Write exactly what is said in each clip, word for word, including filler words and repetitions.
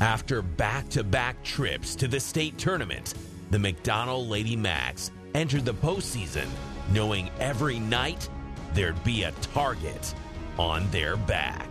After back-to-back trips to the state tournament, the McDonald Lady Macs entered the postseason knowing every night there'd be a target on their back.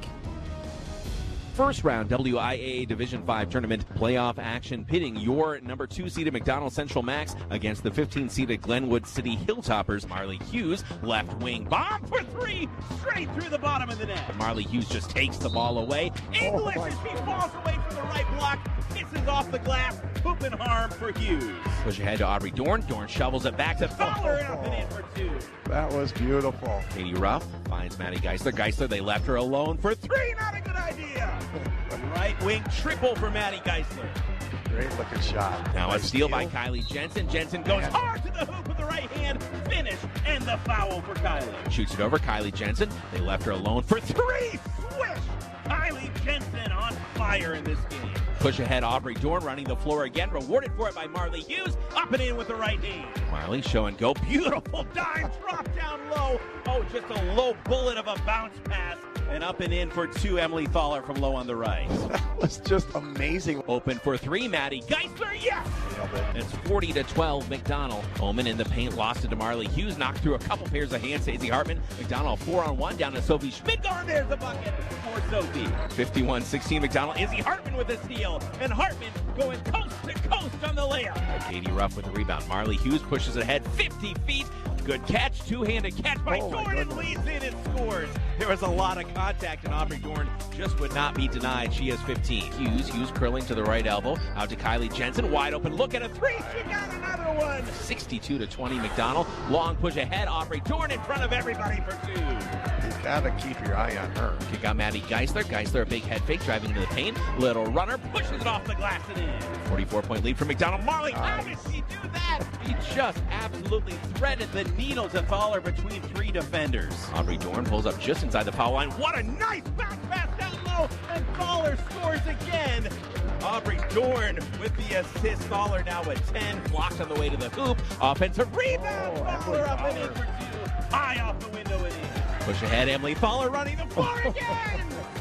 First round W I A A Division five tournament playoff action pitting your number two seeded McDonald Central Macs against the fifteen seeded Glenwood City Hilltoppers. Marley Hughes, left wing bomb for three, straight through the bottom of the net. Marley Hughes just takes the ball away. English as he falls away from the right block, misses off the glass, hoop and harm for Hughes. Push ahead to Aubrey Dorn. Dorn shovels it back to Fowler and up and in for two. That was beautiful. Katie Ruff finds Maddie Geisler. Geisler, they left her alone for three. Not a good idea. Right wing triple for Maddie Geisler. Great looking shot. Now nice a steal steal by Kylie Jensen. Jensen goes hard to the hoop with the right hand. Finish and the foul for Kylie. Shoots it over. Kylie Jensen. They left her alone for three. Swish. Kylie Jensen on fire in this game. Push ahead, Aubrey Dorn running the floor again. Rewarded for it by Marley Hughes. Up and in with the right hand. Marley show and go. Beautiful dime. Drop down low. Oh, just a low bullet of a bounce pass. And up and in for two, Emily Thaler from low on the right. That was just amazing. Open for three, Maddie Geisler, yes! It's forty to twelve, McDonald. Omen in the paint, lost it to Marley Hughes, knocked through a couple pairs of hands, Stacey Hartman. McDonald four on one, down to Sophie Schmidgarn, there's the bucket for Sophie. fifty-one sixteen, McDonald, Izzy Hartman with a steal, and Hartman going coast to coast on the layup. Katie Ruff with the rebound. Marley Hughes pushes it ahead fifty feet. Good catch, two-handed catch by oh Dorn and leads in and scores. There was a lot of contact, and Aubrey Dorn just would not be denied. She has fifteen. Hughes, Hughes curling to the right elbow, out to Kylie Jensen, wide open look at a three. She got another one. sixty-two to twenty, McDonald. Long push ahead, Aubrey Dorn in front of everybody for two. You gotta keep your eye on her. Kick out Maddie Geisler. Geisler, a big head fake, driving into the paint. Little runner, pushes it off the glass and in. forty-four point lead for McDonald. Marley, how did she do that? He just absolutely threaded the needle to Thaler between three defenders. Aubrey Dorn pulls up just inside the foul line. What a nice back pass down low, and Thaler scores again. Aubrey Dorn with the assist. Thaler now at ten, blocked on the way to the hoop. Offensive rebound. Oh, Thaler up and in for two. High off the window and in. Push ahead, Emily Thaler running the floor again.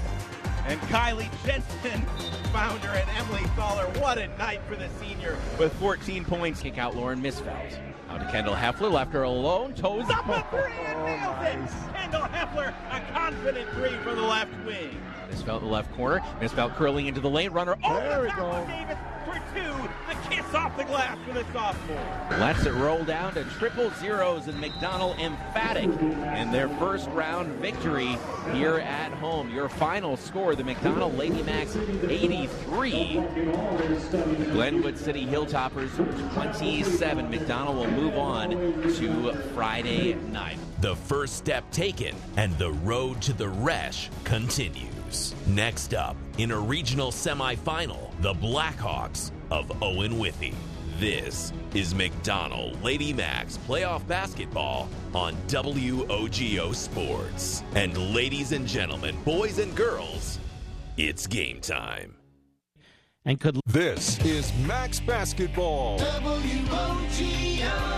And Kylie Jensen found her, and Emily Thaler. What a night for the senior with fourteen points. Kick out Lauren Misfeld. Out to Kendall Heffler, left her alone, toes up a three and nails it. Nice. Kendall Heffler, a confident three for the left wing. Misfeld in the left corner, Misfeld curling into the lane, runner over There we the top go. of Davis for two. The kiss off the glass for the sophomore. Lets it roll down to triple zeros, and McDonald emphatic in their first round victory here at home. Your final score, the McDonald Lady Macs eighty-three. The Glenwood City Hilltoppers twenty-seven. McDonald will move on to Friday night. The first step taken, and the road to the Resch continues. Next up, in a regional semifinal, the Blackhawks of Owen Withee. This is McDonald Lady Macs playoff basketball on W O G O Sports. And ladies and gentlemen, boys and girls, it's game time. And could This is Max Basketball. W O G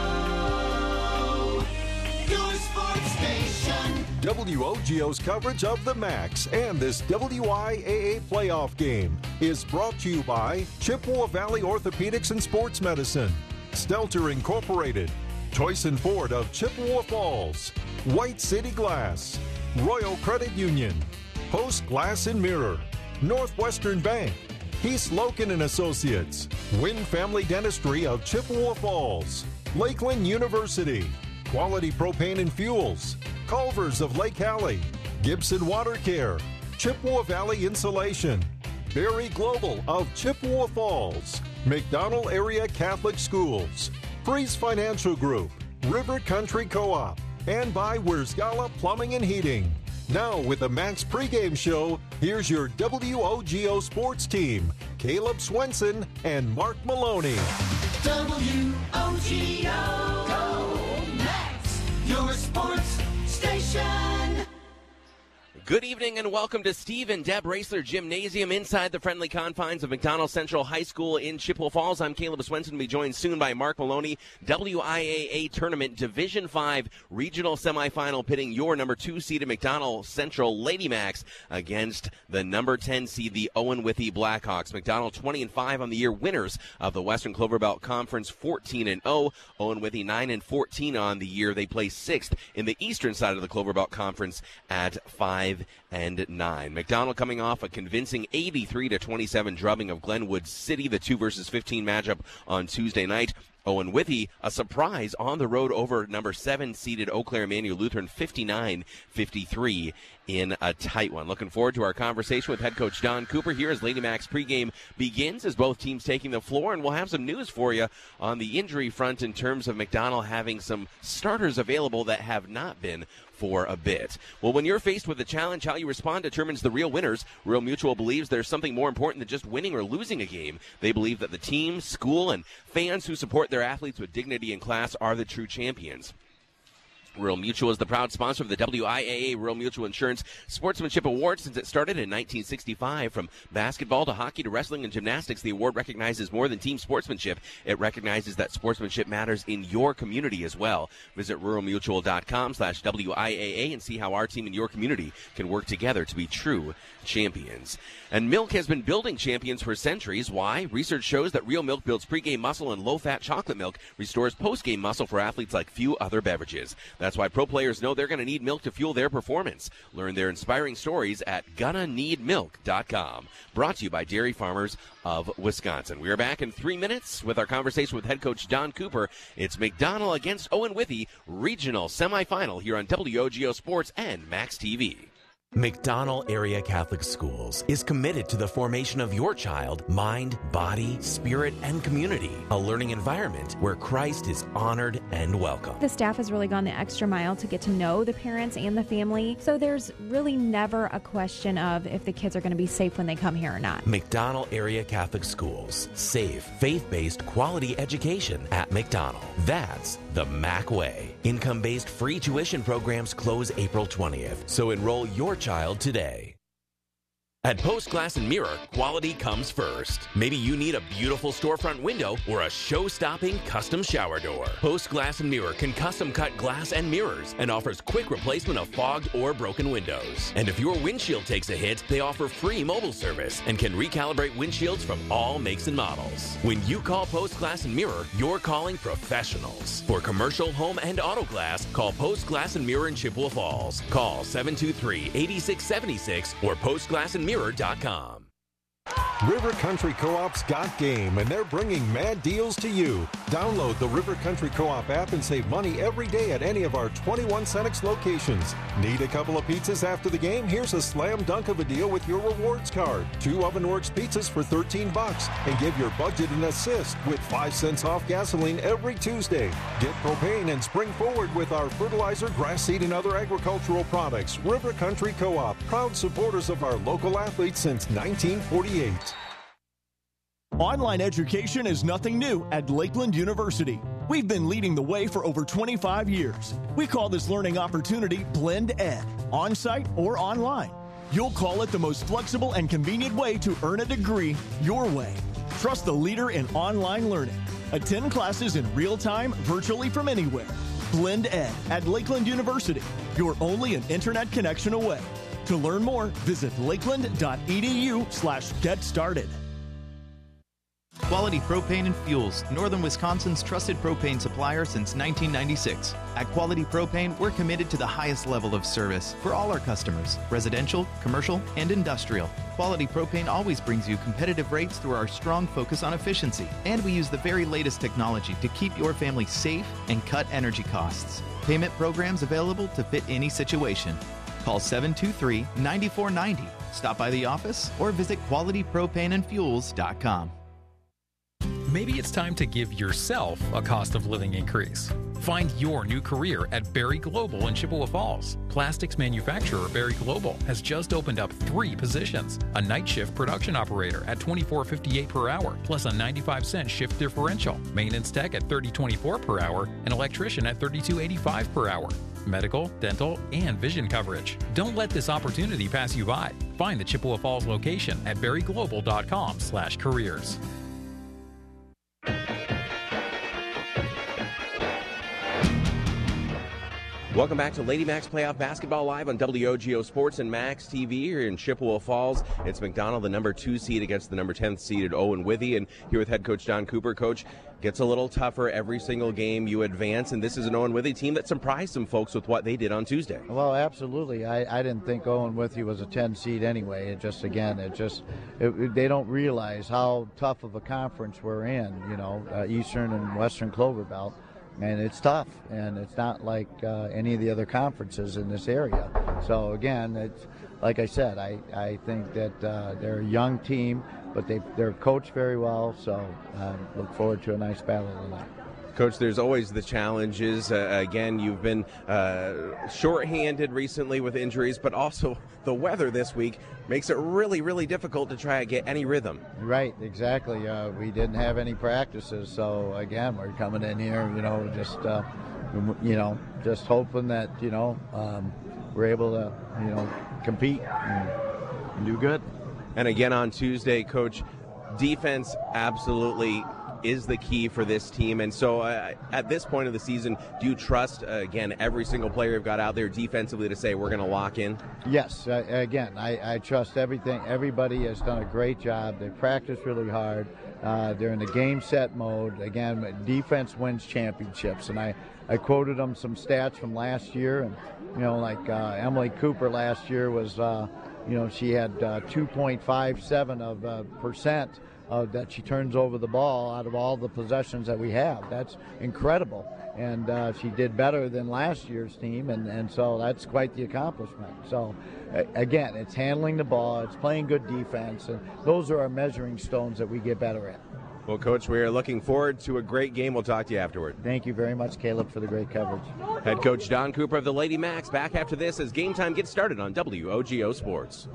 O, your sports station. W O G O's coverage of the Macs and this W I A A playoff game is brought to you by Chippewa Valley Orthopedics and Sports Medicine, Stelter Incorporated, Choice and Ford of Chippewa Falls, White City Glass, Royal Credit Union, Post Glass and Mirror, Northwestern Bank, Heath Loken and Associates, Wynn Family Dentistry of Chippewa Falls, Lakeland University, Quality Propane and Fuels, Culver's of Lake Hallie, Gibson Water Care, Chippewa Valley Insulation, Berry Global of Chippewa Falls, McDonald Area Catholic Schools, Freeze Financial Group, River Country Co-op, and by Wersgala Plumbing and Heating. Now with the Max pregame show, here's your W O G O sports team, Caleb Swenson and Mark Maloney. W O G O, go Max, your sports station. Good evening and welcome to Steve and Deb Raessler Gymnasium inside the friendly confines of McDonald Central High School in Chippewa Falls. I'm Caleb Swenson. We'll be joined soon by Mark Maloney. W I A A Tournament Division five Regional Semifinal pitting your number two seeded McDonald Central Lady Macs against the number ten seed, the Owen Withee Blackhawks. McDonald twenty and five on the year, winners of the Western Clover Belt Conference, fourteen and oh. Owen Withee nine and fourteen on the year. They play sixth in the eastern side of the Clover Belt Conference at five and nine. McDonald coming off a convincing eighty-three to twenty-seven drubbing of Glenwood City, the two versus fifteen matchup on Tuesday night. Owen Withee, a surprise on the road over number seven seeded Eau Claire Emmanuel Lutheran, fifty-nine fifty-three in a tight one. Looking forward to our conversation with head coach Don Cooper here as Lady Macs pregame begins, as both teams taking the floor, and we'll have some news for you on the injury front in terms of McDonald having some starters available that have not been for a bit. Well, when you're faced with a challenge, how you respond determines the real winners. Real Mutual believes there's something more important than just winning or losing a game. They believe that the team, school, and fans who support their athletes with dignity and class are the true champions. Rural Mutual is the proud sponsor of the W I A A Rural Mutual Insurance Sportsmanship Award since it started in nineteen sixty-five. From basketball to hockey to wrestling and gymnastics, the award recognizes more than team sportsmanship. It recognizes that sportsmanship matters in your community as well. Visit ruralmutual.com slash WIAA and see how our team and your community can work together to be true champions. And milk has been building champions for centuries. Why? Research shows that real milk builds pregame muscle, and low-fat chocolate milk restores postgame muscle for athletes like few other beverages. That's why pro players know they're going to need milk to fuel their performance. Learn their inspiring stories at gonna need milk dot com. Brought to you by Dairy Farmers of Wisconsin. We are back in three minutes with our conversation with head coach Don Cooper. It's McDonald against Owen Withee, regional semifinal here on W O G O Sports and Max T V. McDonald Area Catholic Schools is committed to the formation of your child, mind, body, spirit, and community. A learning environment where Christ is honored and welcome. The staff has really gone the extra mile to get to know the parents and the family, so there's really never a question of if the kids are going to be safe when they come here or not. McDonald Area Catholic Schools. Safe, faith-based, quality education at McDonald. That's the Mac way. Income-based free tuition programs close April twentieth, so enroll your child today. At Post Glass and Mirror, quality comes first. Maybe you need a beautiful storefront window or a show-stopping custom shower door. Post Glass and Mirror can custom cut glass and mirrors and offers quick replacement of fogged or broken windows. And if your windshield takes a hit, they offer free mobile service and can recalibrate windshields from all makes and models. When you call Post Glass and Mirror, you're calling professionals. For commercial, home, and auto glass, call Post Glass and Mirror in Chippewa Falls. Call seven two three, eight six seven six or post glass and mirror dot com. River Country Co-op's got game, and they're bringing mad deals to you. Download the River Country Co-op app and save money every day at any of our twenty-one Cenex locations. Need a couple of pizzas after the game? Here's a slam dunk of a deal with your rewards card. Two Ovenworks pizzas for thirteen bucks, and give your budget an assist with five cents off gasoline every Tuesday. Get propane and spring forward with our fertilizer, grass seed, and other agricultural products. River Country Co-op, proud supporters of our local athletes since nineteen forty-eight. Online education is nothing new at Lakeland University. We've been leading the way for over twenty-five years. We call this learning opportunity Blend Ed, on-site or online. You'll call it the most flexible and convenient way to earn a degree your way. Trust the leader in online learning. Attend classes in real time, virtually from anywhere. Blend Ed at Lakeland University. You're only an internet connection away. To learn more, visit lakeland.edu slash get started. Quality Propane and Fuels, Northern Wisconsin's trusted propane supplier since nineteen ninety-six. At Quality Propane, we're committed to the highest level of service for all our customers, residential, commercial, and industrial. Quality Propane always brings you competitive rates through our strong focus on efficiency, and we use the very latest technology to keep your family safe and cut energy costs. Payment programs available to fit any situation. Call seven two three, nine four nine zero, stop by the office, or visit quality propane and fuels dot com. Maybe it's time to give yourself a cost of living increase. Find your new career at Berry Global in Chippewa Falls. Plastics manufacturer Berry Global has just opened up three positions. A night shift production operator at twenty-four fifty-eight per hour, plus a ninety-five cent shift differential. Maintenance tech at thirty twenty-four per hour, and electrician at thirty-two eighty-five per hour. Medical, dental, and vision coverage. Don't let this opportunity pass you by. Find the Chippewa Falls location at berryglobal.com slash careers. Welcome back to Lady Max Playoff Basketball Live on W O G O Sports and Max T V here in Chippewa Falls. It's McDonald, the number two seed, against the number ten seeded Owen Withy, and here with head coach Don Cooper. Coach, gets a little tougher every single game you advance, and this is an Owen Withy team that surprised some folks with what they did on Tuesday. Well, absolutely. I, I didn't think Owen Withy was a ten seed anyway. It just, again, it just, it, they don't realize how tough of a conference we're in, you know, uh, Eastern and Western Clover Belt. And it's tough, and it's not like uh, any of the other conferences in this area. So, again, it's like I said, I, I think that uh, they're a young team, but they, they're coached very well, so uh, look forward to a nice battle tonight. Coach, there's always the challenges. Uh, again, you've been uh, shorthanded recently with injuries, but also the weather this week makes it really, really difficult to try to get any rhythm. Right, exactly. Uh, we didn't have any practices, so again, we're coming in here, you know, just, uh, you know, just hoping that, you know, um, we're able to, you know, compete and, and do good. And again on Tuesday, Coach, defense absolutely is the key for this team. And so uh, at this point of the season, do you trust, uh, again, every single player you've got out there defensively to say we're going to lock in? Yes. Uh, again, I, I trust everything. Everybody has done a great job. They practice really hard. Uh, they're in the game set mode. Again, defense wins championships. And I, I quoted them some stats from last year. And, you know, like uh, Emily Cooper last year was, uh, you know, she had uh, two point five seven of uh, percent Uh, that she turns over the ball out of all the possessions that we have. That's incredible. And uh, she did better than last year's team, and, and so that's quite the accomplishment. So, uh, again, it's handling the ball, it's playing good defense, and those are our measuring stones that we get better at. Well, Coach, we are looking forward to a great game. We'll talk to you afterward. Thank you very much, Caleb, for the great coverage. Head Coach Don Cooper of the Lady Max back after this as game time gets started on W O G O Sports.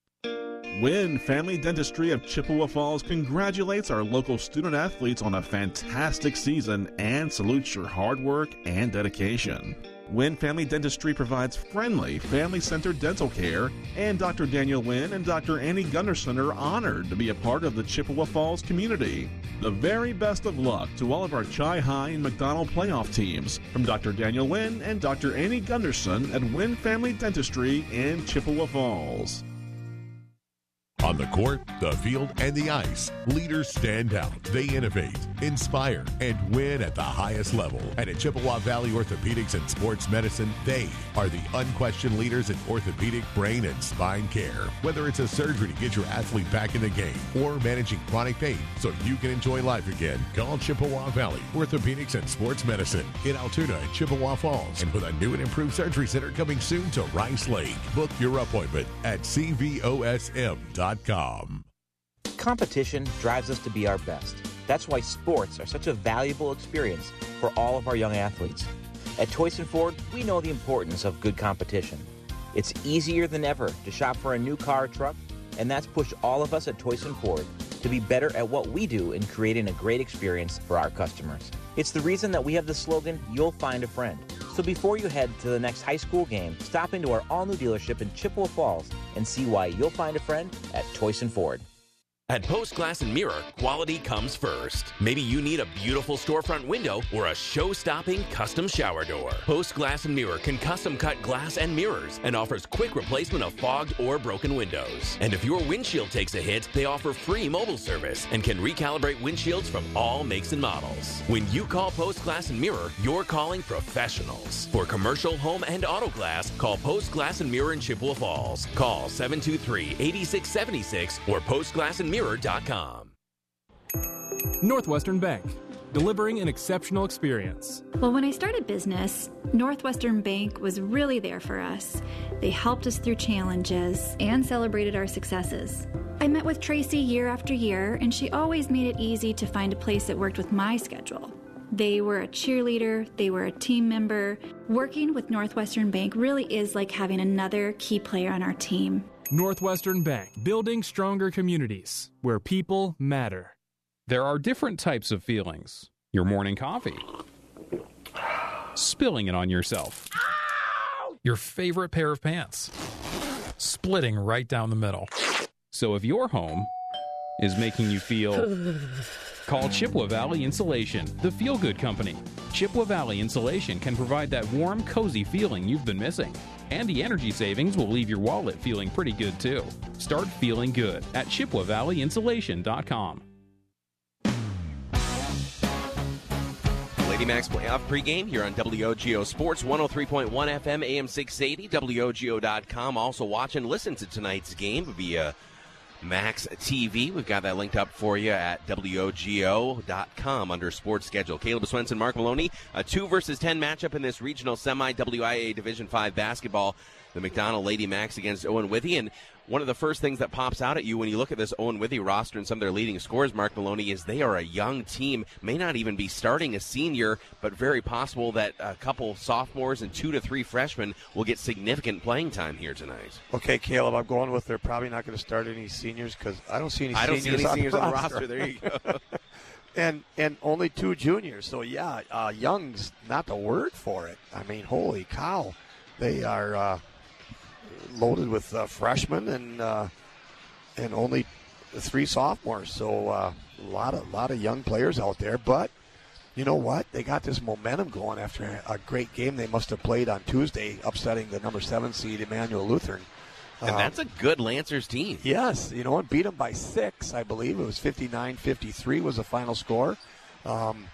Wynn Family Dentistry of Chippewa Falls congratulates our local student athletes on a fantastic season and salutes your hard work and dedication. Wynn Family Dentistry provides friendly, family-centered dental care, and Doctor Daniel Wynn and Doctor Annie Gunderson are honored to be a part of the Chippewa Falls community. The very best of luck to all of our Chi High and McDonald playoff teams from Doctor Daniel Wynn and Doctor Annie Gunderson at Wynn Family Dentistry in Chippewa Falls. On the court, the field, and the ice, leaders stand out. They innovate, inspire, and win at the highest level. And at Chippewa Valley Orthopedics and Sports Medicine, they are the unquestioned leaders in orthopedic, brain, and spine care. Whether it's a surgery to get your athlete back in the game or managing chronic pain so you can enjoy life again, call Chippewa Valley Orthopedics and Sports Medicine in Altoona and Chippewa Falls. And with a new and improved surgery center coming soon to Rice Lake, book your appointment at C V O S M dot com. Competition drives us to be our best. That's why sports are such a valuable experience for all of our young athletes. At Toyson Ford, we know the importance of good competition. It's easier than ever to shop for a new car or truck, and that's pushed all of us at Toyson Ford to be better at what we do in creating a great experience for our customers. It's the reason that we have the slogan, "You'll find a friend." So before you head to the next high school game, stop into our all-new dealership in Chippewa Falls and see why you'll find a friend at Toyson Ford. At Post Glass and Mirror, quality comes first. Maybe you need a beautiful storefront window or a show-stopping custom shower door. Post Glass and Mirror can custom cut glass and mirrors and offers quick replacement of fogged or broken windows. And if your windshield takes a hit, they offer free mobile service and can recalibrate windshields from all makes and models. When you call Post Glass and Mirror, you're calling professionals. For commercial, home, and auto glass, call Post Glass and Mirror in Chippewa Falls. Call seven two three, eight six seven six or post glass and mirror dot com. Northwestern Bank, delivering an exceptional experience. Well, when I started business, Northwestern Bank was really there for us. They helped us through challenges and celebrated our successes. I met with Tracy year after year, and she always made it easy to find a place that worked with my schedule. They were a cheerleader, they were a team member. Working with Northwestern Bank really is like having another key player on our team. Northwestern Bank, building stronger communities where people matter. There are different types of feelings. Your morning coffee. Spilling it on yourself. Your favorite pair of pants. Splitting right down the middle. So if your home is making you feel... Call Chippewa Valley Insulation, the feel-good company. Chippewa Valley Insulation can provide that warm, cozy feeling you've been missing. And the energy savings will leave your wallet feeling pretty good, too. Start feeling good at Chippewa Valley Insulation dot com. Lady Max playoff pregame here on W O G O Sports, one oh three point one F M, A M six eighty, W O G O dot com. Also watch and listen to tonight's game via Max T V. We've got that linked up for you at W O G O dot com under sports schedule. Caleb Swenson, Mark Maloney, a two versus ten matchup in this regional semi W I A A Division five basketball. The McDonald Lady Max against Owen Withy. And one of the first things that pops out at you when you look at this Owen Withy roster and some of their leading scorers, Mark Maloney, is they are a young team. May not even be starting a senior, but very possible that a couple sophomores and two to three freshmen will get significant playing time here tonight. Okay, Caleb, I'm going with they're probably not going to start any seniors because I don't see any I don't seniors, see any on, seniors the on the roster. roster. There you go. and and only two juniors. So, yeah, uh, young's not the word for it. I mean, holy cow. They are uh, loaded with uh, freshmen and uh, and only three sophomores. So uh, a lot of lot of young players out there. But you know what? They got this momentum going after a great game they must have played on Tuesday, upsetting the number seven seed Emmanuel Lutheran. And um, that's a good Lancers team. Yes, you know, and beat them by six, I believe. It was fifty-nine fifty-three was the final score. Um,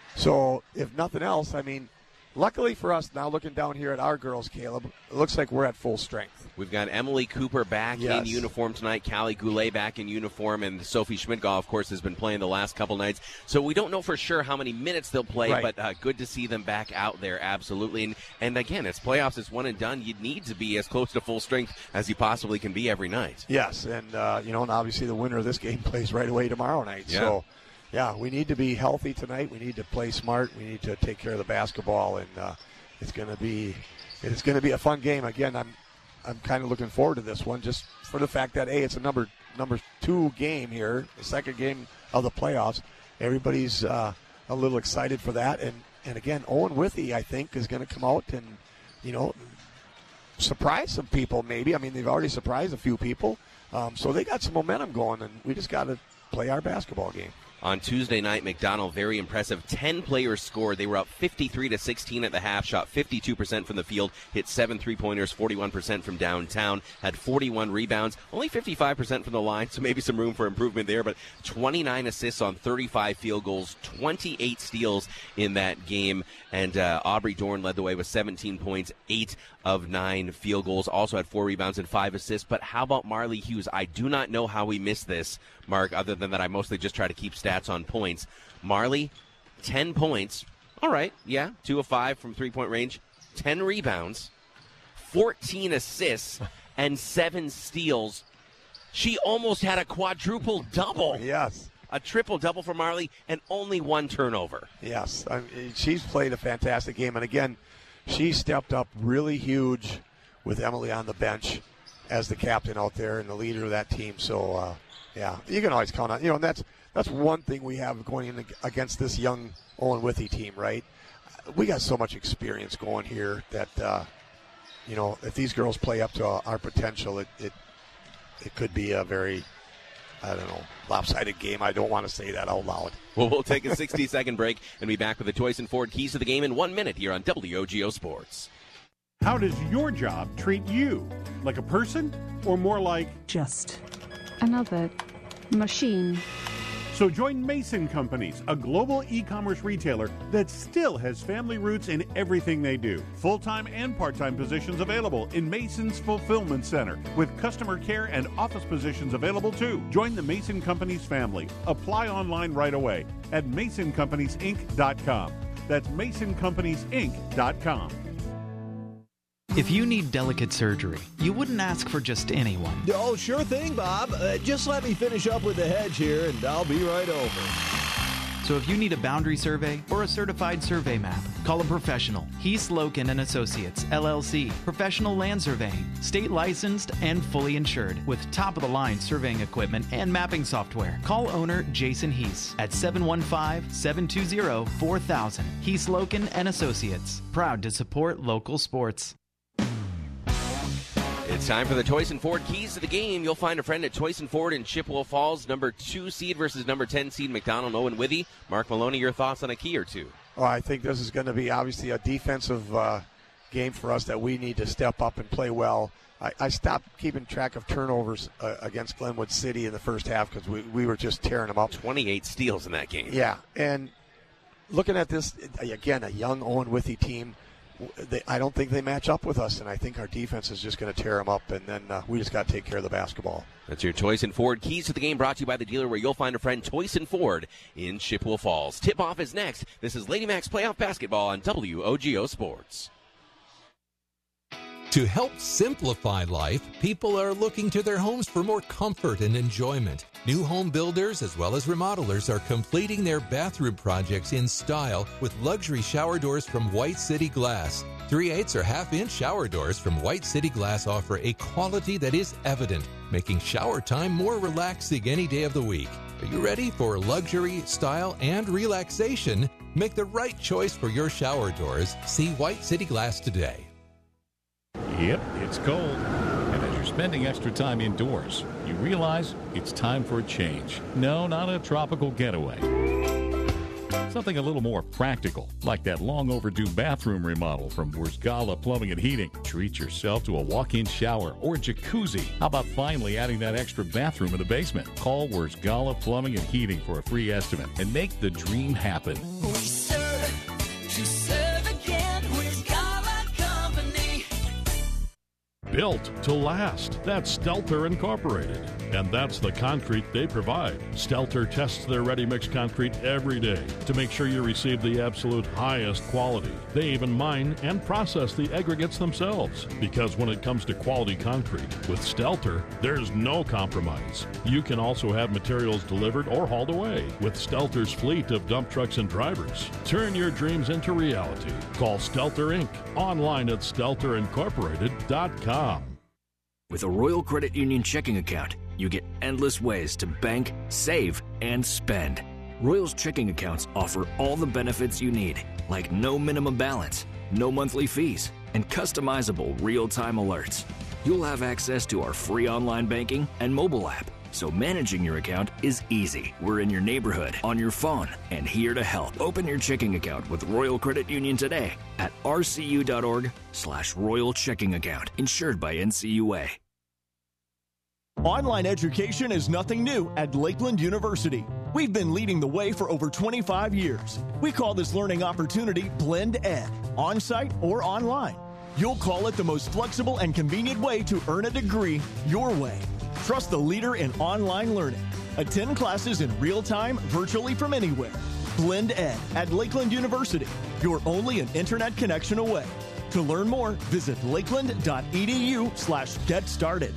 so if nothing else, I mean, luckily for us, now looking down here at our girls, Caleb, it looks like we're at full strength. We've got Emily Cooper back yes. in uniform tonight, Callie Goulet back in uniform, and Sophie Schmidgall, of course, has been playing the last couple nights. So we don't know for sure how many minutes they'll play, right. but uh, good to see them back out there, absolutely. And, and again, it's playoffs, it's one and done. You need to be as close to full strength as you possibly can be every night. Yes, and, uh, you know, and obviously the winner of this game plays right away tomorrow night. Yeah. So, yeah, we need to be healthy tonight. We need to play smart. We need to take care of the basketball, and uh, it's going to be it's going to be a fun game. Again, I'm I'm kind of looking forward to this one just for the fact that, A, it's a number number two game here, the second game of the playoffs. Everybody's uh, a little excited for that. And, and again, Owen Withy, I think, is going to come out and, you know, surprise some people maybe. I mean, they've already surprised a few people. Um, so they got some momentum going, and we just got to play our basketball game. On Tuesday night, McDonald, very impressive. Ten players scored. They were up fifty-three to sixteen at the half, shot fifty-two percent from the field, hit seven three-pointers, forty-one percent from downtown, had forty-one rebounds, only fifty-five percent from the line, so maybe some room for improvement there, but twenty-nine assists on thirty-five field goals, twenty-eight steals in that game, and uh, Aubrey Dorn led the way with seventeen points, eight of nine field goals, also had four rebounds and five assists. But how about Marley Hughes? I do not know how we missed this, Mark, other than that I mostly just try to keep stats on points. Marley, ten points. All right, yeah, two of five from three-point range, ten rebounds, fourteen assists, and seven steals. She almost had a quadruple double. Yes. A triple double for Marley, and only one turnover. Yes, I mean, she's played a fantastic game, and again, she stepped up really huge with Emily on the bench as the captain out there and the leader of that team. So, uh, yeah, you can always count on, you know, and that's that's one thing we have going in against this young Owen Withy team, right? We got so much experience going here that, uh, you know, if these girls play up to our potential, it it, it could be a very, I don't know, lopsided game. I don't want to say that out loud. Well, we'll take a sixty-second break and be back with the Toyson Ford Keys to the Game in one minute here on W O G O Sports. How does your job treat you? Like a person or more like just another machine? So join Mason Companies, a global e-commerce retailer that still has family roots in everything they do. Full-time and part-time positions available in Mason's Fulfillment Center, with customer care and office positions available too. Join the Mason Companies family. Apply online right away at mason companies inc dot com. That's mason companies inc dot com. If you need delicate surgery, you wouldn't ask for just anyone. Oh, sure thing, Bob. Uh, just let me finish up with the hedge here, and I'll be right over. So if you need a boundary survey or a certified survey map, call a professional. Heath Loken and Associates, L L C. Professional land surveying, state licensed and fully insured with top-of-the-line surveying equipment and mapping software. Call owner Jason Heath at seven one five, seven two zero, four thousand. Heath Loken and Associates. Proud to support local sports. It's time for the Toyson Ford Keys to the Game. You'll find a friend at Toyson Ford in Chippewa Falls, number two seed versus number ten seed McDonald Owen Withy. Mark Maloney, your thoughts on a key or two? Well, I think this is going to be obviously a defensive uh, game for us that we need to step up and play well. I, I stopped keeping track of turnovers uh, against Glenwood City in the first half because we, we were just tearing them up. twenty-eight steals in that game. Yeah, and looking at this, again, a young Owen Withy team, They, I don't think they match up with us, and I think our defense is just going to tear them up, and then uh, we just got to take care of the basketball. That's your Toyson Ford Keys to the Game, brought to you by the dealer where you'll find a friend, Toyson Ford in Chippewa Falls. Tip-off is next. This is Lady Max Playoff Basketball on W O G O Sports. To help simplify life, people are looking to their homes for more comfort and enjoyment. New home builders as well as remodelers are completing their bathroom projects in style with luxury shower doors from White City Glass. three eighths or half-inch shower doors from White City Glass offer a quality that is evident, making shower time more relaxing any day of the week. Are you ready for luxury, style, and relaxation? Make the right choice for your shower doors. See White City Glass today. Yep, it's cold. And as you're spending extra time indoors, you realize it's time for a change. No, not a tropical getaway. Something a little more practical, like that long overdue bathroom remodel from Wurzgala Plumbing and Heating. Treat yourself to a walk-in shower or jacuzzi. How about finally adding that extra bathroom in the basement? Call Wurzgala Plumbing and Heating for a free estimate and make the dream happen. We serve to serve again. Wurzgala Company. Built to last. That's Stelter Incorporated. And that's the concrete they provide. Stelter tests their ready-mix concrete every day to make sure you receive the absolute highest quality. They even mine and process the aggregates themselves. Because when it comes to quality concrete, with Stelter, there's no compromise. You can also have materials delivered or hauled away with Stelter's fleet of dump trucks and drivers. Turn your dreams into reality. Call Stelter Incorporated online at stelter incorporated dot com. With a Royal Credit Union checking account, you get endless ways to bank, save, and spend. Royal's checking accounts offer all the benefits you need, like no minimum balance, no monthly fees, and customizable real-time alerts. You'll have access to our free online banking and mobile app, so managing your account is easy. We're in your neighborhood, on your phone, and here to help. Open your checking account with Royal Credit Union today at r c u dot org slash royal checking account, insured by N C U A. Online education is nothing new at Lakeland University. We've been leading the way for over twenty-five years. We call this learning opportunity Blend Ed, on-site or online. You'll call it the most flexible and convenient way to earn a degree your way. Trust the leader in online learning. Attend classes in real time, virtually from anywhere. Blend Ed at Lakeland University. You're only an internet connection away. To learn more, visit lakeland dot e d u slash get started.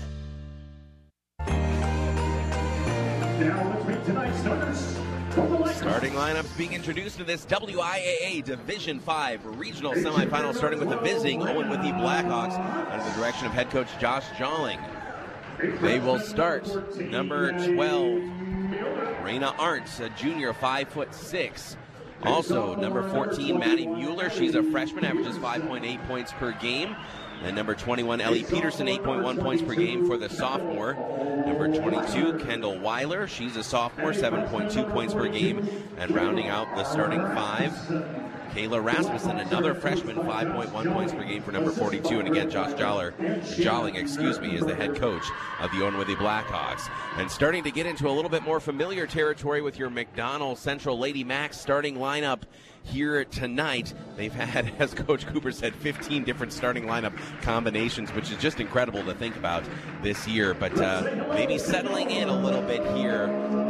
Now let's meet tonight's starters. Starting lineups being introduced to this W I A A Division five regional semifinal, starting with the visiting Owen Withy Blackhawks under the direction of head coach Josh Jolling. They will start number twelve, Raina Arntz, a junior, five foot six. Also, number fourteen, Maddie Mueller. She's a freshman, averages five point eight points per game. And number twenty-one, Ellie Peterson, eight point one points per game for the sophomore. Number twenty-two, Kendall Weiler. She's a sophomore, seven point two points per game. And rounding out the starting five, Kayla Rasmussen, another freshman, five point one points per game for number forty-two. And again, Josh Joller, Jolling, excuse me, is the head coach of the Owen Withy Blackhawks. And starting to get into a little bit more familiar territory with your McDonald Central Lady Max starting lineup here tonight. They've had, as Coach Cooper said, fifteen different starting lineup combinations, which is just incredible to think about this year. But uh, maybe settling in a little bit here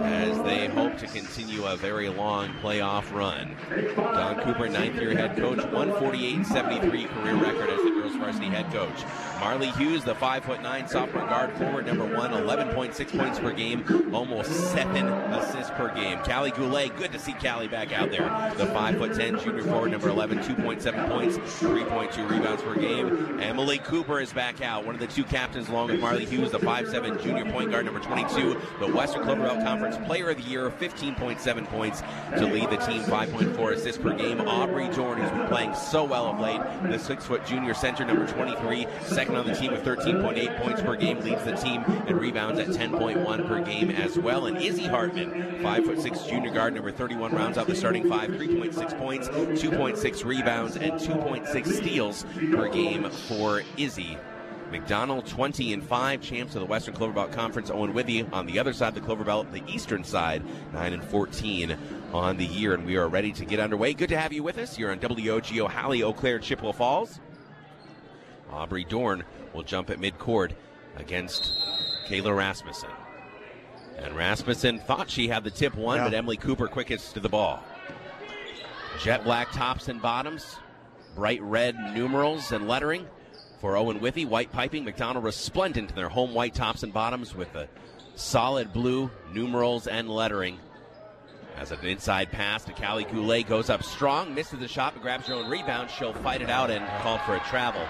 as they hope to continue a very long playoff run. Don Cooper, ninth-year head coach, one forty-eight seventy-three career record as the girls varsity head coach. Marley Hughes, the five foot nine sophomore guard forward, number one, eleven point six points per game, almost seven assists per game. Callie Goulet, good to see Callie back out there. The five foot ten junior forward, number eleven, two point seven points, three point two rebounds per game. Emily Cooper is back out, one of the two captains along with Marley Hughes, the five seven junior point guard, number twenty-two, the Western Clover Belt Conference Player of the Year, fifteen point seven points to lead the team, five point four assists per game. Aubrey Dorn, who's been playing so well of late, the six foot junior center, number twenty-three, second on the team with thirteen point eight points per game, leads the team and rebounds at ten point one per game as well. And Izzy Hartman, five foot six junior guard, number thirty-one, rounds out the starting five, three point six points, two point six rebounds, and two point six steals per game for Izzy. McDonald twenty and five, champs of the Western Clover Belt Conference. Owen Withy on the other side of the Clover Belt, the eastern side, nine and fourteen on the year, and we are ready to get underway. Good to have you with us. You're on W O G O Halley, Eau Claire, Chippewa Falls. Aubrey Dorn will jump at midcourt against Kayla Rasmussen. And Rasmussen thought she had the tip one, yeah. but Emily Cooper quickest to the ball. Jet black tops and bottoms, bright red numerals and lettering for Owen Withy. White piping, McDonald resplendent in their home white tops and bottoms with the solid blue numerals and lettering. As an inside pass to Callie Goulet, goes up strong, misses the shot, but grabs her own rebound. She'll fight it out and call for a travel.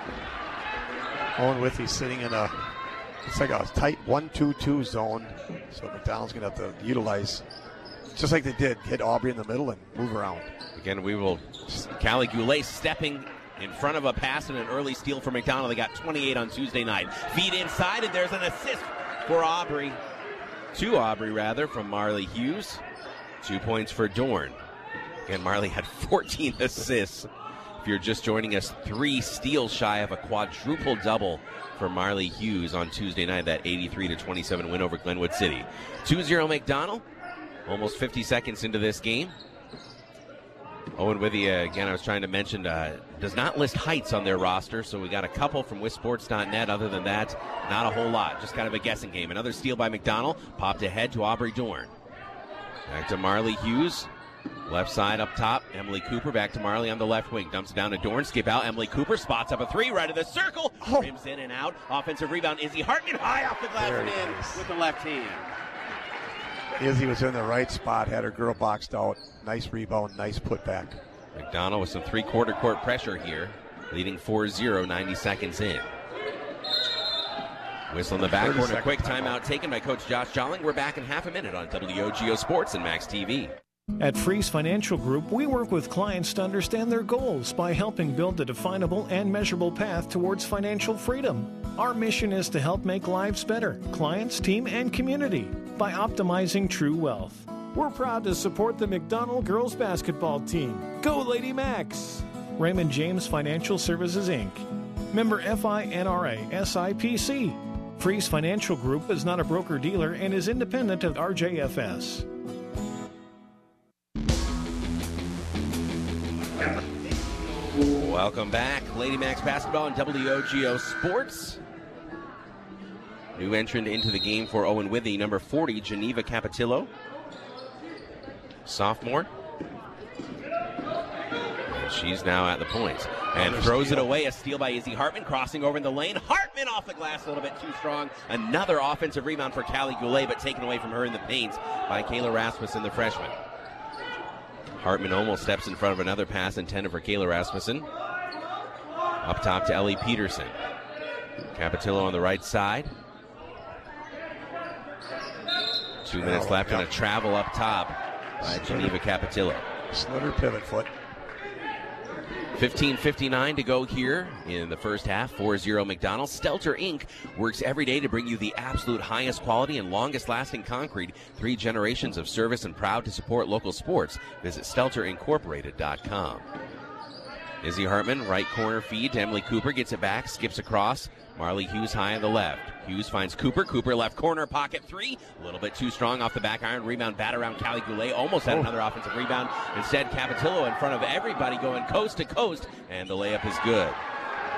Owen Withy sitting in a, it's like a tight one two two zone, so McDonald's going to have to utilize, just like they did, hit Aubrey in the middle and move around. Again, we will, Callie Goulet stepping in front of a pass and an early steal for McDonald. They got twenty-eight on Tuesday night. Feed inside, and there's an assist for Aubrey. To Aubrey, rather, from Marley Hughes. Two points for Dorn. Again, Marley had fourteen assists. If you're just joining us, three steals shy of a quadruple double for Marley Hughes on Tuesday night, that eighty-three to twenty-seven win over Glenwood City. two zero McDonald, almost fifty seconds into this game. Owen Withy, uh, again, I was trying to mention, uh, does not list heights on their roster, so we got a couple from Wisp Sports dot net. Other than that, not a whole lot. Just kind of a guessing game. Another steal by McDonald, popped ahead to Aubrey Dorn. Back to Marley Hughes. Left side up top, Emily Cooper back to Marley on the left wing. Dumps it down to Dorn, skip out. Emily Cooper spots up a three right of the circle. Oh. Rims in and out. Offensive rebound, Izzy Hartman high off the glass there and in is. with the left hand. Izzy was in the right spot, had her girl boxed out. Nice rebound, nice putback. McDonald with some three-quarter court pressure here, leading four zero, ninety seconds in. Whistle in the backcourt, a quick timeout taken by Coach Josh Jolling. We're back in half a minute on W O G O Sports and Max T V. At Freeze Financial Group, we work with clients to understand their goals by helping build a definable and measurable path towards financial freedom. Our mission is to help make lives better, clients, team, and community, by optimizing true wealth. We're proud to support the McDonald girls basketball team. Go Lady Max! Raymond James Financial Services, Incorporated. Member F I N R A S I P C. Freeze Financial Group is not a broker-dealer and is independent of R J F S. Welcome back. Lady Max basketball on W O G O Sports. New entrant into the game for Owen Withy, number forty, Geneva Capatillo. Sophomore. And she's now at the point. And throws it away. A steal by Izzy Hartman, crossing over in the lane. Hartman off the glass a little bit too strong. Another offensive rebound for Callie Goulet, but taken away from her in the paint by Kayla Rasmussen, the freshman. Hartman almost steps in front of another pass intended for Kayla Rasmussen. Up top to Ellie Peterson. Capatillo on the right side. Two minutes left and a travel up top by Geneva Capatillo. Slither pivot foot. fifteen fifty-nine to go here in the first half. four zero McDonald. Stelter Incorporated works every day to bring you the absolute highest quality and longest lasting concrete. Three generations of service and proud to support local sports. Visit stelter incorporated dot com. Izzy Hartman, right corner feed to Emily Cooper. Gets it back, skips across. Marley Hughes high on the left. Hughes finds Cooper. Cooper left corner, pocket three. A little bit too strong off the back iron. Rebound, bat around Callie Goulet. Almost had another offensive rebound. Instead, Capatillo in front of everybody going coast to coast. And the layup is good.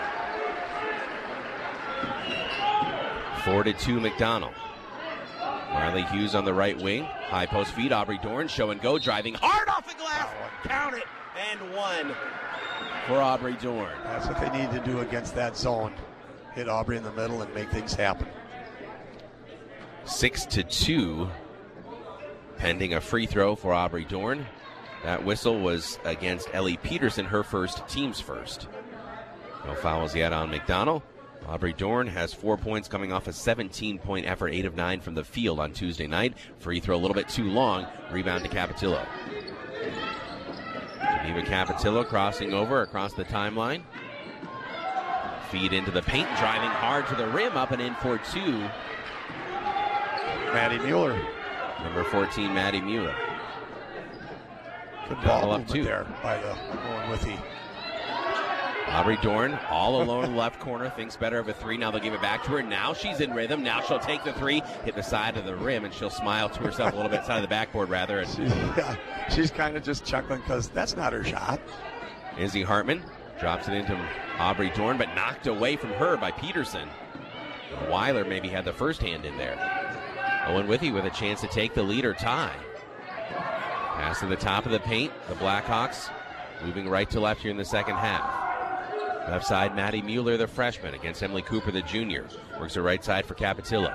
Four to two McDonald. Marley Hughes on the right wing. High post feed. Aubrey Dorn show and go. Driving hard off the glass. Count it. And one for Aubrey Dorn. That's what they need to do against that zone. Hit Aubrey in the middle and make things happen. Six to two. Pending a free throw for Aubrey Dorn. That whistle was against Ellie Peterson, her first, team's first. No fouls yet on McDonald. Aubrey Dorn has four points coming off a seventeen-point effort, eight of nine from the field on Tuesday night. Free throw a little bit too long. Rebound to Capatillo. Geneva Capatillo crossing over across the timeline. Feed into the paint, driving hard to the rim, up and in for two. Maddie Mueller. Number fourteen, Maddie Mueller. Good ball up movement two. there by the Owen Withey. Aubrey Dorn, all alone in the left corner, thinks better of a three. Now they'll give it back to her. Now she's in rhythm. Now she'll take the three, hit the side of the rim, and she'll smile to herself a little bit, side of the backboard rather. And yeah, she's kind of just chuckling because that's not her shot. Izzy Hartman drops it into Aubrey Dorn, but knocked away from her by Peterson. Weiler maybe had the first hand in there. Owen Withey with a chance to take the lead or tie. Pass to the top of the paint. The Blackhawks moving right to left here in the second half. Left side, Maddie Mueller, the freshman, against Emily Cooper, the junior. Works the right side for Capatillo.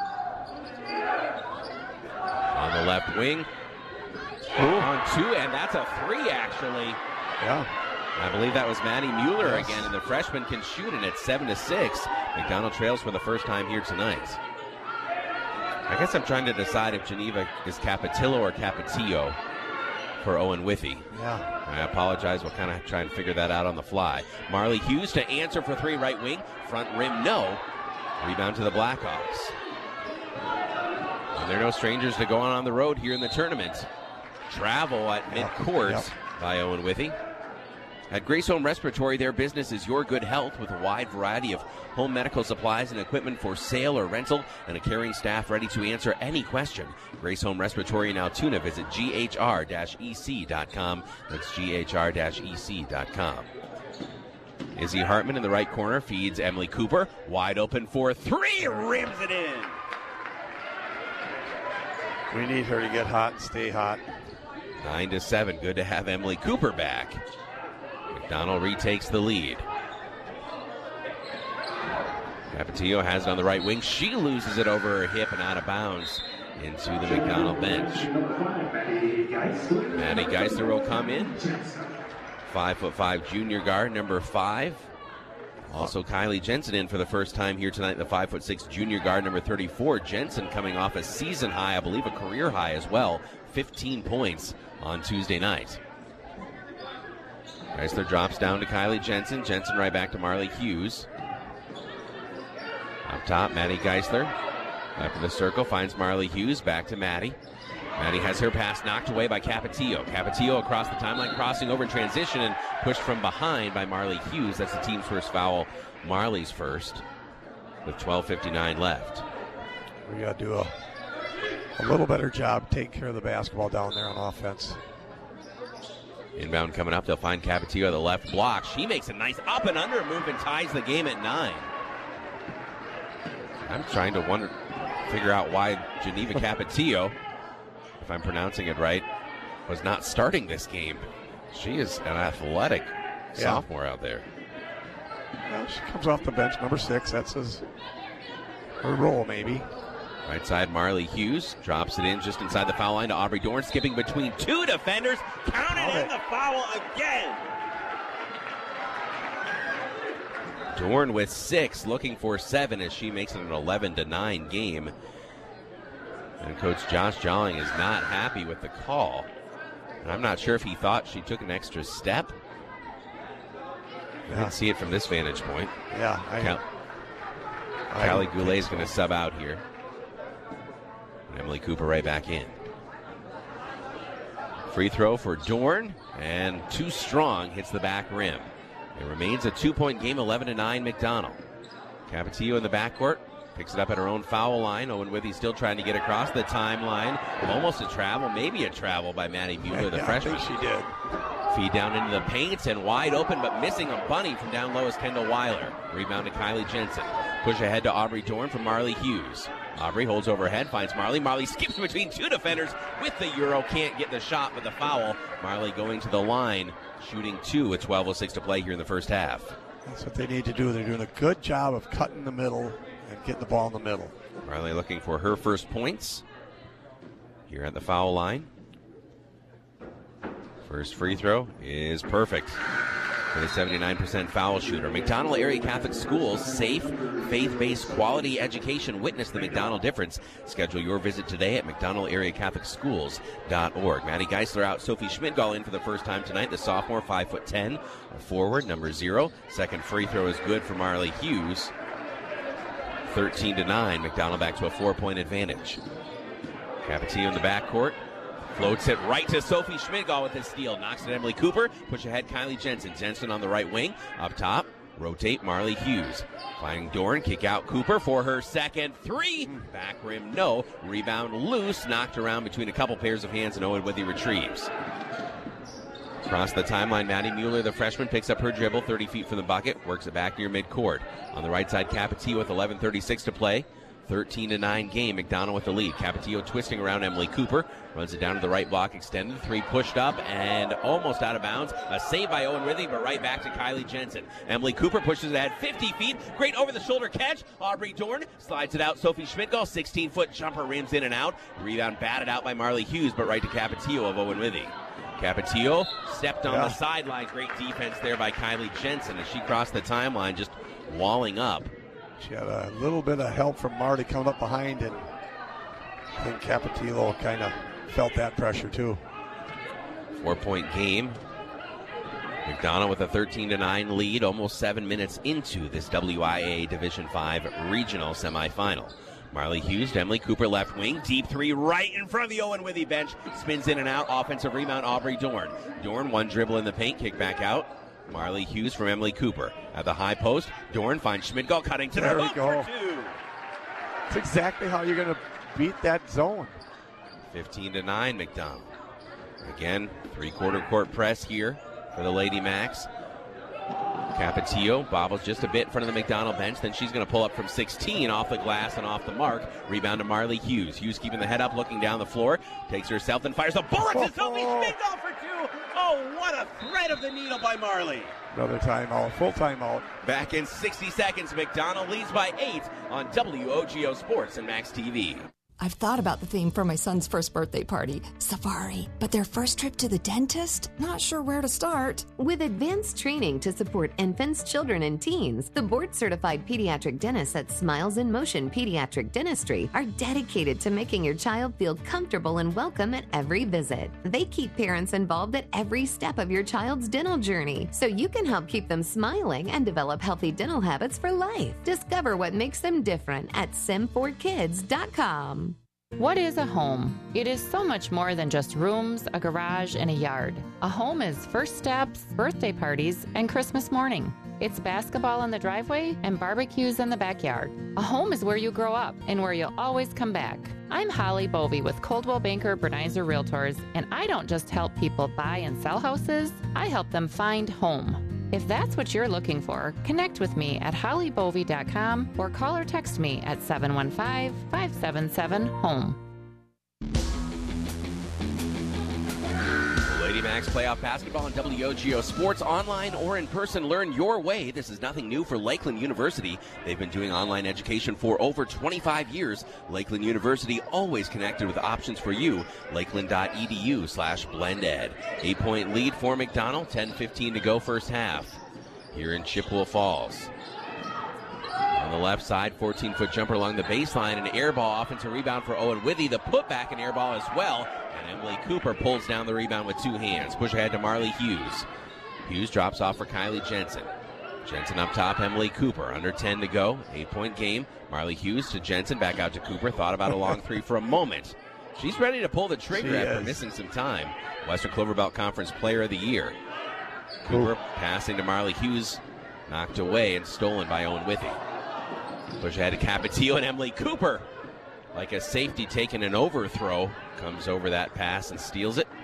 On the left wing. Ooh. On two, and that's a three, actually. Yeah. I believe that was Maddie Mueller Yes. again, and the freshman can shoot it at seven to six. McDonald trails for the first time here tonight. I guess I'm trying to decide if Geneva is Capatillo or Capatillo for Owen Withey. Yeah. I apologize. We'll kind of try and figure that out on the fly. Marley Hughes to answer for three, right wing. Front rim, no. Rebound to the Blackhawks. And they're no strangers to going on the road here in the tournament. Travel at midcourt Yep. by Owen Withey. At Grace Home Respiratory, their business is your good health with a wide variety of home medical supplies and equipment for sale or rental and a caring staff ready to answer any question. Grace Home Respiratory in Altoona. Visit G H R E C dot com. That's G H R E C dot com. Izzy Hartman in the right corner feeds Emily Cooper. Wide open for three. Rims it in. We need her to get hot and stay hot. Nine to seven. Good to have Emily Cooper back. McDonald retakes the lead. Capatillo has it on the right wing. She loses it over her hip and out of bounds into the McDonald bench. Maddie Geisler will come in. Five foot five junior guard, number five. Also Kylie Jensen in for the first time here tonight, the five foot six junior guard, number thirty-four. Jensen coming off a season high, I believe a career high as well. fifteen points on Tuesday night. Geisler drops down to Kylie Jensen. Jensen right back to Marley Hughes. Up top, Maddie Geisler. Left of the circle, finds Marley Hughes. Back to Maddie. Maddie has her pass knocked away by Capatillo. Capatillo across the timeline, crossing over in transition and pushed from behind by Marley Hughes. That's the team's first foul. Marley's first with twelve fifty-nine left. We got to do a, a little better job taking care of the basketball down there on offense. Inbound coming up. They'll find Capatillo the left block. She makes a nice up and under move and ties the game at nine. I'm trying to wonder, figure out why Geneva Capatillo, if I'm pronouncing it right, was not starting this game. She is an athletic Yeah. sophomore out there. Well, she comes off the bench, number six. That's his, her role, maybe. Right side, Marley Hughes drops it in just inside the foul line to Aubrey Dorn, skipping between two defenders. Counted in the foul again. Dorn with six, looking for seven as she makes it an eleven to nine game. And Coach Josh Jolling is not happy with the call. And I'm not sure if he thought she took an extra step. I Yeah. didn't see it from this vantage point. Yeah, I, Cal- I Callie don't Goulet think is going to so. sub out here. Emily Cooper right back in. Free throw for Dorn, and too strong, hits the back rim. It remains a two-point game, eleven to nine McDonald. Capatillo in the backcourt, picks it up at her own foul line. Owen Withey still trying to get across the timeline. Almost a travel, maybe a travel by Maddie Mueller, the Yeah, freshman. I think she did. Feed down into the paint and wide open, but missing a bunny from down low is Kendall Weiler. Rebound to Kylie Jensen. Push ahead to Aubrey Dorn from Marley Hughes. Aubrey holds overhead, finds Marley. Marley skips between two defenders with the Euro. Can't get the shot, but the foul. Marley going to the line, shooting two with twelve oh six to play here in the first half. That's what they need to do. They're doing a good job of cutting the middle and getting the ball in the middle. Marley looking for her first points here at the foul line. First free throw is perfect for the seventy-nine percent foul shooter. McDonald Area Catholic Schools, safe, faith-based quality education. Witness the McDonald difference. Schedule your visit today at mcdonald area catholic schools dot org. Maddie Geisler out. Sophie Schmidgall in for the first time tonight. The sophomore, five foot ten, a forward, number zero. Second free throw is good for Marley Hughes. thirteen to nine. McDonald back to a four-point advantage. Capetillo in the backcourt. Floats it right to Sophie Schmidgall with the steal. Knocks it Emily Cooper. Push ahead Kylie Jensen. Jensen on the right wing. Up top, rotate Marley Hughes. Finding Dorn. Kick out Cooper for her second three. Back rim, no. Rebound loose. Knocked around between a couple pairs of hands, and Owen Withy retrieves. Across the timeline, Maddie Mueller, the freshman, picks up her dribble thirty feet from the bucket. Works it back near midcourt. On the right side, Capetillo with eleven thirty-six to play. thirteen to nine game, McDonald with the lead. Capetillo twisting around Emily Cooper. Runs it down to the right block, extended. Three pushed up and almost out of bounds. A save by Owen Withy, but right back to Kylie Jensen. Emily Cooper pushes it ahead fifty feet. Great over-the-shoulder catch. Aubrey Dorn slides it out. Sophie Schmidgall, sixteen-foot jumper, rims in and out. Rebound batted out by Marley Hughes, but right to Capetillo of Owen Withy. Capetillo stepped on yeah. the sideline. Great defense there by Kylie Jensen as she crossed the timeline, just walling up. She had a little bit of help from Marty coming up behind, and I think Capetillo kind of felt that pressure too. Four-point game. McDonald with a thirteen to nine lead, almost seven minutes into this W I A Division five regional semifinal. Marley Hughes to Emily Cooper, left wing. Deep three right in front of the Owen Withy bench. Spins in and out. Offensive rebound, Aubrey Dorn. Dorn, one dribble in the paint, kick back out. Marley Hughes from Emily Cooper. At the high post, Dorn finds Schmidgall cutting to the There we hook go. for two. That's exactly how you're going to beat that zone. fifteen to nine, McDonald. Again, three-quarter court press here for the Lady Macs. Capetillo bobbles just a bit in front of the McDonald bench. Then she's going to pull up from sixteen off the glass and off the mark. Rebound to Marley Hughes. Hughes keeping the head up, looking down the floor. Takes herself and fires a bullet to Sophie Schmidgall for two. Oh, what a thread of the needle by Marley. Another timeout, full timeout. Back in sixty seconds, McDonald leads by eight on W O G O Sports and Max T V. I've thought about the theme for my son's first birthday party, safari. But their first trip to the dentist? Not sure where to start. With advanced training to support infants, children, and teens, the board-certified pediatric dentists at Smiles in Motion Pediatric Dentistry are dedicated to making your child feel comfortable and welcome at every visit. They keep parents involved at every step of your child's dental journey, so you can help keep them smiling and develop healthy dental habits for life. Discover what makes them different at sim four kids dot com. What is a home? It is so much more than just rooms, a garage, and a yard. A home is first steps, birthday parties, and Christmas morning. It's basketball in the driveway and barbecues in the backyard. A home is where you grow up and where you'll always come back. I'm Holly Bovey with Coldwell Banker Bernizer Realtors, and I don't just help people buy and sell houses, I help them find home. If that's what you're looking for, connect with me at holly bovey dot com or call or text me at seven one five, five seven seven, HOME. Lady Macs playoff basketball on W O G O Sports, online or in person. Learn your way. This is nothing new for Lakeland University. They've been doing online education for over twenty-five years. Lakeland University, always connected with options for you. Lakeland.edu slash blended. Eight-point lead for McDonald. ten fifteen to go first half here in Chippewa Falls. On the left side, fourteen-foot jumper along the baseline. An air ball, offensive rebound for Owen Withy. The putback and air ball as well. And Emily Cooper pulls down the rebound with two hands. Push ahead to Marley Hughes. Hughes drops off for Kylie Jensen. Jensen up top, Emily Cooper. Under ten to go. Eight-point game. Marley Hughes to Jensen. Back out to Cooper. Thought about a long three for a moment. She's ready to pull the trigger She after is. missing some time. Western Clover Belt Conference Player of the Year. Cooper Ooh. passing to Marley Hughes. Knocked away and stolen by Owen Withy. Push ahead to Capetillo and Emily Cooper. Like a safety taking an overthrow. Comes over that pass and steals it.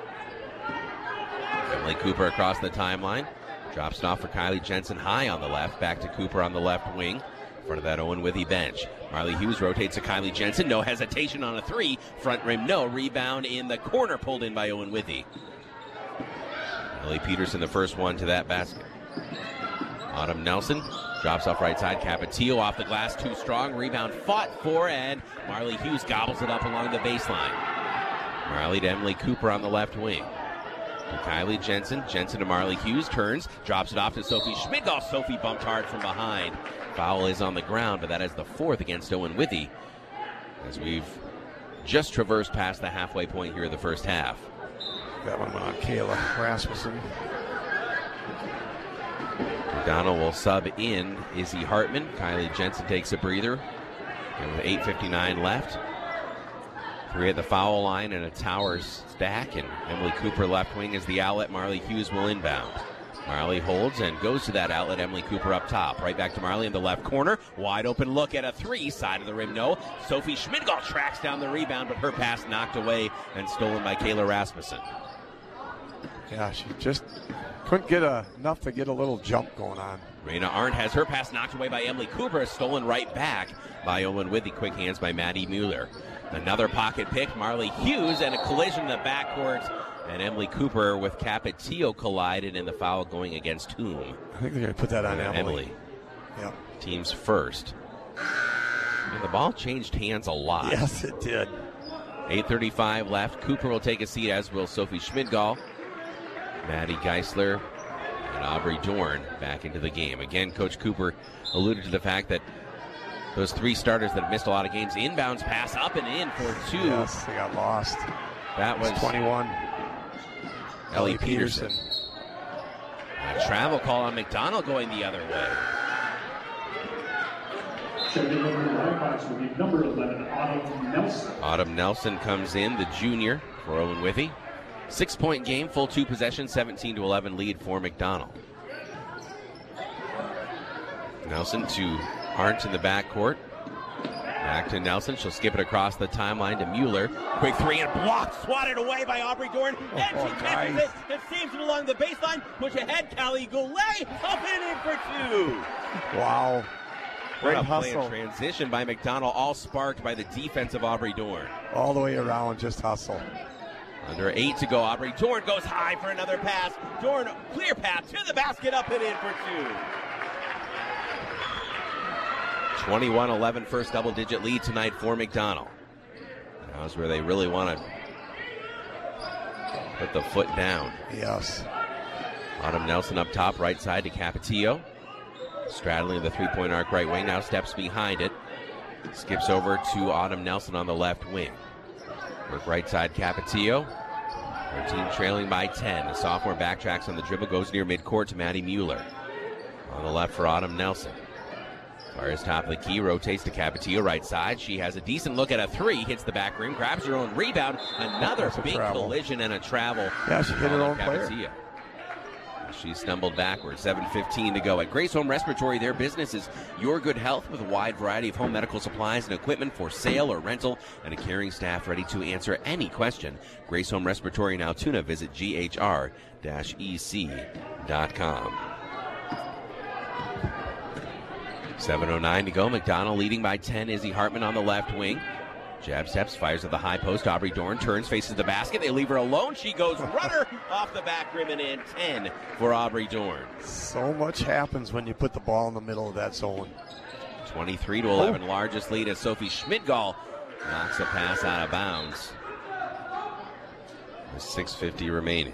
Emily Cooper across the timeline. Drops it off for Kylie Jensen high on the left. Back to Cooper on the left wing. front of that Owen Withy bench. Marley Hughes rotates to Kylie Jensen. No hesitation on a three. Front rim, no. Rebound in the corner, pulled in by Owen Withy. Ellie Peterson, the first one to that basket. Autumn Nelson drops off right side. Capetillo off the glass, too strong. Rebound fought for, and Marley Hughes gobbles it up along the baseline. Marley to Emily Cooper on the left wing. To Kylie Jensen. Jensen to Marley Hughes. Turns, drops it off to Sophie Schmidgall. Sophie bumped hard from behind. Foul is on the ground, but that is the fourth against Owen Withy, as we've just traversed past the halfway point here of the first half. That one went on Kayla Rasmussen. McDonald will sub in Izzy Hartman. Kylie Jensen takes a breather. And with eight fifty-nine left, three at the foul line and a Towers stack. And Emily Cooper left wing is the outlet. Marley Hughes will inbound. Marley holds and goes to that outlet. Emily Cooper up top. Right back to Marley in the left corner. Wide open look at a three. Side of the rim, no. Sophie Schmidgall tracks down the rebound, but her pass knocked away and stolen by Kayla Rasmussen. Yeah, she just couldn't get a, enough to get a little jump going on. Raina Arndt has her pass knocked away by Emily Cooper, stolen right back by Owen Withy. Quick hands by Maddie Mueller. Another pocket pick, Marley Hughes, and a collision in the backcourt. And Emily Cooper with Capetillo collided in the foul going against whom? I think they're going to put that on Emily. Emily. Yep. Team's first. And the ball changed hands a lot. Yes, it did. eight thirty-five left. Cooper will take a seat, as will Sophie Schmidgall. Maddie Geisler and Aubrey Dorn back into the game. Again, Coach Cooper alluded to the fact that those three starters that have missed a lot of games, inbounds pass up and in for two. Yes, they got lost. That was twenty-one. Ellie Peterson. A travel call on McDonald going the other way. Checking over the line box will be number eleven, Autumn Nelson. Autumn Nelson comes in, the junior for Owen Withy. Six-point game, full two possessions, seventeen to eleven lead for McDonald. Nelson to Arndt in the backcourt. Back to Nelson. She'll skip it across the timeline to Mueller. Quick three and blocked. Swatted away by Aubrey Dorn. And oh, she catches nice. it and saves it along the baseline. Push ahead. Callie Goulet up and in for two. Wow. What Great a play hustle. and transition by McDonald, all sparked by the defense of Aubrey Dorn. All the way around, just hustle. Under eight to go. Aubrey Dorn goes high for another pass. Dorn, clear path to the basket, up and in for two. twenty-one eleven, first double-digit lead tonight for McDonald. Now's where they really want to put the foot down. Yes. Autumn Nelson up top, right side to Capetillo. Straddling the three-point arc right wing, now steps behind it. Skips over to Autumn Nelson on the left wing. Work right side, Capetillo. Her team trailing by ten. The sophomore backtracks on the dribble, goes near midcourt to Maddie Mueller. On the left for Autumn Nelson. Fires top of the key, rotates to Capetillo right side. She has a decent look at a three, hits the back rim, grabs her own rebound. Another big travel. collision and a travel. Yeah, she hit her own player. Capetillo. She stumbled backwards. seven fifteen to go. At Grace Home Respiratory, their business is your good health with a wide variety of home medical supplies and equipment for sale or rental and a caring staff ready to answer any question. Grace Home Respiratory in Altoona. Visit G H R E C dot com. seven oh nine to go. McDonald leading by ten. Izzy Hartman on the left wing. Jab steps, fires at the high post. Aubrey Dorn turns, faces the basket. They leave her alone. She goes runner off the back rim and in. ten for Aubrey Dorn. So much happens when you put the ball in the middle of that zone. twenty-three to eleven, oh. Largest lead as Sophie Schmidgall knocks a pass out of bounds. With six fifty remaining.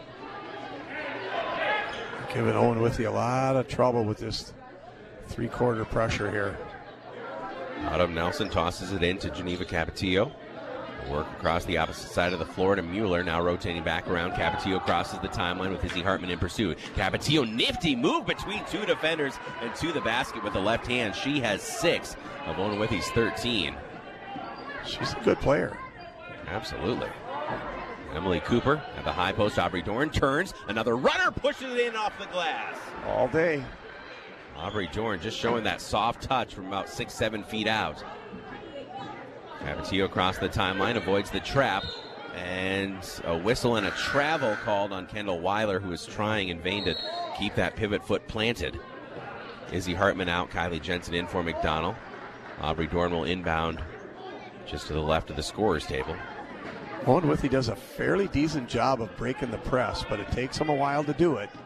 Giving Owen Withy a lot of trouble with this three-quarter pressure here. Autumn Nelson tosses it in to Geneva Capetillo. Work across the opposite side of the floor to Mueller, now rotating back around. Capetillo crosses the timeline with Izzy Hartman in pursuit. Capetillo, nifty move between two defenders and to the basket with the left hand. She has six of Owen Withy's thirteen. She's a good player. Absolutely. Emily Cooper at the high post. Aubrey Dorn turns. Another runner pushes it in off the glass. All day. Aubrey Dorn just showing that soft touch from about six, seven feet out. Capetillo across the timeline, avoids the trap, and a whistle and a travel called on Kendall Weiler, who is trying in vain to keep that pivot foot planted. Izzy Hartman out, Kylie Jensen in for McDonell. Aubrey Dorn will inbound just to the left of the scorer's table. Owen Withy does a fairly decent job of breaking the press, but it takes him a while to do it.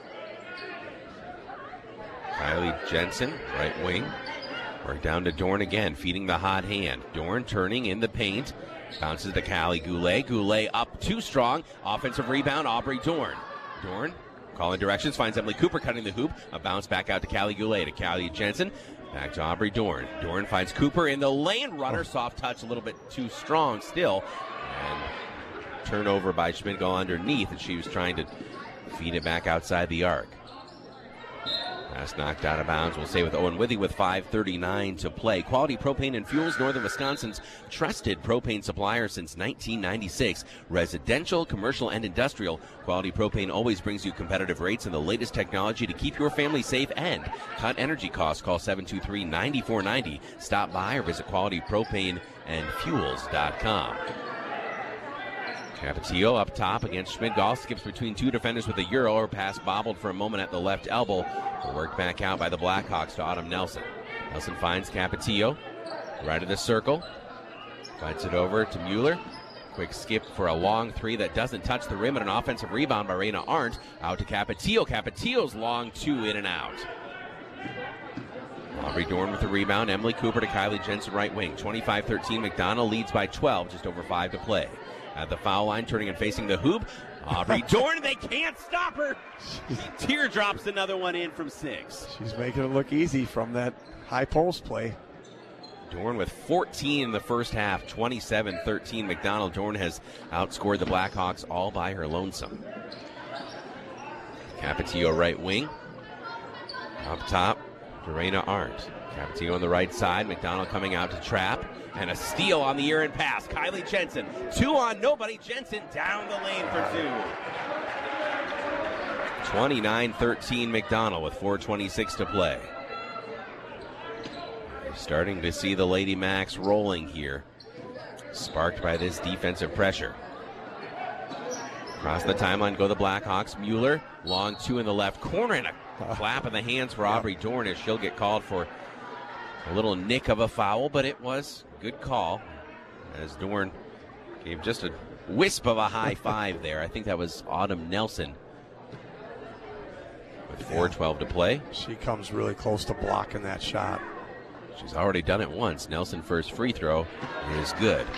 Kylie Jensen, right wing. Work down to Dorn again, feeding the hot hand. Dorn turning in the paint. Bounces to Callie Goulet. Goulet up too strong. Offensive rebound, Aubrey Dorn. Dorn calling directions, finds Emily Cooper cutting the hoop. A bounce back out to Callie Goulet, to Callie Jensen. Back to Aubrey Dorn. Dorn finds Cooper in the lane. Runner, soft touch, a little bit too strong still. And turnover by Schmidgall underneath, and she was trying to feed it back outside the arc. Pass knocked out of bounds. We'll stay with Owen Withy with five thirty-nine to play. Quality Propane and Fuels, Northern Wisconsin's trusted propane supplier since nineteen ninety-six. Residential, commercial, and industrial. Quality Propane always brings you competitive rates and the latest technology to keep your family safe and cut energy costs. Call seven two three, nine four nine zero. Stop by or visit quality propane and fuels dot com. Capetillo up top against Schmidgall. Skips between two defenders with a euro. Or pass bobbled for a moment at the left elbow. Worked back out by the Blackhawks to Autumn Nelson. Nelson finds Capetillo. Right of the circle. Fights it over to Mueller. Quick skip for a long three that doesn't touch the rim, and an offensive rebound by Raina Arndt. Out to Capetillo. Capetillo's long two in and out. Aubrey Dorn with the rebound. Emily Cooper to Kylie Jensen, right wing. twenty-five thirteen. McDonell leads by twelve. Just over five to play. At the foul line, turning and facing the hoop. Aubrey Dorn, they can't stop her. She teardrops another one in from six. She's making it look easy from that high post play. Dorn with fourteen in the first half, twenty-seven thirteen. McDonell. Dorn has outscored the Blackhawks all by her lonesome. Capetillo right wing. Up top, Raina Arndt. Capetillo on the right side. McDonell coming out to trap. And a steal on the errant pass. Kylie Jensen. Two on nobody. Jensen down the lane for two. twenty-nine thirteen McDonell with four twenty-six to play. You're starting to see the Lady Macs rolling here. Sparked by this defensive pressure. Across the timeline go the Blackhawks. Mueller. Long two in the left corner. And a clap in the hands for Aubrey Dorn as she'll get called for a little nick of a foul, but it was a good call as Dorn gave just a wisp of a high five there. I think that was Autumn Nelson with four twelve to play. She comes really close to blocking that shot. She's already done it once. Nelson first free throw is good.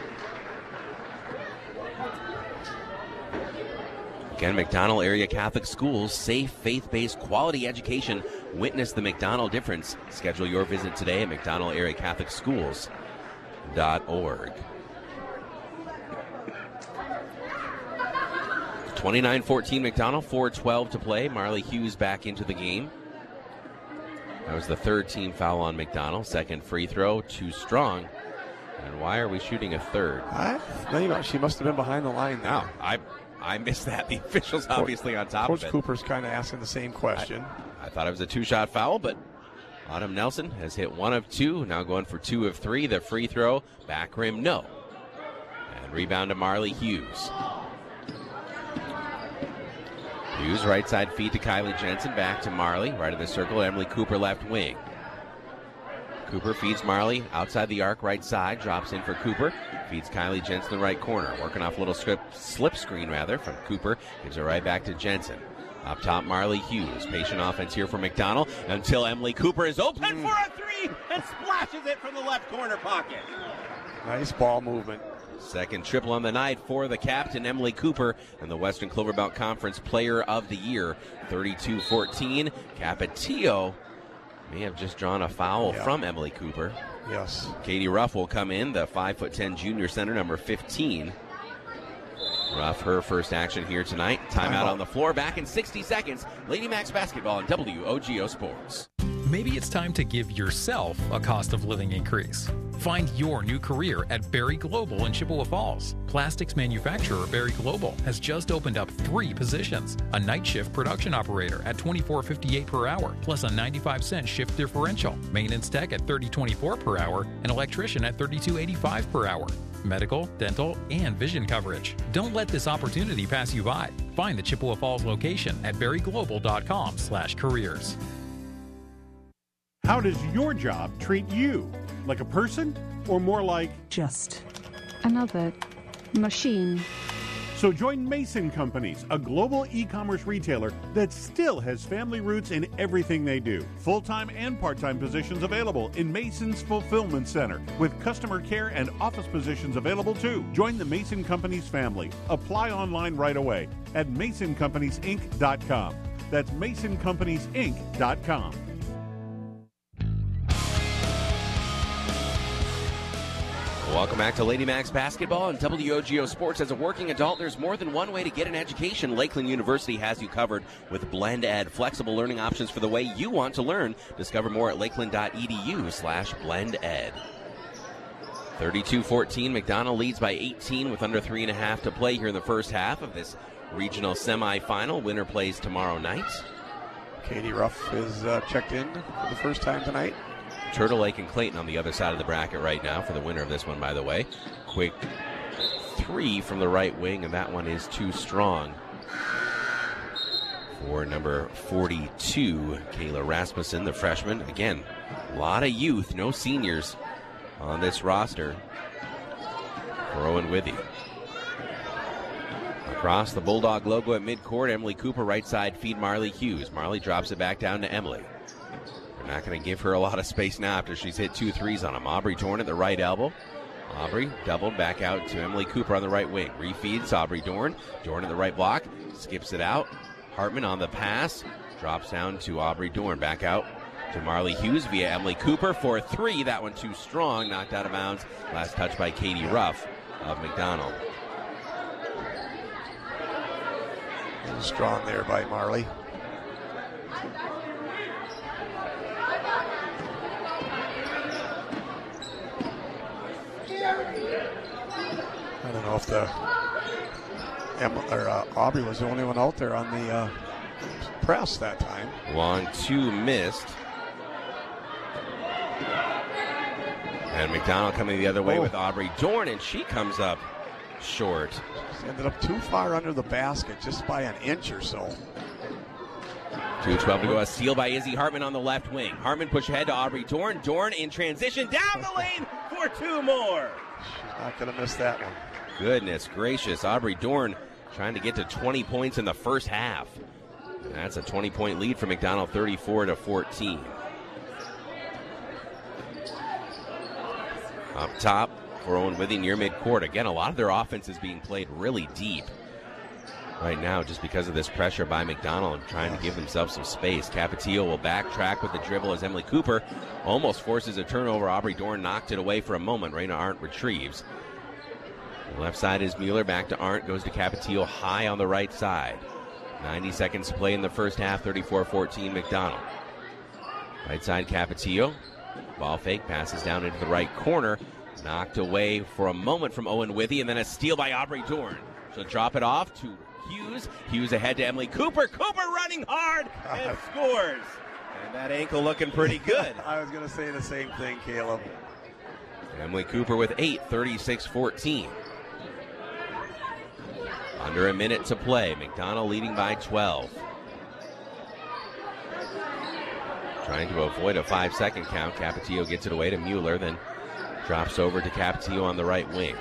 Again, McDonell Area Catholic Schools, safe, faith-based, quality education. Witness the McDonell difference. Schedule your visit today at mcdonell area catholic schools dot org. twenty-nine fourteen McDonell, four twelve to play. Marley Hughes back into the game. That was the third team foul on McDonell. Second free throw, too strong. And why are we shooting a third? I, you know, she must have been behind the line now. I I missed that. The officials obviously on top Coach of it. Cooper's kind of asking the same question. I, I thought it was a two-shot foul, but Autumn Nelson has hit one of two, now going for two of three. The free throw, back rim, no. And rebound to Marley Hughes. Hughes, right side feed to Kylie Jensen, back to Marley, right of the circle, Emily Cooper left wing. Cooper feeds Marley outside the arc, right side, drops in for Cooper, feeds Kylie Jensen the right corner, working off a little slip, slip screen rather from Cooper, gives it right back to Jensen. Up top, Marley Hughes. Patient offense here for McDonell until Emily Cooper is open mm. for a three and splashes it from the left corner pocket. Nice ball movement. Second triple on the night for the captain, Emily Cooper, and the Western Clover Belt Conference Player of the Year, thirty-two fourteen. Capetillo may have just drawn a foul yeah. from Emily Cooper. Yes. Katie Ruff will come in, the five foot ten junior center, number fifteen. Ruff, her first action here tonight. Timeout on the floor. Back in sixty seconds. Lady Macs basketball on W O G O Sports. Maybe it's time to give yourself a cost of living increase. Find your new career at Berry Global in Chippewa Falls. Plastics manufacturer Berry Global has just opened up three positions. A night shift production operator at twenty-four fifty-eight per hour, plus a ninety-five cent shift differential. Maintenance tech at thirty twenty-four per hour, and electrician at thirty-two eighty-five per hour. Medical, dental, and vision coverage. Don't let this opportunity pass you by. Find the Chippewa Falls location at berry global dot com slash careers. How does your job treat you? Like a person or more like just another machine? So join Mason Companies, a global e-commerce retailer that still has family roots in everything they do. Full-time and part-time positions available in Mason's Fulfillment Center, with customer care and office positions available too. Join the Mason Companies family. Apply online right away at mason companies inc dot com. That's mason companies inc dot com. Welcome back to Lady Max Basketball and W O G O Sports. As a working adult, there's more than one way to get an education. Lakeland University has you covered with Blend Ed, flexible learning options for the way you want to learn. Discover more at lakeland.edu slash blend ed. thirty-two fourteen, McDonald leads by eighteen with under three and a half to play here in the first half of this regional semifinal. Winner plays tomorrow night. Katie Ruff is uh, checked in for the first time tonight. Turtle Lake and Clayton on the other side of the bracket right now for the winner of this one, by the way. Quick three from the right wing, and that one is too strong for number forty-two, Kayla Rasmussen, the freshman. Again, a lot of youth, no seniors on this roster for Owen Withy. Across the Bulldog logo at midcourt, Emily Cooper, right side feed Marley Hughes. Marley drops it back down to Emily. They're not going to give her a lot of space now after she's hit two threes on him. Aubrey Dorn at the right elbow. Aubrey doubled back out to Emily Cooper on the right wing. Refeeds Aubrey Dorn. Dorn at the right block. Skips it out. Hartman on the pass. Drops down to Aubrey Dorn. Back out to Marley Hughes via Emily Cooper for three. That one too strong. Knocked out of bounds. Last touch by Katie Ruff of McDonald. Strong there by Marley. I don't know if the Emma, or, uh, Aubrey was the only one out there on the uh, press that time. Long two missed. And McDonald coming the other way oh. with Aubrey Dorn, and she comes up short. She ended up too far under the basket, just by an inch or so. two twelve to go. A steal by Izzy Hartman on the left wing. Hartman push ahead to Aubrey Dorn. Dorn in transition down the lane for two more. She's not going to miss that one. Goodness gracious. Aubrey Dorn trying to get to twenty points in the first half. And that's a twenty-point lead for McDonald, thirty-four to fourteen. Up top for Owen Withy near midcourt. Again, a lot of their offense is being played really deep right now just because of this pressure by McDonald trying to give themselves some space. Capetillo will backtrack with the dribble as Emily Cooper almost forces a turnover. Aubrey Dorn knocked it away for a moment. Raina Arndt retrieves. The left side is Mueller. Back to Arndt. Goes to Capetillo high on the right side. ninety seconds to play in the first half. thirty-four fourteen McDonald. Right side Capetillo. Ball fake. Passes down into the right corner. Knocked away for a moment from Owen Withy. And then a steal by Aubrey Dorn. She'll drop it off to Hughes. Hughes ahead to Emily Cooper. Cooper running hard and scores. And that ankle looking pretty good. I was going to say the same thing, Caleb. Emily Cooper with eight, thirty-six fourteen. Under a minute to play. McDonald leading by twelve. Trying to avoid a five-second count. Capetillo gets it away to Mueller, then drops over to Capetillo on the right wing.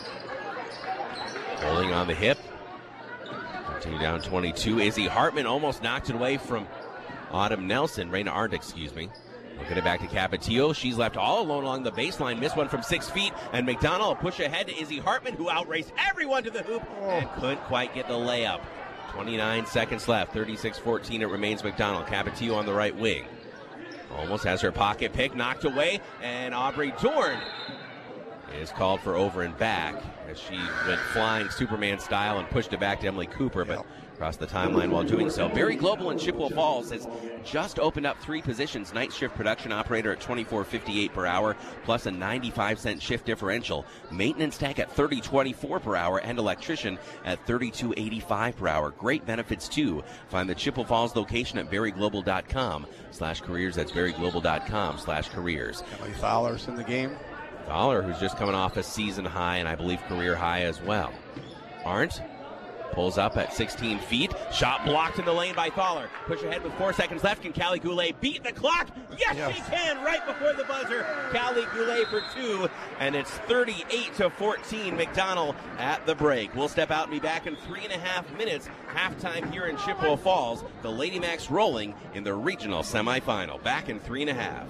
Holding on the hip. Continue down twenty-two. Izzy Hartman almost knocked it away from Autumn Nelson. Raina Arndt, excuse me. We'll get it back to Capetillo. She's left all alone along the baseline. Missed one from six feet. And McDonald push ahead to Izzy Hartman, who outraced everyone to the hoop and couldn't quite get the layup. twenty-nine seconds left. thirty-six fourteen. It remains McDonald. Capetillo on the right wing. Almost has her pocket pick knocked away. And Aubrey Dorn is called for over and back as she went flying Superman style and pushed it back to Emily Cooper, but across the timeline while doing so. Berry Global in Chippewa Falls has just opened up three positions. Night shift production operator at twenty-four fifty-eight per hour, plus a ninety-five cent shift differential. Maintenance tech at thirty twenty-four per hour, and electrician at thirty-two eighty-five per hour. Great benefits too. Find the Chippewa Falls location at berryglobal.com slash careers. That's berryglobal.com slash careers. Emily Fowler's in the game. Fowler, who's just coming off a season high and I believe career high as well. Arndt Pulls up at sixteen feet. Shot blocked in the lane by Thaler. Push ahead with four seconds left. Can Callie Goulet beat the clock? Yes, yes, she can, right before the buzzer. Callie Goulet for two, and it's thirty-eight to fourteen. McDonald at the break. We'll step out and be back in three and a half minutes. Halftime here in Chippewa Falls. The Lady Macs rolling in the regional semifinal. Back in three and a half.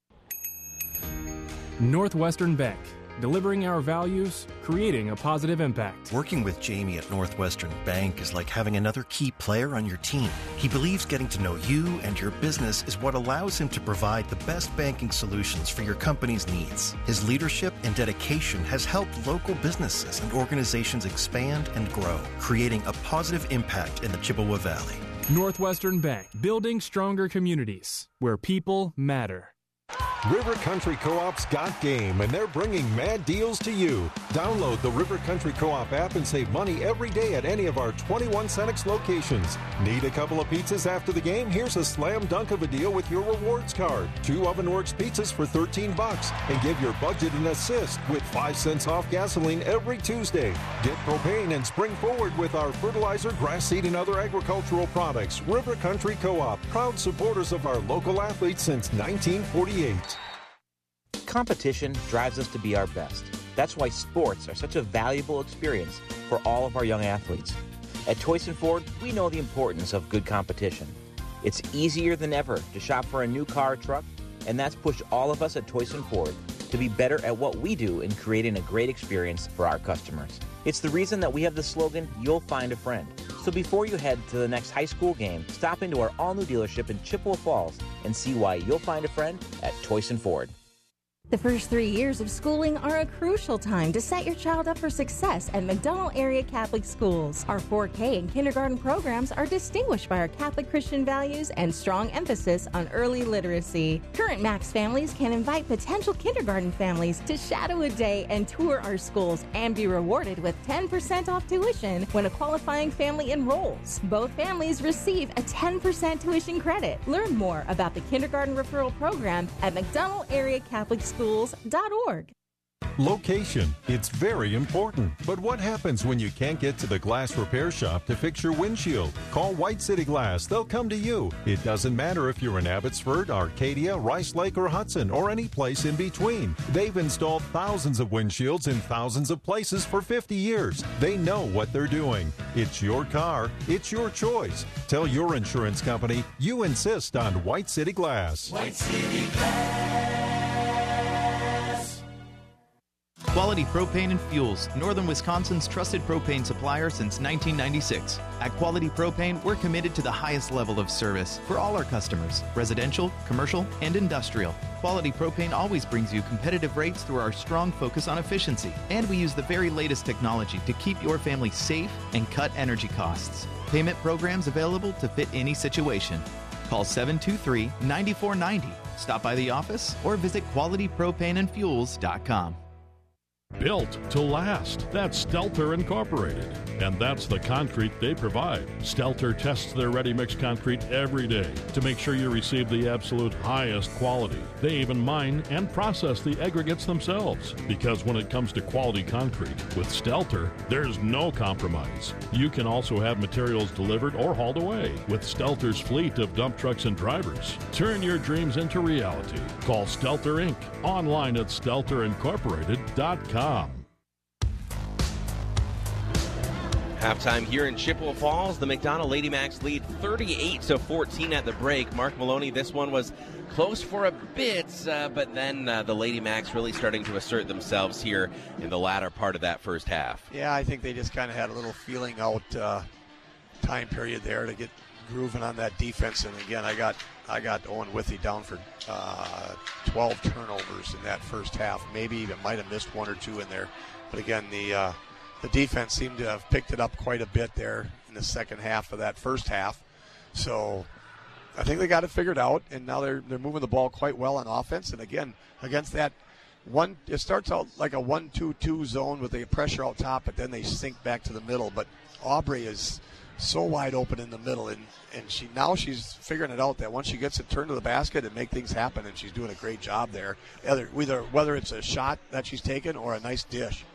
Northwestern Bank. Delivering our values, creating a positive impact. Working with Jamie at Northwestern Bank is like having another key player on your team. He believes getting to know you and your business is what allows him to provide the best banking solutions for your company's needs. His leadership and dedication has helped local businesses and organizations expand and grow, creating a positive impact in the Chippewa Valley. Northwestern Bank, building stronger communities where people matter. River Country Co-op's got game, and they're bringing mad deals to you. Download the River Country Co-op app and save money every day at any of our twenty-one Cenex locations. Need a couple of pizzas after the game? Here's a slam dunk of a deal with your rewards card. Two Ovenworks pizzas for thirteen bucks, and give your budget an assist with five cents off gasoline every Tuesday. Get propane and spring forward with our fertilizer, grass seed, and other agricultural products. River Country Co-op, proud supporters of our local athletes since nineteen forty-eight. Competition drives us to be our best. That's why sports are such a valuable experience for all of our young athletes. At Toyson Ford, we know the importance of good competition. It's easier than ever to shop for a new car or truck, and that's pushed all of us at Toyson Ford to be better at what we do in creating a great experience for our customers. It's the reason that we have the slogan, "You'll find a friend." So before you head to the next high school game, stop into our all-new dealership in Chippewa Falls and see why you'll find a friend at Toyson Ford. The first three years of schooling are a crucial time to set your child up for success at McDonald Area Catholic Schools. Our four K and kindergarten programs are distinguished by our Catholic Christian values and strong emphasis on early literacy. Current Max families can invite potential kindergarten families to shadow a day and tour our schools and be rewarded with ten percent off tuition when a qualifying family enrolls. Both families receive a ten percent tuition credit. Learn more about the kindergarten referral program at McDonald Area Catholic Schools. schools dot org. Location. It's very important. But what happens when you can't get to the glass repair shop to fix your windshield? Call White City Glass. They'll come to you. It doesn't matter if you're in Abbotsford, Arcadia, Rice Lake, or Hudson, or any place in between. They've installed thousands of windshields in thousands of places for fifty years. They know what they're doing. It's your car. It's your choice. Tell your insurance company you insist on White City Glass. White City Glass. Quality Propane and Fuels, Northern Wisconsin's trusted propane supplier since nineteen ninety-six. At Quality Propane, we're committed to the highest level of service for all our customers, residential, commercial, and industrial. Quality Propane always brings you competitive rates through our strong focus on efficiency, and we use the very latest technology to keep your family safe and cut energy costs. Payment programs available to fit any situation. Call seven two three, nine four nine zero. Stop by the office or visit quality propane and fuels dot com. Built to last. That's Stelter Incorporated. And that's the concrete they provide. Stelter tests their ready-mix concrete every day to make sure you receive the absolute highest quality. They even mine and process the aggregates themselves. Because when it comes to quality concrete, with Stelter, there's no compromise. You can also have materials delivered or hauled away with Stelter's fleet of dump trucks and drivers. Turn your dreams into reality. Call Stelter Incorporated online at stelter incorporated dot com. Halftime here in Chippewa Falls. The McDonald Lady Macs lead thirty-eight to fourteen at the break. Mark Maloney, this one was close for a bit, uh, but then uh, the Lady Macs really starting to assert themselves here in the latter part of that first half. Yeah, I think they just kind of had a little feeling out uh, time period there to get grooving on that defense. And again, I got I got Owen Withy down for uh, twelve turnovers in that first half. Maybe even might have missed one or two in there. But again, the uh, the defense seemed to have picked it up quite a bit there in the second half of that first half. So I think they got it figured out, and now they're they're moving the ball quite well on offense. And again, against that one, it starts out like a one two two zone with the pressure out top, but then they sink back to the middle. But Aubrey is so wide open in the middle, and, and she now she's figuring it out that once she gets it turned to the basket and make things happen, and she's doing a great job there. Either, either whether it's a shot that she's taken or a nice dish.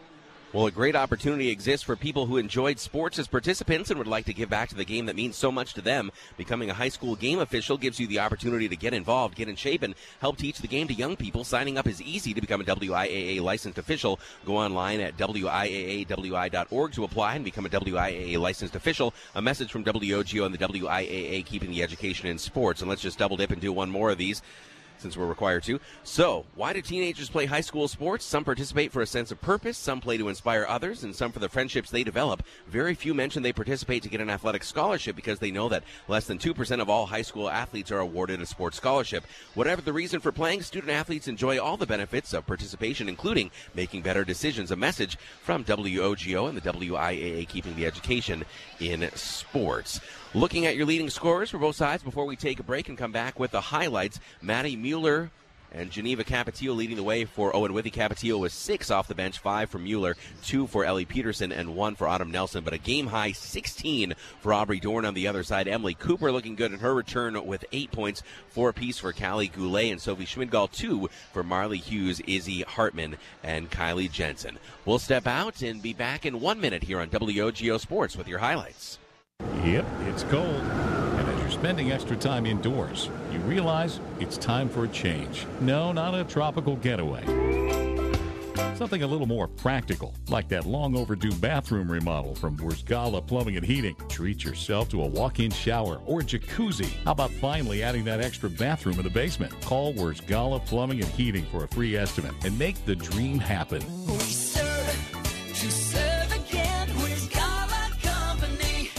Well, a great opportunity exists for people who enjoyed sports as participants and would like to give back to the game that means so much to them. Becoming a high school game official gives you the opportunity to get involved, get in shape, and help teach the game to young people. Signing up is easy to become a W I A A licensed official. Go online at W I A A W I dot org to apply and become a W I A A licensed official. A message from W O G O and the W I A A, keeping the education in sports. And let's just double dip and do one more of these, since we're required to. So, why do teenagers play high school sports? Some participate for a sense of purpose, some play to inspire others, and some for the friendships they develop. Very few mention they participate to get an athletic scholarship because they know that less than two percent of all high school athletes are awarded a sports scholarship. Whatever the reason for playing, student athletes enjoy all the benefits of participation, including making better decisions. A message from W O G O and the W I A A, keeping the education in sports. Looking at your leading scorers for both sides before we take a break and come back with the highlights. Maddie Mueller and Geneva Capetillo leading the way for Owen Withy. Capetillo was six off the bench, five for Mueller, two for Ellie Peterson, and one for Autumn Nelson. But a game-high sixteen for Aubrey Dorn on the other side. Emily Cooper looking good in her return with eight points, four apiece for Callie Goulet and Sophie Schmidgall, two for Marley Hughes, Izzy Hartman, and Kylie Jensen. We'll step out and be back in one minute here on W O G O Sports with your highlights. Yep, it's cold. And as you're spending extra time indoors, you realize it's time for a change. No, not a tropical getaway. Something a little more practical, like that long overdue bathroom remodel from Wurzgala Plumbing and Heating. Treat yourself to a walk-in shower or jacuzzi. How about finally adding that extra bathroom in the basement? Call Wurzgala Plumbing and Heating for a free estimate and make the dream happen. We serve to serve again. Wurzgala Company.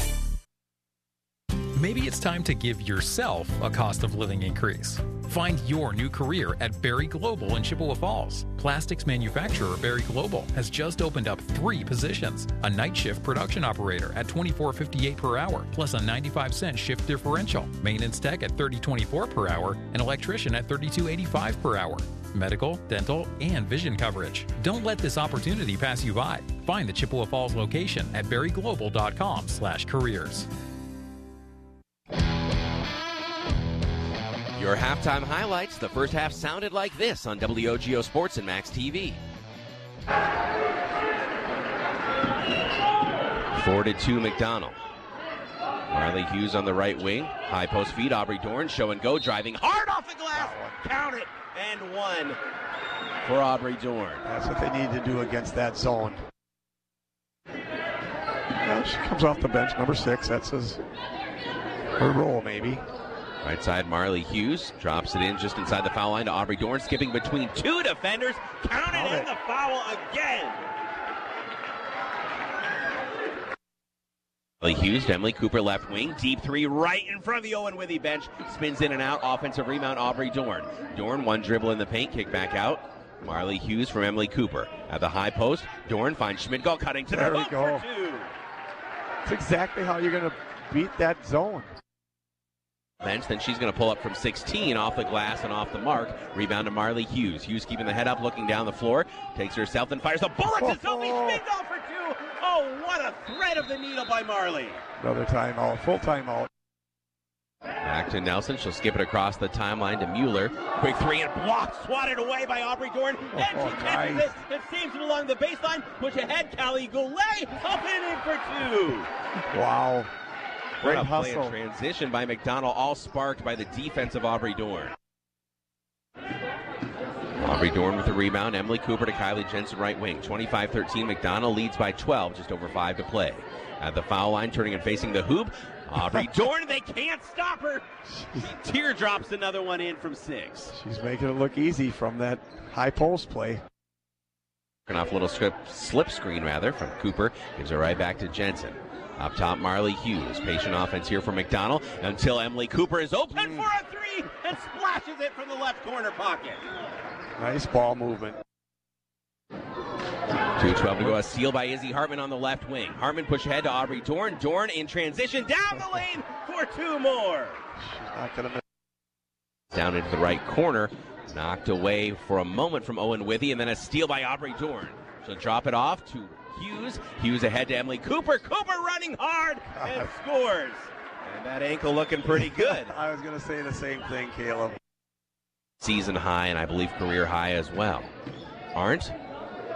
Maybe it's time to give yourself a cost of living increase. Find your new career at Berry Global in Chippewa Falls. Plastics manufacturer Berry Global has just opened up three positions. A night shift production operator at twenty-four fifty-eight per hour, plus a ninety-five cent shift differential. Maintenance tech at thirty twenty-four per hour, and electrician at thirty-two eighty-five per hour. Medical, dental, and vision coverage. Don't let this opportunity pass you by. Find the Chippewa Falls location at berryglobal.com slash careers. Your halftime highlights. The first half sounded like this on W O G O Sports and Max T V. Four to two, McDonald. Marley Hughes on the right wing. High post feed. Aubrey Dorn show and go, driving hard off the glass. Count it. And one for Aubrey Dorn. That's what they need to do against that zone. Well, she comes off the bench, number six. That's his, her role, maybe. Right side, Marley Hughes drops it in just inside the foul line to Aubrey Dorn, skipping between two defenders. Counted Count in it. the foul again. Marley Hughes, Emily Cooper left wing, deep three right in front of the Owen Withy bench. Spins in and out, offensive rebound, Aubrey Dorn. Dorn, one dribble in the paint, kick back out. Marley Hughes from Emily Cooper. At the high post, Dorn finds Schmidgall cutting to There the we hook go. for two. That's exactly how you're going to beat that zone. Bench, then she's going to pull up from sixteen off the glass and off the mark. Rebound to Marley Hughes. Hughes keeping the head up, looking down the floor. Takes herself and fires the bullet to Sophie Schmidgall for two. Oh, what a thread of the needle by Marley. Another timeout, full timeout. Back to Nelson. She'll skip it across the timeline to Mueller. Quick three and blocked, swatted away by Aubrey Dorn. And Oh, she catches nice. it and saves it along the baseline. Push ahead, Callie Goulet. Up and in for two. Wow. What Great a play hustle. and transition by McDonald, all sparked by the defense of Aubrey Dorn. Aubrey Dorn with the rebound. Emily Cooper to Kylie Jensen, right wing. twenty-five thirteen, McDonald leads by twelve, just over five to play. At the foul line, turning and facing the hoop. Aubrey Dorn, they can't stop her. She teardrops another one in from six. She's making it look easy from that high post play. Off a little slip, slip screen, rather, from Cooper. Gives it right back to Jensen. Up top, Marley Hughes. Patient offense here for McDonald until Emily Cooper is open Mm. for a three and splashes it from the left corner pocket. Nice ball movement. two twelve to go. A steal by Izzy Hartman on the left wing. Hartman push ahead to Aubrey Dorn. Dorn in transition down the lane for two more. She's not going to miss. Down into the right corner. Knocked away for a moment from Owen Withy, and then a steal by Aubrey Dorn. She'll drop it off to Hughes. Hughes ahead to Emily Cooper. Cooper running hard and scores. And that ankle looking pretty good. I was going to say the same thing, Caleb. Season high, and I believe career high as well. Arndt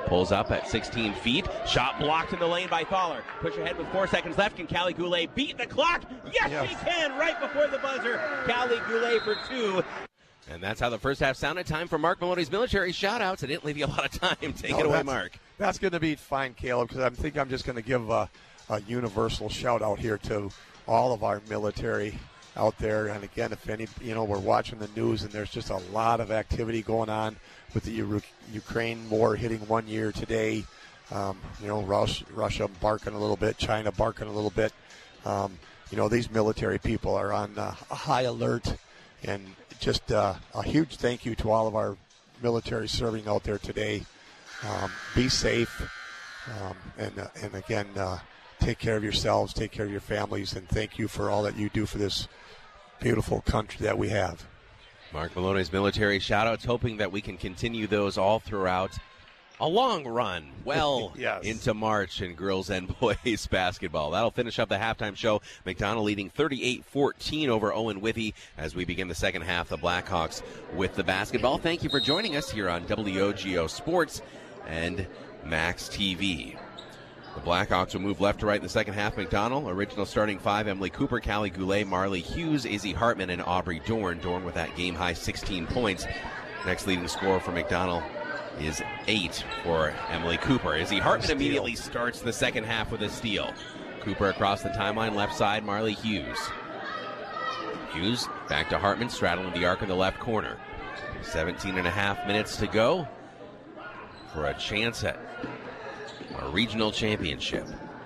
Pulls up at sixteen feet. Shot blocked in the lane by Thaler. Push ahead with four seconds left. Can Callie Goulet beat the clock? Yes, yes, she can, right before the buzzer. Callie Goulet for two. And that's how the first half sounded. Time for Mark Maloney's military shout-outs. I didn't leave you a lot of time. Take no, it away, that's, Mark. That's going to be fine, Caleb, because I think I'm just going to give a, a universal shout-out here to all of our military out there. And again, if any, you know, we're watching the news and there's just a lot of activity going on with the U- Ukraine war hitting one year today. Um, you know, Russia, Russia barking a little bit, China barking a little bit. Um, you know, these military people are on uh, a high alert, and just uh, a huge thank you to all of our military serving out there today. Um, be safe, um, and uh, and again, uh, take care of yourselves, take care of your families, and thank you for all that you do for this beautiful country that we have. Mark Maloney's military shout-outs, hoping that we can continue those all throughout a long run well yes. into March in girls and boys basketball. That'll finish up the halftime show. McDonald leading thirty-eight fourteen over Owen Withy as we begin the second half. The Blackhawks with the basketball. Thank you for joining us here on W O G O Sports and Max T V. The Blackhawks will move left to right in the second half. McDonald, original starting five, Emily Cooper, Callie Goulet, Marley Hughes, Izzy Hartman, and Aubrey Dorn. Dorn with that game-high sixteen points. Next leading scorer for McDonald is eight for Emily Cooper. Izzy Hartman immediately starts the second half with a steal. Cooper across the timeline, left side, Marley Hughes. Hughes back to Hartman, straddling the arc in the left corner. seventeen and a half minutes to go for a chance at a regional championship.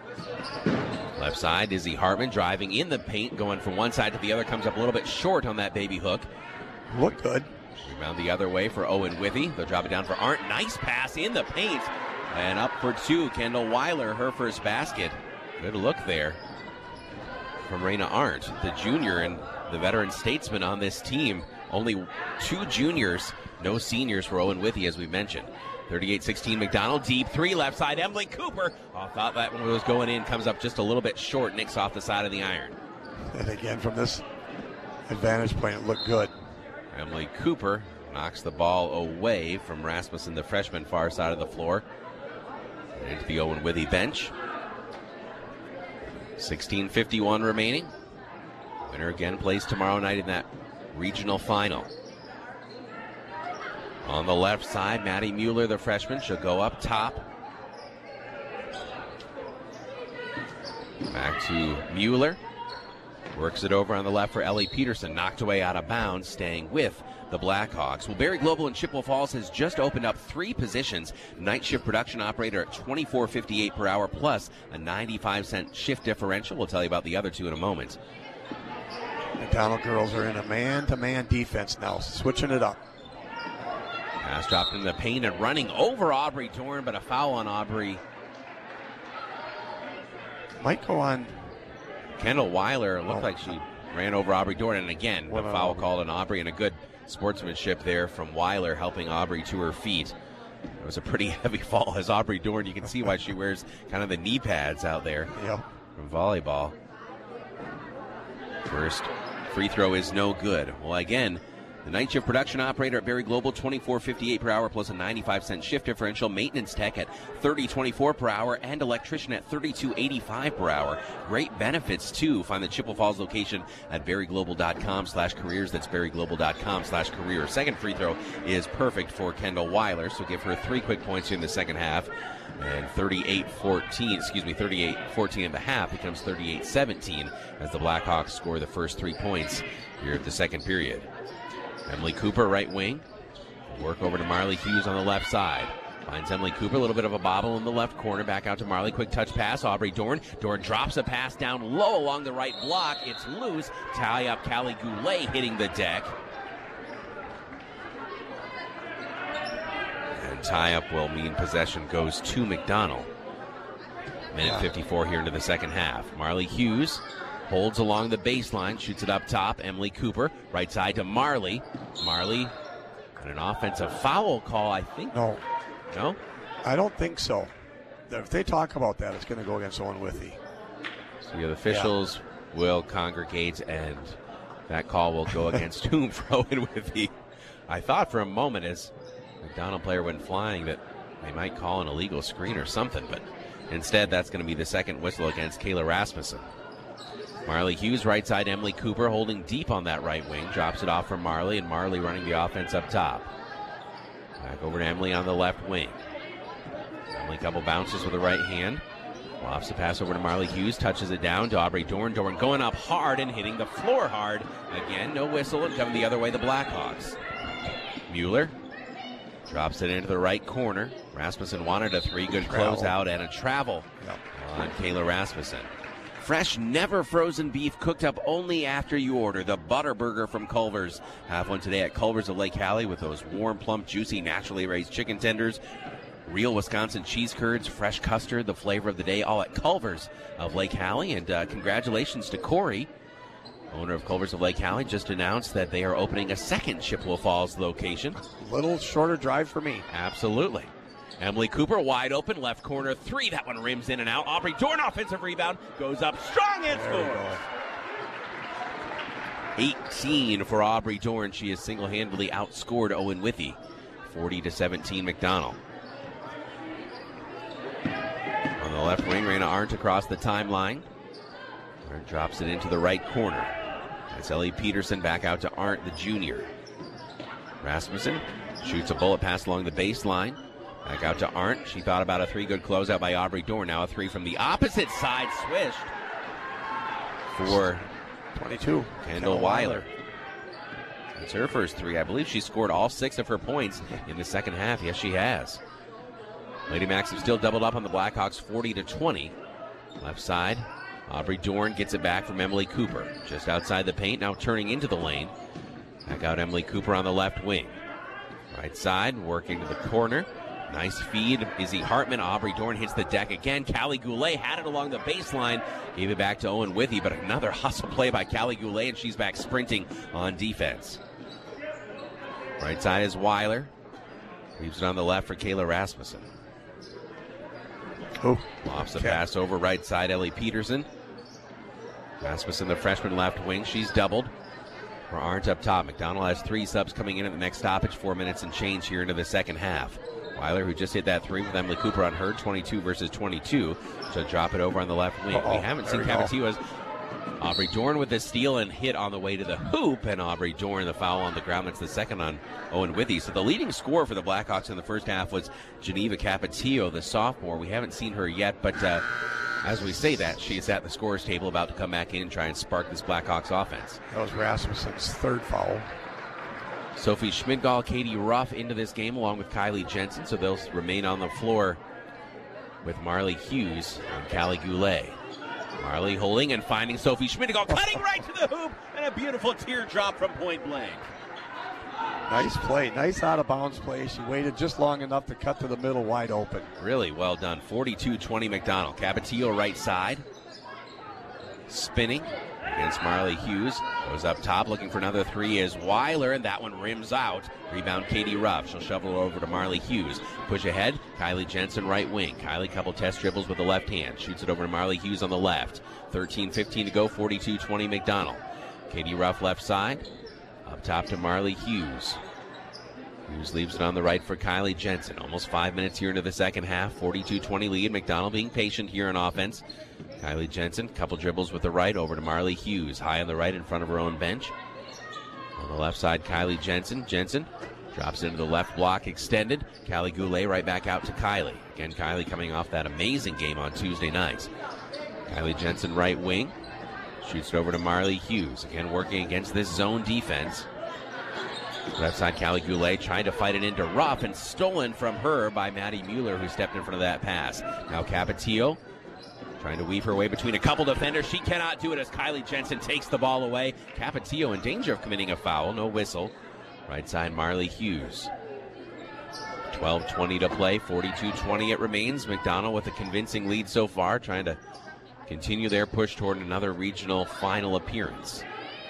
Left side, Izzy Hartman driving in the paint, going from one side to the other, comes up a little bit short on that baby hook. Look good. Rebound the other way for Owen Withy. They'll drop it down for Arndt. Nice pass in the paint. And up for two, Kendall Weiler, her first basket. Good look there from Raina Arndt, the junior and the veteran statesman on this team. Only two juniors, no seniors for Owen Withy, as we mentioned. thirty-eight sixteen McDonald, deep three, left side, Emily Cooper. Oh, thought that one was going in, comes up just a little bit short, nicks off the side of the iron. And again, from this advantage point, it looked good. Emily Cooper knocks the ball away from Rasmussen, the freshman, far side of the floor. And into the Owen Withy bench. sixteen fifty-one remaining. Winner again plays tomorrow night in that regional final. On the left side, Maddie Mueller, the freshman, she'll go up top. Back to Mueller. Works it over on the left for Ellie Peterson. Knocked away out of bounds, staying with the Blackhawks. Well, Berry Global in Chippewa Falls has just opened up three positions. Night shift production operator at twenty-four fifty-eight per hour, plus a ninety-five cent shift differential. We'll tell you about the other two in a moment. McDonald girls are in a man-to-man defense now, switching it up. Pass dropped in the paint and running over Aubrey Dorn, but a foul on Aubrey. Might go on. Kendall Weiler looked oh. like she ran over Aubrey Dorn, and again, the foul Aubrey. called on Aubrey, and a good sportsmanship there from Weiler, helping Aubrey to her feet. It was a pretty heavy fall as Aubrey Dorn. You can see why she wears kind of the knee pads out there yep. from volleyball. First free throw is no good. Well, again, the night shift production operator at Berry Global, twenty-four fifty-eight per hour, plus a ninety-five cent shift differential. Maintenance tech at thirty twenty-four per hour, and electrician at thirty-two eighty-five per hour. Great benefits, too. Find the Chippewa Falls location at berryglobal.com slash careers. That's berryglobal.com slash careers. Second free throw is perfect for Kendall Weiler, so give her three quick points in the second half. And thirty-eight fourteen, excuse me, thirty-eight fourteen and a half becomes thirty-eight seventeen as the Blackhawks score the first three points here at the second period. Emily Cooper, right wing. Work over to Marley Hughes on the left side. Finds Emily Cooper, a little bit of a bobble in the left corner. Back out to Marley. Quick touch pass. Aubrey Dorn. Dorn drops a pass down low along the right block. It's loose. Tie up Callie Goulet hitting the deck. And tie up will mean possession goes to McDonald. Minute fifty-four here into the second half. Marley Hughes holds along the baseline, shoots it up top. Emily Cooper, right side to Marley. Marley, and an offensive foul call, I think. No. No? I don't think so. If they talk about that, it's going to go against Owen Withy. So the officials yeah. will congregate, and that call will go against whom for Owen Withy. I thought for a moment as McDonald player went flying that They might call an illegal screen or something, but instead that's going to be the second whistle against Kayla Rasmussen. Marley Hughes, right side, Emily Cooper holding deep on that right wing. Drops it off from Marley, and Marley running the offense up top. Back over to Emily on the left wing. Emily couple bounces with the right hand. Lofts the pass over to Marley Hughes, touches it down to Aubrey Dorn. Dorn going up hard and hitting the floor hard. Again, no whistle, and coming the other way, the Blackhawks. Mueller drops it into the right corner. Rasmussen wanted a three, good closeout and a travel yep. on Kayla Rasmussen. Fresh, never frozen beef cooked up only after you order. The Butter Burger from Culver's. Have one today at Culver's of Lake Hallie with those warm, plump, juicy, naturally raised chicken tenders. Real Wisconsin cheese curds, fresh custard, the flavor of the day, all at Culver's of Lake Hallie. And uh, congratulations to Corey, owner of Culver's of Lake Hallie, just announced that they are opening a second Chippewa Falls location. A little shorter drive for me. Absolutely. Emily Cooper wide open, left corner three. That one rims in and out. Aubrey Dorn offensive rebound, goes up strong and scores. eighteen for Aubrey Dorn. She has single-handedly outscored Owen Withey, forty to seventeen McDonald. On the left wing, Raina Arndt across the timeline. Arndt drops it into the right corner. That's Ellie Peterson back out to Arndt, the junior. Rasmussen shoots a bullet pass along the baseline. Back out to Arndt. She thought about a three. Good closeout by Aubrey Dorn. Now a three from the opposite side. Swished for twenty-two. Kendall Weiler. That's her first three. I believe she scored all six of her points in the second half. Yes, she has. Lady Maxim still doubled up on the Blackhawks, forty to twenty. Left side, Aubrey Dorn gets it back from Emily Cooper. Just outside the paint, now turning into the lane. Back out Emily Cooper on the left wing. Right side, working to the corner. Nice feed. Izzy Hartman. Aubrey Dorn hits the deck again. Callie Goulet had it along the baseline. Gave it back to Owen Withey, but another hustle play by Callie Goulet, and she's back sprinting on defense. Right side is Weiler. Leaves it on the left for Kayla Rasmussen. Oh. Lofts the pass over right side, Ellie Peterson. Rasmussen, the freshman left wing. She's doubled. For Arndt up top. McDonald has three subs coming in at the next stoppage. Four minutes and change here into the second half. Weiler, who just hit that three with Emily Cooper on her, twenty-two versus twenty-two. So drop it over on the left wing. Uh-oh. We haven't there seen Capatiwas. Aubrey Dorn with the steal and hit on the way to the hoop, and Aubrey Dorn the foul on the ground. That's the second on Owen Withey. So the leading scorer for the Blackhawks in the first half was Geneva Capatillo, the sophomore. We haven't seen her yet, but uh, as we say that, she's at the scorer's table about to come back in and try and spark this Blackhawks offense. That was Rasmussen's third foul. Sophie Schmidgall, Katie Ruff into this game along with Kylie Jensen, so they'll remain on the floor with Marley Hughes and Callie Goulet. Marley holding and finding Sophie Schmidgall, cutting right to the hoop, and a beautiful teardrop from point blank. Nice play, nice out-of-bounds play. She waited just long enough to cut to the middle wide open. Really well done. forty-two twenty McDonald. Capatillo right side. Spinning against Marley Hughes. Goes up top looking for another three is Weiler, and that one rims out. Rebound Katie Ruff. She'll shovel over to Marley Hughes. Push ahead. Kylie Jensen right wing. Kylie couple test dribbles with the left hand. Shoots it over to Marley Hughes on the left. thirteen fifteen to go. forty-two twenty McDonald. Katie Ruff left side. Up top to Marley Hughes. Hughes leaves it on the right for Kylie Jensen. Almost five minutes here into the second half. forty-two twenty lead. McDonald being patient here on offense. Kylie Jensen, couple dribbles with the right over to Marley Hughes. High on the right in front of her own bench. On the left side, Kylie Jensen. Jensen drops into the left block, extended. Callie Goulet right back out to Kylie. Again, Kylie coming off that amazing game on Tuesday nights. Kylie Jensen right wing. Shoots it over to Marley Hughes. Again, working against this zone defense. Left side, Callie Goulet trying to fight it into Ruff, and stolen from her by Maddie Mueller, who stepped in front of that pass. Now Capatillo trying to weave her way between a couple defenders. She cannot do it as Kylie Jensen takes the ball away. Capatillo in danger of committing a foul. No whistle. Right side, Marley Hughes. twelve twenty to play. forty-two twenty it remains. McDonald with a convincing lead so far, trying to continue their push toward another regional final appearance.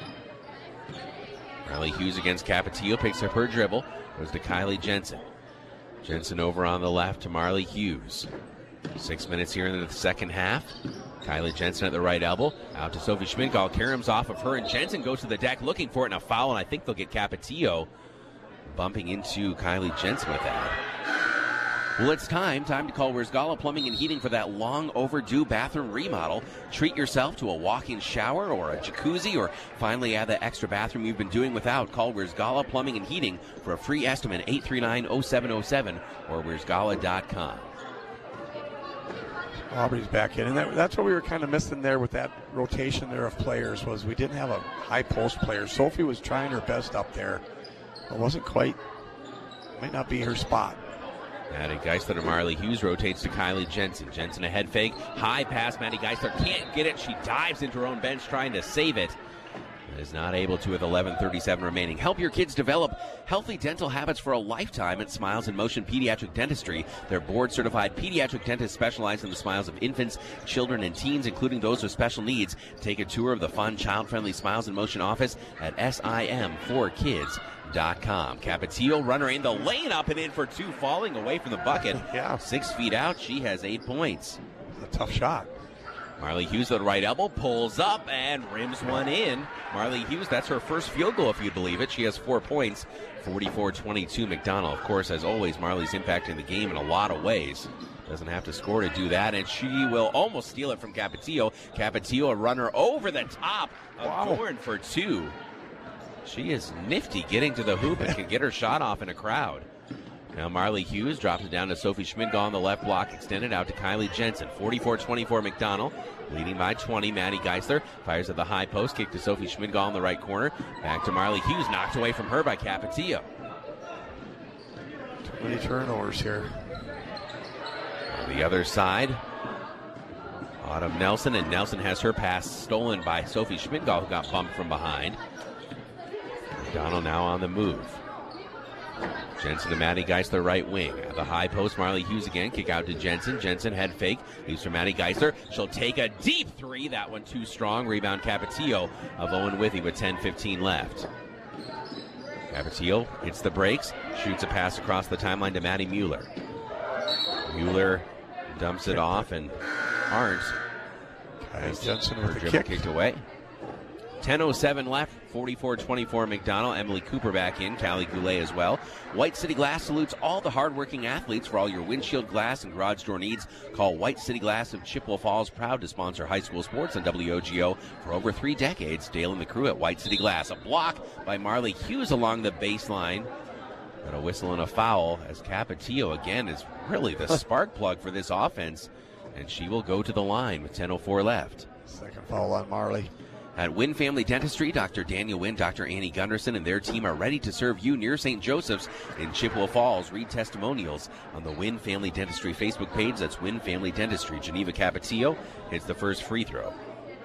Marley Hughes against Capatillo. Picks up her dribble. Goes to Kylie Jensen. Jensen over on the left to Marley Hughes. Six minutes here in the second half. Kylie Jensen at the right elbow. Out to Sophie Schmidgall. Karam's off of her, and Jensen goes to the deck looking for it in a foul, and I think they'll get Capatillo bumping into Kylie Jensen with that. Well, it's time. Time to call Wiersgala Plumbing and Heating for that long overdue bathroom remodel. Treat yourself to a walk-in shower or a jacuzzi, or finally add the extra bathroom you've been doing without. Call Wiersgala Plumbing and Heating for a free estimate, eight three nine, oh seven oh seven or wiersgala dot com. Aubrey's back in, and that, that's what we were kind of missing there with that rotation there of players, was we didn't have a high post player. Sophie was trying her best up there. It wasn't quite, might not be her spot. Maddie Geisler to Marley Hughes, rotates to Kylie Jensen. Jensen a head fake, high pass. Maddie Geisler can't get it. She dives into her own bench trying to save it. Is not able to with eleven thirty-seven remaining. Help your kids develop healthy dental habits for a lifetime at Smiles in Motion Pediatric Dentistry. Their board-certified pediatric dentists specialize in the smiles of infants, children, and teens, including those with special needs. Take a tour of the fun, child-friendly Smiles in Motion office at sim four kids dot com. Capetillo, runner in the lane, up and in for two, falling away from the bucket. Yeah. Six feet out. She has eight points. A tough shot. Marley Hughes at the right elbow, pulls up and rims one in. Marley Hughes, that's her first field goal, if you believe it. She has four points, forty-four twenty-two McDonald. Of course, as always, Marley's impacting the game in a lot of ways. Doesn't have to score to do that, and she will almost steal it from Capetillo. Capetillo, a runner over the top of Wow. Dorn for two. She is nifty getting to the hoop and can get her shot off in a crowd. Now Marley Hughes drops it down to Sophie Schmidgall on the left block, extended out to Kylie Jensen. forty-four twenty-four McDonald, leading by twenty. Maddie Geisler fires at the high post, kick to Sophie Schmidgall in the right corner. Back to Marley Hughes, knocked away from her by Capetillo. Too many turnovers here. On the other side, Autumn Nelson, and Nelson has her pass stolen by Sophie Schmidgall, who got bumped from behind. McDonald now on the move. Jensen to Maddie Geisler, right wing. At the high post, Marley Hughes again. Kick out to Jensen. Jensen head fake. Leaves for Maddie Geisler. She'll take a deep three. That one too strong. Rebound Capetillo of Owen Withy with ten fifteen left. Capetillo hits the brakes. Shoots a pass across the timeline to Maddie Mueller. Mueller dumps it off, and Arndt. Nice. Jensen with the dribble kick. kicked away. ten oh seven left, forty-four twenty-four McDonald. Emily Cooper back in, Callie Goulet as well. White City Glass salutes all the hardworking athletes. For all your windshield glass and garage door needs, call White City Glass of Chippewa Falls, proud to sponsor high school sports on W O G O for over three decades. Dale and the crew at White City Glass. A block by Marley Hughes along the baseline. And a whistle and a foul, as Capetillo again is really the spark plug for this offense. And she will go to the line with ten oh four left. Second foul on Marley. At Wynn Family Dentistry, Doctor Daniel Wynn, Doctor Annie Gunderson, and their team are ready to serve you near Saint Joseph's in Chippewa Falls. Read testimonials on the Wynn Family Dentistry Facebook page. That's Wynn Family Dentistry. Geneva Capetillo hits the first free throw.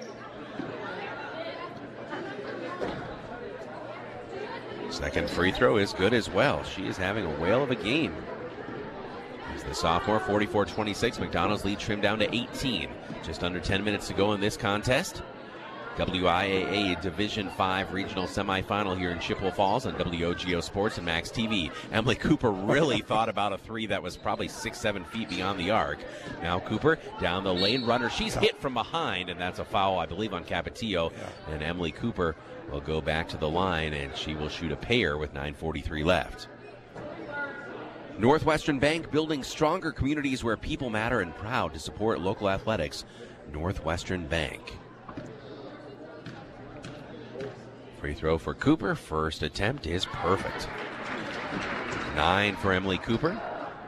Second free throw is good as well. She is having a whale of a game. As the sophomore, forty-four twenty-six. McDonald's lead trimmed down to eighteen. Just under ten minutes to go in this contest. W I A A Division five Regional Semifinal here in Chippewa Falls on W O G O Sports and Max T V. Emily Cooper really thought about a three that was probably six, seven feet beyond the arc. Now Cooper down the lane runner. She's hit from behind, and that's a foul, I believe, on Capetillo. Yeah. And Emily Cooper will go back to the line, and she will shoot a pair with nine forty-three left. Northwestern Bank, building stronger communities where people matter, and proud to support local athletics. Northwestern Bank. Free throw for Cooper. First attempt is perfect. Nine for Emily Cooper.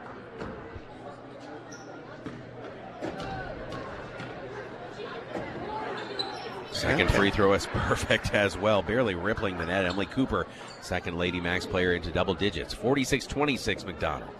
Second free throw is perfect as well. Barely rippling the net. Emily Cooper, second Lady Max player, into double digits. forty-six twenty-six McDonald.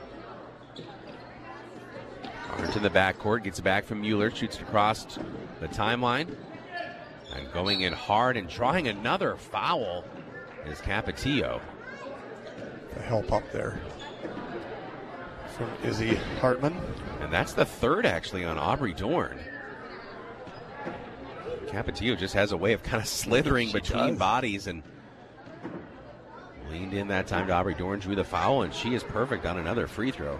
Carter to the backcourt. Gets it back from Mueller. Shoots it across the timeline. And going in hard and drawing another foul is Capetillo. The help up there from Izzy Hartman. And that's the third, actually, on Aubrey Dorn. Capetillo just has a way of kind of slithering she between does. bodies, and leaned in that time to Aubrey Dorn, drew the foul, and she is perfect on another free throw.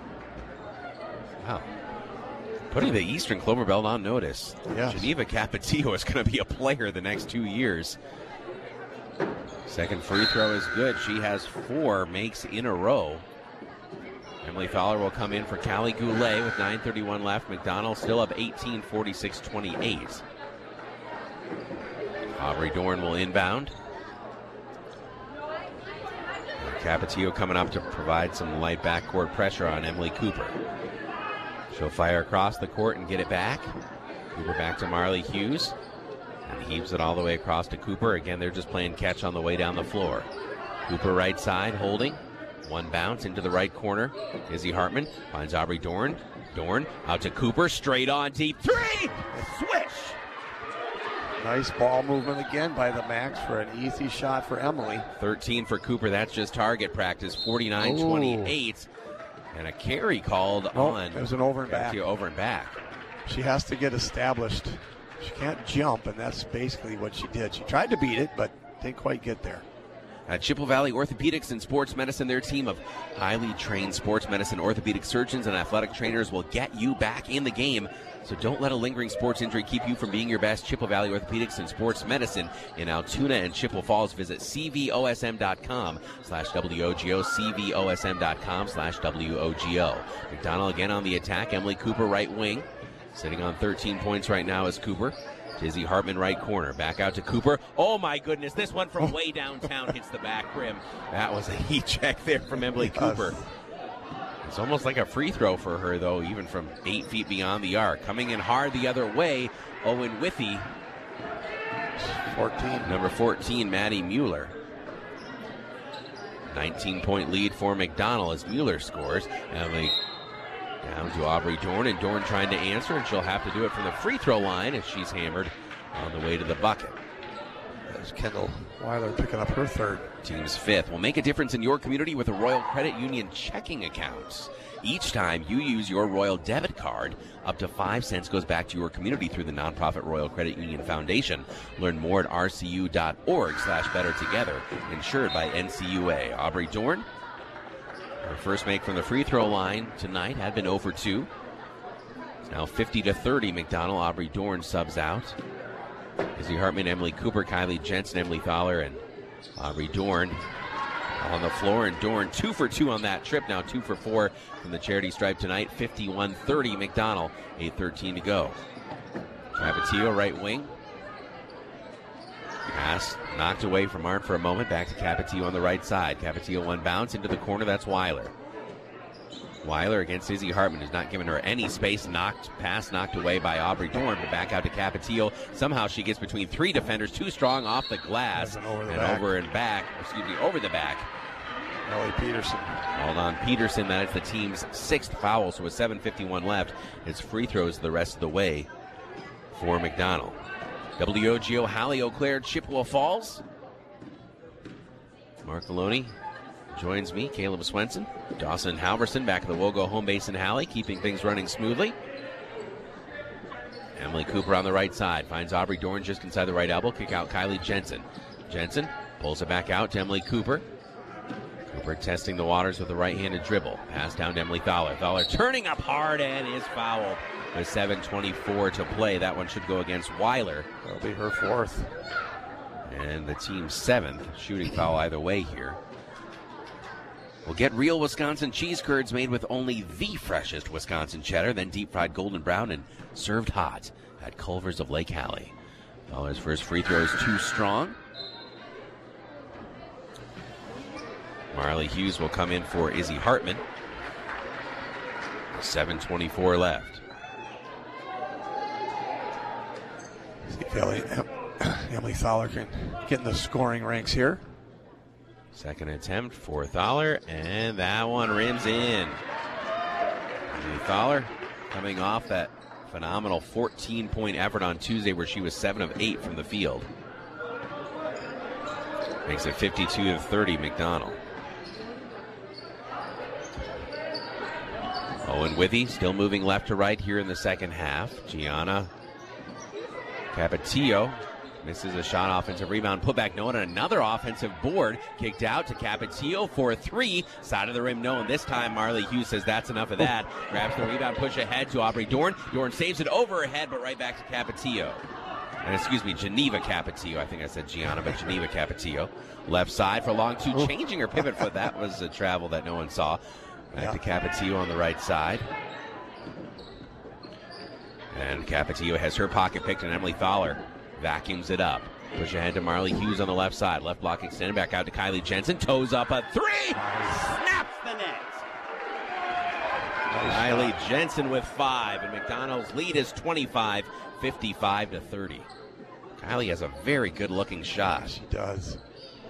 Wow. Putting the Eastern Clover Belt on notice. Yes. Geneva Capetillo is going to be a player the next two years. Second free throw is good. She has four makes in a row. Emily Thaler will come in for Callie Goulet with nine thirty-one left. McDonald still up eighteen, forty-six twenty-eight. Aubrey Dorn will inbound. Capetillo coming up to provide some light backcourt pressure on Emily Cooper. She'll fire across the court and get it back. Cooper back to Marley Hughes. And heaves it all the way across to Cooper. Again, they're just playing catch on the way down the floor. Cooper right side holding. One bounce into the right corner. Izzy Hartman finds Aubrey Dorn. Dorn out to Cooper. Straight on deep three. Swish. Nice ball movement again by the Max for an easy shot for Emily. thirteen for Cooper. That's just target practice. forty-nine twenty-eight. And a carry called oh, on. It was an over and back. Over and back. She has to get established. She can't jump, and that's basically what she did. She tried to beat it, but didn't quite get there. At Chippewa Valley Orthopedics and Sports Medicine, their team of highly trained sports medicine orthopedic surgeons and athletic trainers will get you back in the game. So don't let a lingering sports injury keep you from being your best. Chippewa Valley Orthopedics and Sports Medicine in Altoona and Chippewa Falls. Visit cvosm.com slash WOGO, cvosm.com slash WOGO. McDonald again on the attack. Emily Cooper right wing. Sitting on thirteen points right now is Cooper. Izzy Hartman right corner. Back out to Cooper. Oh, my goodness. This one from way downtown hits the back rim. That was a heat check there from Emily Cooper. It's almost like a free throw for her, though, even from eight feet beyond the arc. Coming in hard the other way, Owen Withy. fourteen. Number fourteen, Maddie Mueller. nineteen-point lead for McDonald as Mueller scores. Emily down to Aubrey Dorn, and Dorn trying to answer, and she'll have to do it from the free throw line as she's hammered on the way to the bucket. There's Kendall Weiler picking up her third. Team's fifth. Will make a difference in your community with a Royal Credit Union checking account. Each time you use your Royal debit card, up to five cents goes back to your community through the nonprofit Royal Credit Union Foundation. Learn more at rcu.org slash better together. Insured by N C U A. Aubrey Dorn, her first make from the free throw line tonight had been zero for two. It's now fifty to thirty. McDonald, Aubrey Dorn subs out. Izzy Hartman, Emily Cooper, Kylie Jensen, Emily Thaler, and Aubrey Dorn on the floor. And Dorn two for two on that trip. Now two for four from the charity stripe tonight. fifty-one thirty McDonald. eight thirteen to go. Capetillo right wing. Pass knocked away from Arndt for a moment. Back to Capetillo on the right side. Capetillo one bounce into the corner. That's Weiler. Weiler against Izzy Hartman, who's not giving her any space. Knocked pass knocked away by Aubrey Dorn, but back out to Capetillo. Somehow she gets between three defenders, too strong off the glass, and, over, the and back. over and back. Excuse me, over the back. Ellie Peterson. Hold on, Peterson. That is the team's sixth foul. So with seven fifty-one left, it's free throws the rest of the way for McDonald. W O G O, Hallie Eau Claire, Chippewa Falls. Mark Maloney joins me, Caleb Swenson. Dawson Halverson back at the Wogo home base in Hallie, keeping things running smoothly. Emily Cooper on the right side finds Aubrey Dorn just inside the right elbow. Kick out Kylie Jensen. Jensen pulls it back out to Emily Cooper. Cooper testing the waters with a right-handed dribble. Pass down to Emily Thaler. Thaler turning up hard and is fouled with seven twenty-four to play. That one should go against Weiler. That'll be her fourth. And the team's seventh. Shooting foul either way here. We'll get real Wisconsin cheese curds made with only the freshest Wisconsin cheddar, then deep-fried golden brown and served hot at Culver's of Lake Hallie. Fowler's first free throw is too strong. Marley Hughes will come in for Izzy Hartman. seven twenty-four left. See if Ellie, Emily Thaler can get in the scoring ranks here. Second attempt for Thaler, and that one rims in. Emily Thaler coming off that phenomenal fourteen-point effort on Tuesday where she was seven of eight from the field. Makes it fifty-two to thirty McDonald. Owen Withy still moving left to right here in the second half. Gianna Capetillo misses a shot, offensive rebound, put back no one, and another offensive board kicked out to Capetillo for three. Side of the rim, no, and this time Marley Hughes says that's enough of that. Grabs the rebound, push ahead to Aubrey Dorn. Dorn saves it over her head, but right back to Capetillo. And excuse me, Geneva Capetillo. I think I said Gianna, but Geneva Capetillo. Left side for long two, changing her pivot foot. That was a travel that no one saw. Back Yeah. to Capetillo on the right side. And Capetillo has her pocket picked, and Emily Thaler vacuums it up. Push ahead to Marley Hughes on the left side. Left block extended back out to Kylie Jensen. Toes up a three. Snaps the net. Kylie Jensen with five, and McDonald's lead is twenty-five, fifty-five to thirty. Kylie has a very good-looking shot. She does.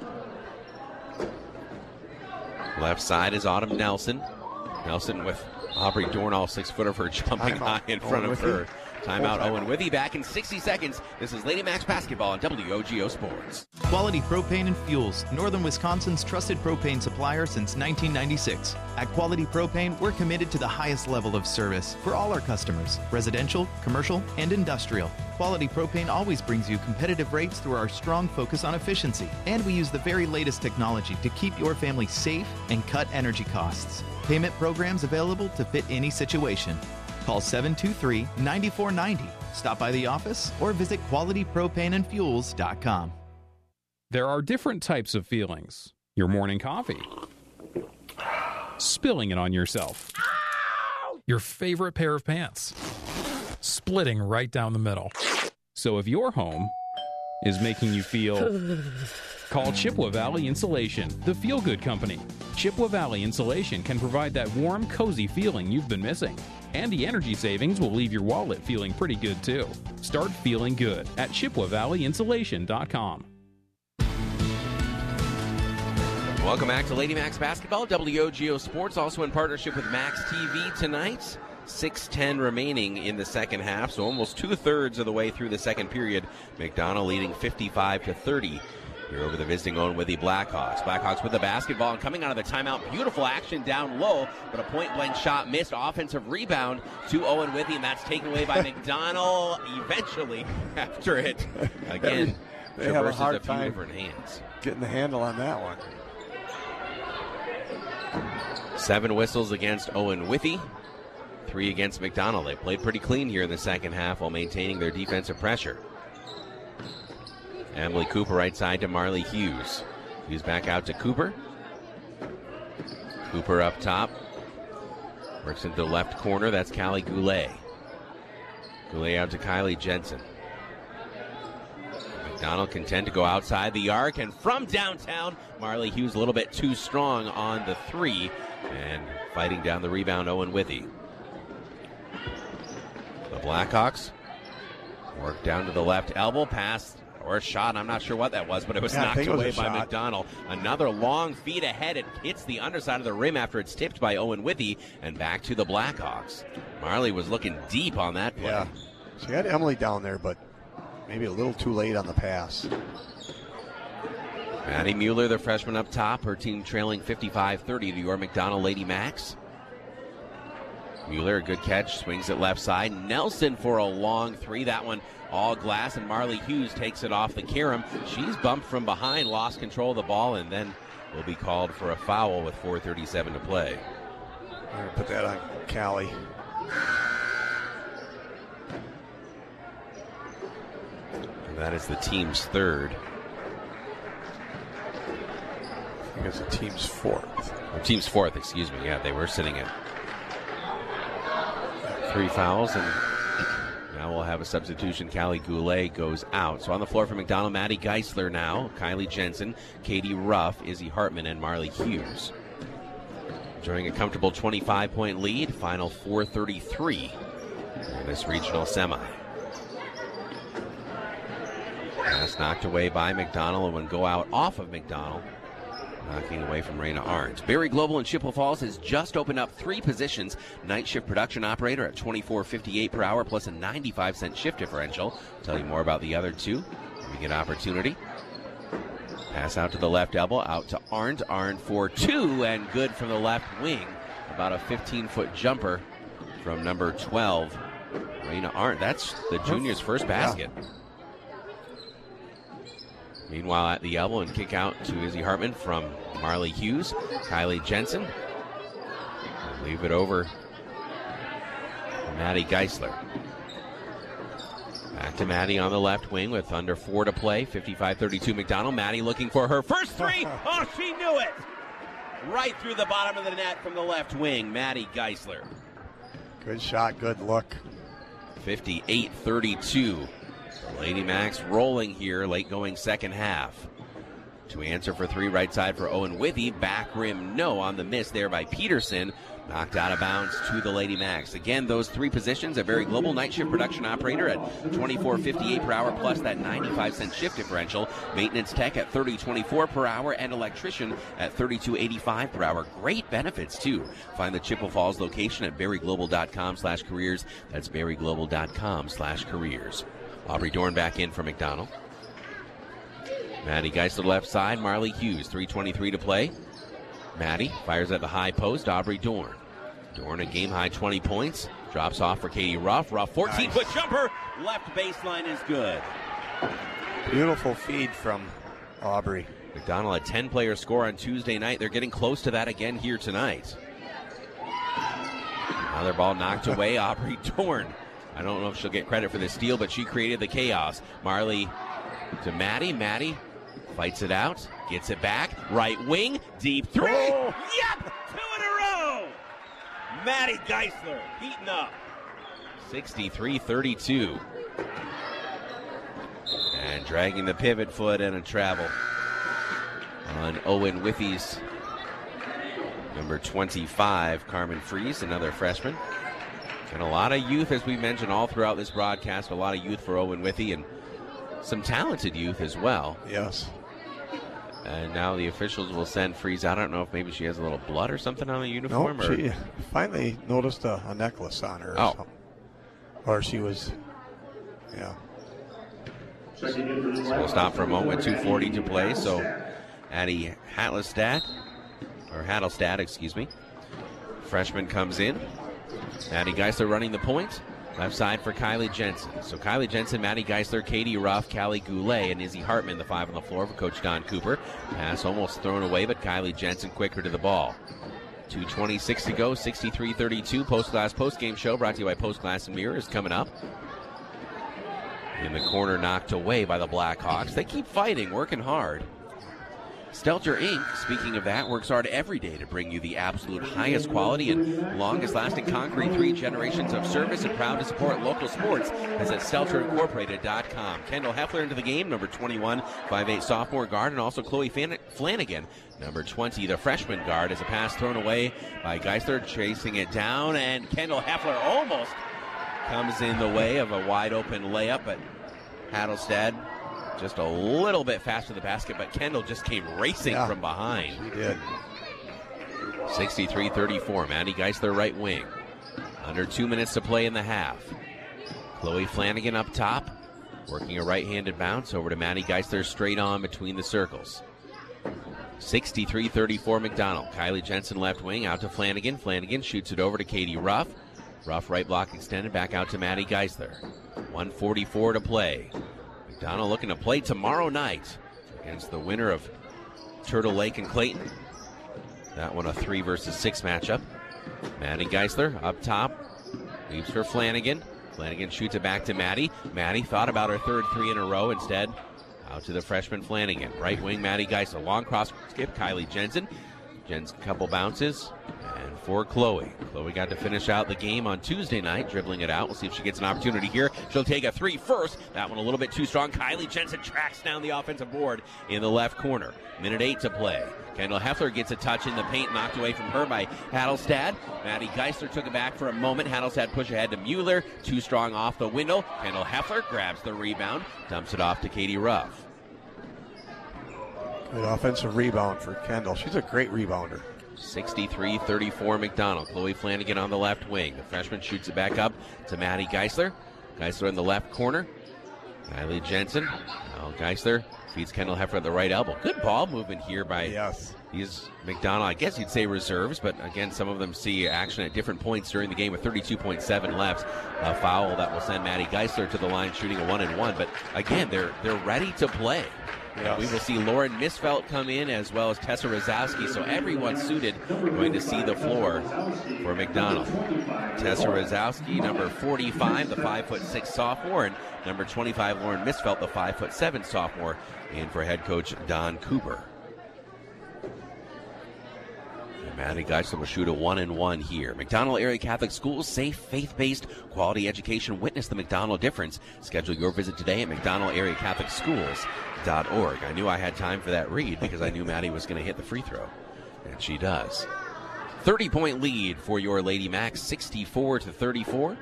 Left side is Autumn Nelson. Nelson with Aubrey Dornall, six-footer for jumping Timeout. high in front Owen of her. Withey. Timeout, Full Owen Withey back in sixty seconds. This is Lady Max Basketball on W O G O Sports. Quality Propane and Fuels, Northern Wisconsin's trusted propane supplier since nineteen ninety-six. At Quality Propane, we're committed to the highest level of service for all our customers, residential, commercial, and industrial. Quality Propane always brings you competitive rates through our strong focus on efficiency, and we use the very latest technology to keep your family safe and cut energy costs. Payment programs available to fit any situation. Call seven two three, nine four nine zero. Stop by the office or visit quality propane and fuels dot com. There are different types of feelings. Your morning coffee. Spilling it on yourself. Your favorite pair of pants. Splitting right down the middle. So if your home is making you feel... Call Chippewa Valley Insulation, the feel-good company. Chippewa Valley Insulation can provide that warm, cozy feeling you've been missing. And the energy savings will leave your wallet feeling pretty good, too. Start feeling good at chippewa valley insulation dot com. Welcome back to Lady Max Basketball, W O G O Sports, also in partnership with Max T V tonight. six ten remaining in the second half, so almost two-thirds of the way through the second period. McDonald leading fifty-five to thirty. Here over the visiting Owen Withey Blackhawks. Blackhawks with the basketball and coming out of the timeout. Beautiful action down low, but a point-blank shot missed. Offensive rebound to Owen Withey, and that's taken away by McDonald eventually after it. Again, they have a traverses hard a few time different hands. Getting the handle on that one. Seven whistles against Owen Withey. Three against McDonald. They played pretty clean here in the second half while maintaining their defensive pressure. Emily Cooper right side to Marley Hughes. Hughes back out to Cooper. Cooper up top. Works into the left corner. That's Callie Goulet. Goulet out to Kylie Jensen. McDonald content to go outside the arc, and from downtown, Marley Hughes a little bit too strong on the three, and fighting down the rebound, Owen Withey. The Blackhawks work down to the left elbow, pass or a shot. I'm not sure what that was, but it was yeah, knocked it away was by shot. McDonald. Another long feed ahead. It hits the underside of the rim after it's tipped by Owen Withey, and back to the Blackhawks. Marley was looking deep on that play. Yeah, she had Emily down there, but maybe a little too late on the pass. Maddie Mueller, the freshman up top. Her team trailing fifty-five thirty to your McDonald Lady Max. Mueller, a good catch, swings it left side. Nelson for a long three. That one all glass, and Marley Hughes takes it off the carom. She's bumped from behind, lost control of the ball, and then will be called for a foul with four thirty-seven to play. All right, put that on Callie. And that is the team's third. I think it's the team's fourth. Or team's fourth, excuse me. Yeah, they were sitting at three fouls, and now we'll have a substitution. Callie Goulet goes out. So on the floor for McDonald, Maddie Geisler now, Kylie Jensen, Katie Ruff, Izzy Hartman, and Marley Hughes. Enjoying a comfortable twenty-five point lead, final four thirty-three in this regional semi. Pass knocked away by McDonald, and would go out off of McDonald, knocking away from Raina Arns. Berry Global in Chippewa Falls has just opened up three positions. Night shift production operator at twenty-four fifty-eight per hour plus a ninety-five cent shift differential. I'll tell you more about the other two when we get opportunity. Pass out to the left elbow, out to Arndt. Arndt for two, and good from the left wing. About a fifteen-foot jumper from number twelve, Raina Arndt. That's the junior's first basket. Yeah. Meanwhile, at the elbow and kick out to Izzy Hartman from Marley Hughes. Kylie Jensen. Leave it over to Maddie Geisler. Back to Maddie on the left wing with under four to play. fifty-five thirty-two McDonald. Maddie looking for her first three. Oh, she knew it. right through the bottom of the net from the left wing, Maddie Geisler. Good shot, good look. fifty-eight thirty-two. The Lady Macs rolling here, late going second half. To answer for three, right side for Owen Withy. Back rim, no, on the miss there by Peterson. Knocked out of bounds to the Lady Macs. Again, those three positions, a very global night shift production operator at twenty-four fifty-eight per hour, plus that ninety-five cent shift differential. Maintenance tech at thirty twenty-four per hour, and electrician at thirty-two eighty-five per hour. Great benefits, too. Find the Chippewa Falls location at berryglobal.com slash careers. That's berryglobal.com slash careers. Aubrey Dorn back in for McDonald. Maddie Geisler left side. Marley Hughes, three twenty-three to play. Maddie fires at the high post. Aubrey Dorn. Dorn a game-high twenty points. Drops off for Katie Ruff. Ruff, fourteen-foot nice. Jumper. Left baseline is good. Beautiful feed from Aubrey. McDonald a ten-player score on Tuesday night. They're getting close to that again here tonight. Another ball knocked away. Aubrey Dorn. I don't know if she'll get credit for the steal, but she created the chaos. Marley to Maddie. Maddie fights it out, gets it back, right wing, deep three. Oh. Yep, two in a row. Maddie Geisler heating up. sixty-three thirty-two. And dragging the pivot foot and a travel on Owen Withy's number twenty-five, Carmen Fries, another freshman. And a lot of youth, as we mentioned all throughout this broadcast, a lot of youth for Owen Withy and some talented youth as well. Yes. And now the officials will send Fries. I don't know if maybe she has a little blood or something on the uniform. No, or... she finally noticed a, a necklace on her. Or oh. something. Or she was, yeah. So we'll stop for a moment. two forty to play. So Addie Hattelstad, or Hattelstad, excuse me. Freshman comes in. Maddie Geisler running the point. Left side for Kylie Jensen. So Kylie Jensen, Maddie Geisler, Katie Ruff, Callie Goulet, and Izzy Hartman, the five on the floor for Coach Don Cooper. Pass almost thrown away, but Kylie Jensen quicker to the ball. two twenty-six to go, sixty-three thirty-two. Post Glass Post Game Show brought to you by Post Glass and Mirror is coming up. In the corner, knocked away by the Blackhawks. They keep fighting, working hard. Stelter Incorporated, speaking of that, works hard every day to bring you the absolute highest quality and longest lasting concrete, three generations of service, and proud to support local sports. That's at stelter incorporated dot com. Kendall Heffler into the game, number twenty-one, five eight sophomore guard, and also Chloe Flanagan, number twenty, the freshman guard, as a pass thrown away by Geisler, chasing it down, and Kendall Heffler almost comes in the way of a wide open layup, but Hattelstad just a little bit faster to the basket, but Kendall just came racing yeah, from behind. She did. sixty-three thirty-four, Maddie Geisler right wing. Under two minutes to play in the half. Chloe Flanagan up top, working a right-handed bounce over to Maddie Geisler straight on between the circles. sixty-three thirty-four McDonald. Kylie Jensen left wing, out to Flanagan. Flanagan shoots it over to Katie Ruff. Ruff right block extended, back out to Maddie Geisler. one forty-four to play. McDonald looking to play tomorrow night against the winner of Turtle Lake and Clayton. That one a three versus six matchup. Maddie Geisler up top. Leaves for Flanagan. Flanagan shoots it back to Maddie. Maddie thought about her third three in a row. Instead, out to the freshman Flanagan. Right wing Maddie Geisler. Long cross skip. Kylie Jensen. Jen's couple bounces. And for Chloe. Chloe got to finish out the game on Tuesday night, dribbling it out. We'll see if she gets an opportunity here. She'll take a three first. That one a little bit too strong. Kylie Jensen tracks down the offensive board in the left corner. Minute eight to play. Kendall Heffler gets a touch in the paint, knocked away from her by Hattelstad. Maddie Geisler took it back for a moment. Hattelstad push ahead to Mueller. Too strong off the window. Kendall Heffler grabs the rebound, dumps it off to Katie Ruff. Good offensive rebound for Kendall. She's a great rebounder. sixty-three thirty-four McDonald. Chloe Flanagan on the left wing. The freshman shoots it back up to Maddie Geisler. Geisler in the left corner. Kylie Jensen. Now Geisler feeds Kendall Heffler at the right elbow. Good ball movement here by yes. these McDonald. I guess you'd say reserves, but again, some of them see action at different points during the game with thirty-two point seven left. A foul that will send Maddie Geisler to the line shooting a one and one. But again, they're they're ready to play. Yes. We will see Lauren Misfelt come in as well as Tessa Rozowski. So everyone suited going to see the floor for McDonald. Tessa Rozowski, number forty-five, the five foot six sophomore, and number twenty-five, Lauren Misfelt, the five foot seven sophomore, in for head coach Don Cooper. Maddie Geisler will shoot a one and one here. McDonald Area Catholic Schools, safe, faith-based, quality education. Witness the McDonald difference. Schedule your visit today at mcdonald area catholic schools dot org. I knew I had time for that read because I knew Maddie was going to hit the free throw, and she does. thirty-point lead for your Lady Macs, sixty-four to thirty-four.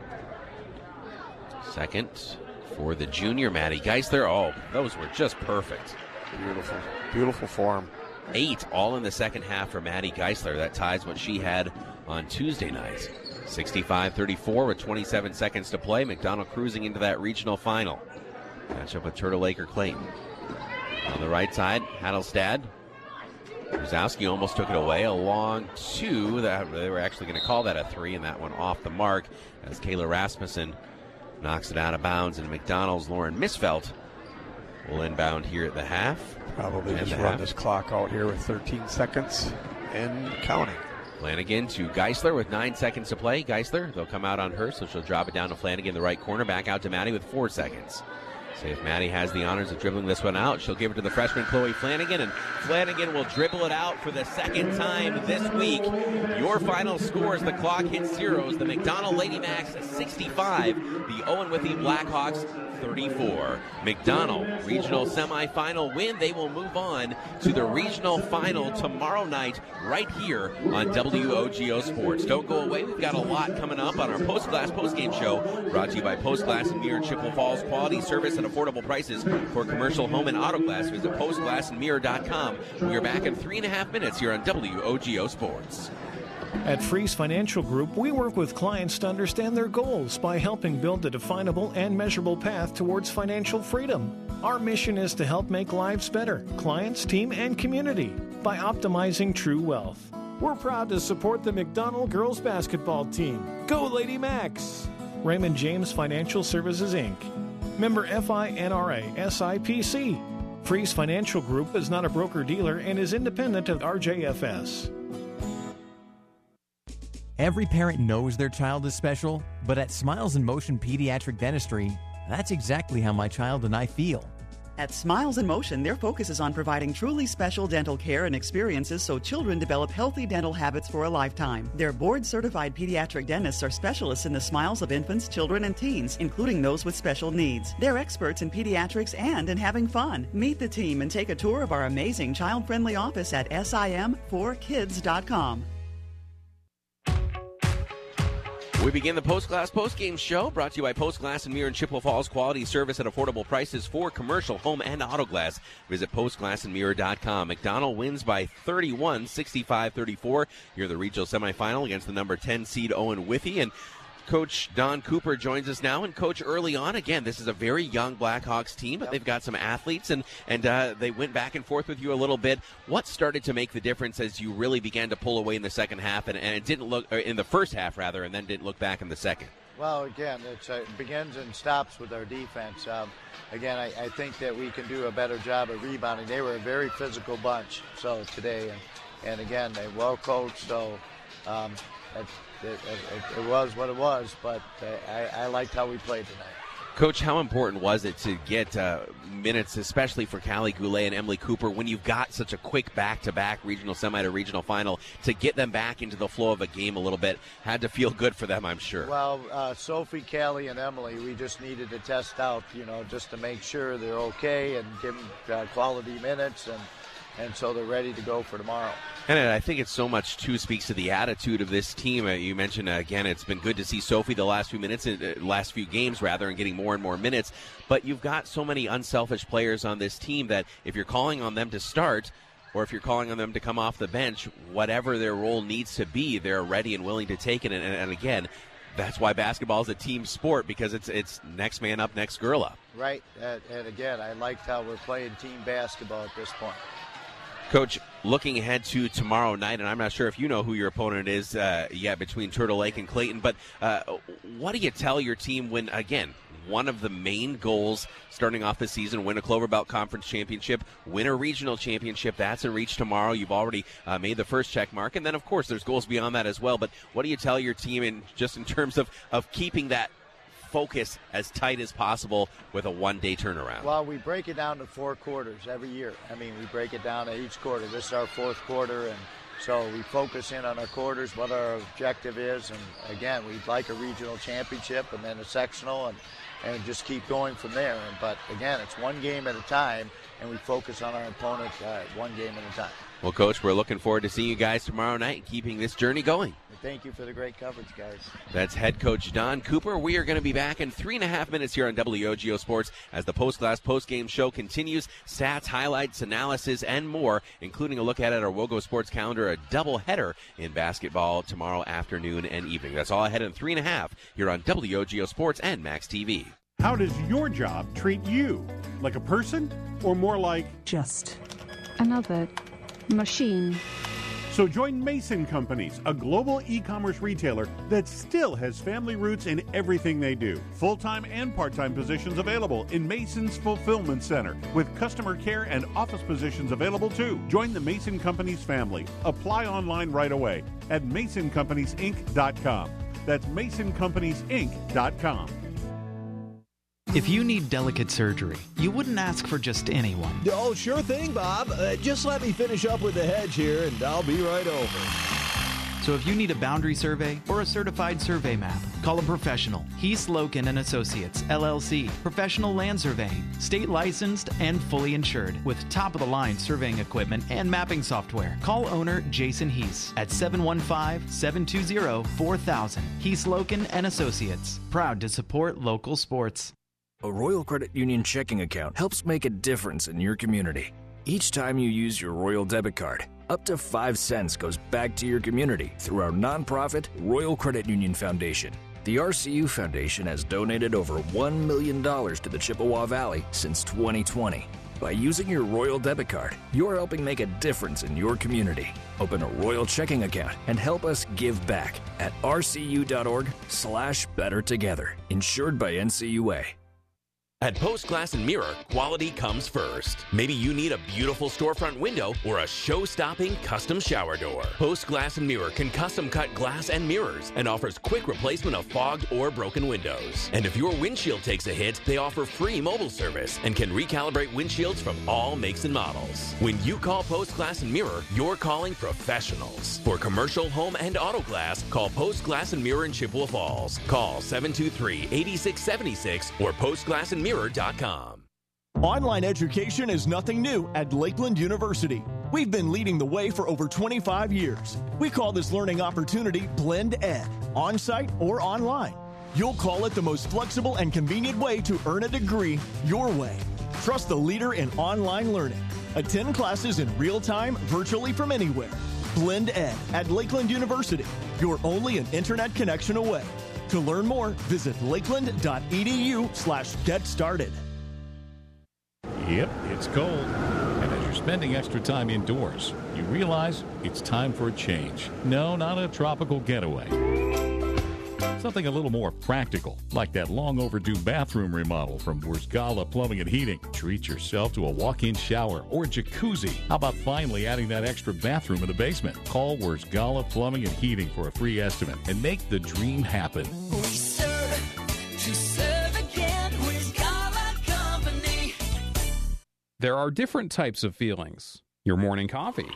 Second for the junior Maddie Geisler. Oh, those were just perfect. Beautiful, beautiful form. Eight all in the second half for Maddie Geisler. That ties what she had on Tuesday night. sixty-five thirty-four with twenty-seven seconds to play. McDonald cruising into that regional final. Match up with Turtle Lake or Clayton. On the right side, Hadelstad. Brzezowski almost took it away. A long two. That, they were actually going to call that a three, and that one off the mark as Kayla Rasmussen knocks it out of bounds. And McDonald's Lauren Misfelt will inbound here at the half. Probably and just the run half. this clock out here with thirteen seconds and counting. Flanagan to Geisler with nine seconds to play. Geisler, they'll come out on her, so she'll drop it down to Flanagan, the right corner. Back out to Maddie with four seconds. See if Maddie has the honors of dribbling this one out. She'll give it to the freshman Chloe Flanagan, and Flanagan will dribble it out for the second time this week. Your final score as the clock hits zeros. The McDonald Lady Macs sixty-five, the Owen Withee Blackhawks thirty-four. McDonald regional semifinal win. They will move on to the regional final tomorrow night right here on W O G O Sports. Don't go away. We've got a lot coming up on our Post Glass postgame show, brought to you by Post Glass and Mirror Chippewa Falls. Quality service and affordable prices for commercial home and auto glass. Visit post glass and mirror dot com. We are back in three and a half minutes here on W O G O Sports. At Freeze Financial Group, we work with clients to understand their goals by helping build a definable and measurable path towards financial freedom. Our mission is to help make lives better, clients, team, and community, by optimizing true wealth. We're proud to support the McDonald girls basketball team. Go Lady Macs! Raymond James Financial Services, Incorporated. Member F I N R A S I P C. Freeze Financial Group is not a broker-dealer and is independent of R J F S. Every parent knows their child is special, but at Smiles in Motion Pediatric Dentistry, that's exactly how my child and I feel. At Smiles in Motion, their focus is on providing truly special dental care and experiences so children develop healthy dental habits for a lifetime. Their board-certified pediatric dentists are specialists in the smiles of infants, children, and teens, including those with special needs. They're experts in pediatrics and in having fun. Meet the team and take a tour of our amazing child-friendly office at sim four kids dot com. We begin the Post Glass postgame show, brought to you by Post Glass and Mirror in Chippewa Falls. Quality service at affordable prices for commercial, home, and auto glass. Visit post glass and mirror dot com. McDonald wins by thirty-one, sixty-five thirty-four. You're the regional semifinal against the number ten seed Owen Withee. And Coach Don Cooper joins us now. And, Coach, early on, again, this is a very young Blackhawks team, but they've got some athletes, and, and uh, they went back and forth with you a little bit. What started to make the difference as you really began to pull away in the second half, and, and it didn't look, or in the first half, rather, and then didn't look back in the second? Well, again, it's, uh, it begins and stops with our defense. Um, again, I, I think that we can do a better job of rebounding. They were a very physical bunch so today, and, and again, they well coached, so um, it, it, it, it was what it was, but uh, I, I liked how we played tonight. Coach, how important was it to get uh, minutes, especially for Callie Goulet and Emily Cooper, when you've got such a quick back-to-back regional semi to regional final, to get them back into the flow of a game a little bit? Had to feel good for them, I'm sure. Well, uh, Sophie, Callie, and Emily, we just needed to test out, you know, just to make sure they're okay and give them uh, quality minutes, and, and so they're ready to go for tomorrow. And I think it so much, too, speaks to the attitude of this team. Uh, you mentioned, uh, again, it's been good to see Sophie the last few minutes, uh, last few games, rather, and getting more and more minutes. But you've got so many unselfish players on this team that if you're calling on them to start, or if you're calling on them to come off the bench, whatever their role needs to be, they're ready and willing to take it. And, and again, that's why basketball is a team sport, because it's it's next man up, next girl up. Right. And, and again, I liked how we're playing team basketball at this point. Coach, looking ahead to tomorrow night, and I'm not sure if you know who your opponent is uh, yet between Turtle Lake and Clayton, but uh, what do you tell your team when, again, one of the main goals starting off the season, win a Clover Belt Conference Championship, win a regional championship, that's in reach tomorrow. You've already uh, made the first check mark, and then, of course, there's goals beyond that as well. But what do you tell your team in just in terms of, of keeping that focus as tight as possible with a one-day turnaround? Well, we break it down to four quarters every year. I mean, we break it down to each quarter. This is our fourth quarter, and So we focus in on our quarters, what our objective is, and again, we'd like a regional championship and then a sectional, and, and just keep going from there. And, but again, it's one game at a time, and we focus on our opponent uh, one game at a time. Well, Coach, we're looking forward to seeing you guys tomorrow night and keeping this journey going. Thank you for the great coverage, guys. That's head coach Don Cooper. We are going to be back in three and a half minutes here on W O G O Sports as the Post Glass post-game show continues. Stats, highlights, analysis, and more, including a look at our Wogo Sports calendar, a doubleheader in basketball tomorrow afternoon and evening. That's all ahead in three and a half here on W O G O Sports and Max T V. How does your job treat you? Like a person or more like Just another machine. So join Mason Companies, a global e-commerce retailer that still has family roots in everything they do. Full-time and part-time positions available in Mason's Fulfillment Center, with customer care and office positions available too. Join the Mason Companies family. Apply online right away at mason companies inc dot com. That's mason companies inc dot com. If you need delicate surgery, you wouldn't ask for just anyone. Oh, sure thing, Bob. Uh, just let me finish up with the hedge here, and I'll be right over. So if you need a boundary survey or a certified survey map, call a professional. Heath Loken and Associates, L L C. Professional land surveying, state licensed and fully insured, with top-of-the-line surveying equipment and mapping software. Call owner Jason Heath at seven one five, seven two zero, four thousand. Heath Loken and Associates. Proud to support local sports. A Royal Credit Union checking account helps make a difference in your community. Each time you use your Royal debit card, up to five cents goes back to your community through our nonprofit Royal Credit Union Foundation. The R C U Foundation has donated over one million dollars to the Chippewa Valley since twenty twenty. By using your Royal debit card, you're helping make a difference in your community. Open a Royal checking account and help us give back at rcu.org slash better together. Insured by N C U A. At Post Glass and Mirror, quality comes first. Maybe you need a beautiful storefront window or a show-stopping custom shower door. Post Glass and Mirror can custom cut glass and mirrors and offers quick replacement of fogged or broken windows. And if your windshield takes a hit, they offer free mobile service and can recalibrate windshields from all makes and models. When you call Post Glass and Mirror, you're calling professionals. For commercial, home, and auto glass, call Post Glass and Mirror in Chippewa Falls. Call seven two three, eight six seven six or post glass and mirror dot com. Online education is nothing new at Lakeland University. We've been leading the way for over twenty-five years. We call this learning opportunity Blend Ed, on-site or online. You'll call it the most flexible and convenient way to earn a degree your way. Trust the leader in online learning. Attend classes in real time, virtually from anywhere. Blend Ed at Lakeland University. You're only an internet connection away. To learn more, visit lakeland.edu slash get started. Yep, it's cold. And as you're spending extra time indoors, you realize it's time for a change. No, not a tropical getaway. Something a little more practical, like that long overdue bathroom remodel from Wurzgala Plumbing and Heating. Treat yourself to a walk-in shower or jacuzzi. How about finally adding that extra bathroom in the basement? Call Wurzgala Plumbing and Heating for a free estimate and make the dream happen. We serve to serve again. Wurzgala Company. There are different types of feelings. Your morning coffee.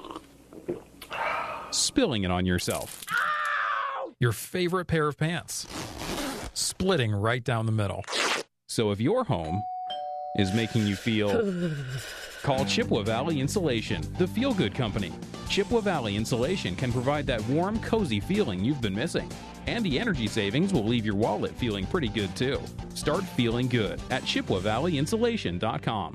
Spilling it on yourself. Your favorite pair of pants. Splitting right down the middle. So if your home is making you feel... Call Chippewa Valley Insulation, the feel-good company. Chippewa Valley Insulation can provide that warm, cozy feeling you've been missing. And the energy savings will leave your wallet feeling pretty good, too. Start feeling good at chippewa valley insulation dot com.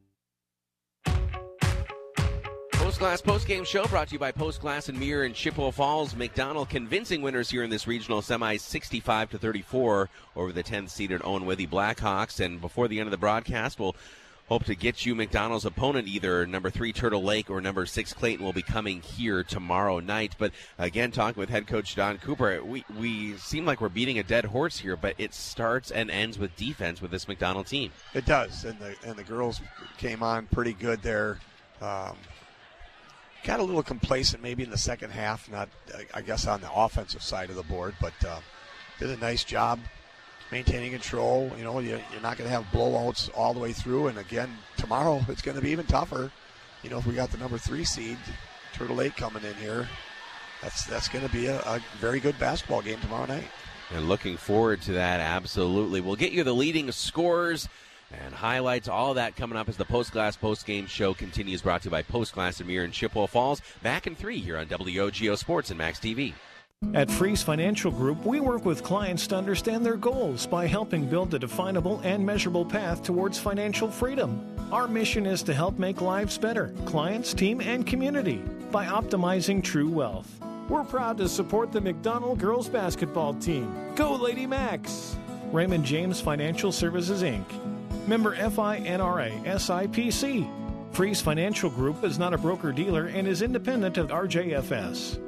Post Glass post-game show brought to you by Post Glass and Mirror in Chippewa Falls. McDonald convincing winners here in this regional semi, sixty-five to thirty-four over the tenth-seeded Owen Withy Blackhawks. And before the end of the broadcast, we'll hope to get you McDonald's opponent, either number three Turtle Lake or number six Clayton will be coming here tomorrow night. But again, talking with head coach Don Cooper, we, we seem like we're beating a dead horse here, but it starts and ends with defense with this McDonald team. It does, and the and the girls came on pretty good there. Um, got a little complacent maybe in the second half, not I guess on the offensive side of the board, but uh, did a nice job maintaining control. You know, you, you're not going to have blowouts all the way through. And again, tomorrow it's going to be even tougher. You know, if we got the number three seed, Turtle Lake coming in here. That's that's going to be a, a very good basketball game tomorrow night. And looking forward to that, absolutely. We'll get you the leading scorers and highlights, all of that coming up as the Post Glass Post Game Show continues, brought to you by Post Glass and Mirror in Chippewa Falls. Back in three here on W O G O Sports and Max T V. At Freeze Financial Group, we work with clients to understand their goals by helping build a definable and measurable path towards financial freedom. Our mission is to help make lives better, clients, team, and community, by optimizing true wealth. We're proud to support the McDonald girls basketball team. Go Lady Max! Raymond James Financial Services, Incorporated. Member F I N R A S I P C. Freeze Financial Group is not a broker-dealer and is independent of R J F S.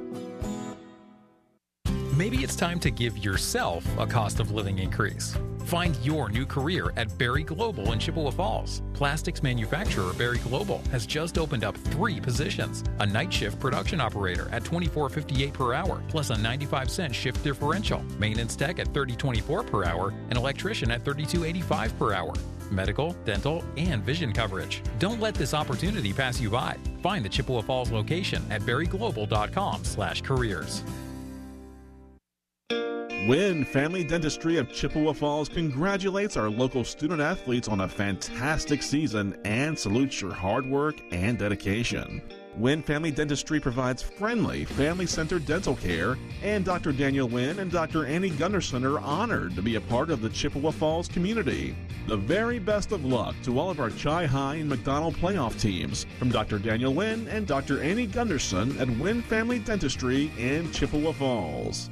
Maybe it's time to give yourself a cost of living increase. Find your new career at Berry Global in Chippewa Falls. Plastics manufacturer Berry Global has just opened up three positions. A night shift production operator at twenty-four fifty-eight per hour, plus a ninety-five cent shift differential. Maintenance tech at thirty twenty-four per hour, and electrician at thirty-two eighty-five per hour. Medical, dental, and vision coverage. Don't let this opportunity pass you by. Find the Chippewa Falls location at berryglobal.com slash careers. Wynn Family Dentistry of Chippewa Falls congratulates our local student athletes on a fantastic season and salutes your hard work and dedication. Wynn Family Dentistry provides friendly, family-centered dental care, and Doctor Daniel Wynn and Doctor Annie Gunderson are honored to be a part of the Chippewa Falls community. The very best of luck to all of our Chi High and McDonald playoff teams from Doctor Daniel Wynn and Doctor Annie Gunderson at Wynn Family Dentistry in Chippewa Falls.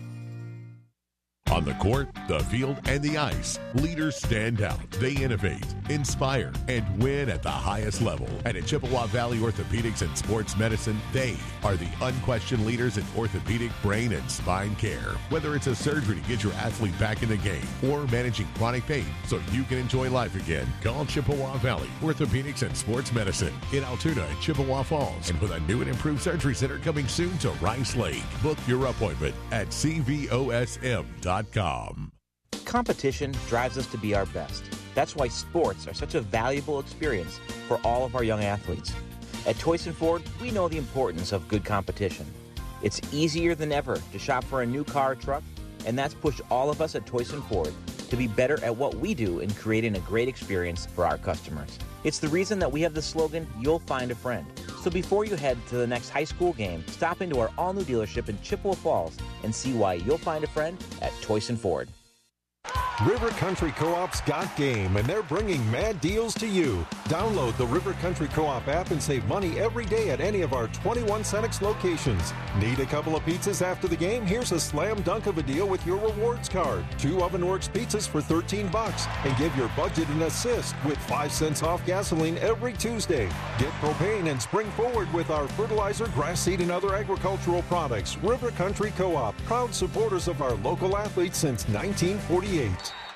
On the court, the field, and the ice, leaders stand out. They innovate, inspire, and win at the highest level. And at Chippewa Valley Orthopedics and Sports Medicine, they are the unquestioned leaders in orthopedic, brain, and spine care. Whether it's a surgery to get your athlete back in the game or managing chronic pain so you can enjoy life again, call Chippewa Valley Orthopedics and Sports Medicine in Altoona and Chippewa Falls. And with a new and improved surgery center coming soon to Rice Lake, book your appointment at C V O S M dot com. Competition drives us to be our best. That's why sports are such a valuable experience for all of our young athletes. At Toyson Ford, we know the importance of good competition. It's easier than ever to shop for a new car or truck, and that's pushed all of us at Toyson Ford to be better at what we do in creating a great experience for our customers. It's the reason that we have the slogan, "You'll find a friend." So before you head to the next high school game, stop into our all-new dealership in Chippewa Falls and see why you'll find a friend at Toyson Ford. River Country Co-op's got game, and they're bringing mad deals to you. Download the River Country Co-op app and save money every day at any of our twenty-one Cenex locations. Need a couple of pizzas after the game? Here's a slam dunk of a deal with your rewards card. Two Ovenworks pizzas for thirteen bucks, and give your budget an assist with five cents off gasoline every Tuesday. Get propane and spring forward with our fertilizer, grass seed, and other agricultural products. River Country Co-op, proud supporters of our local athletes since nineteen forty-eight.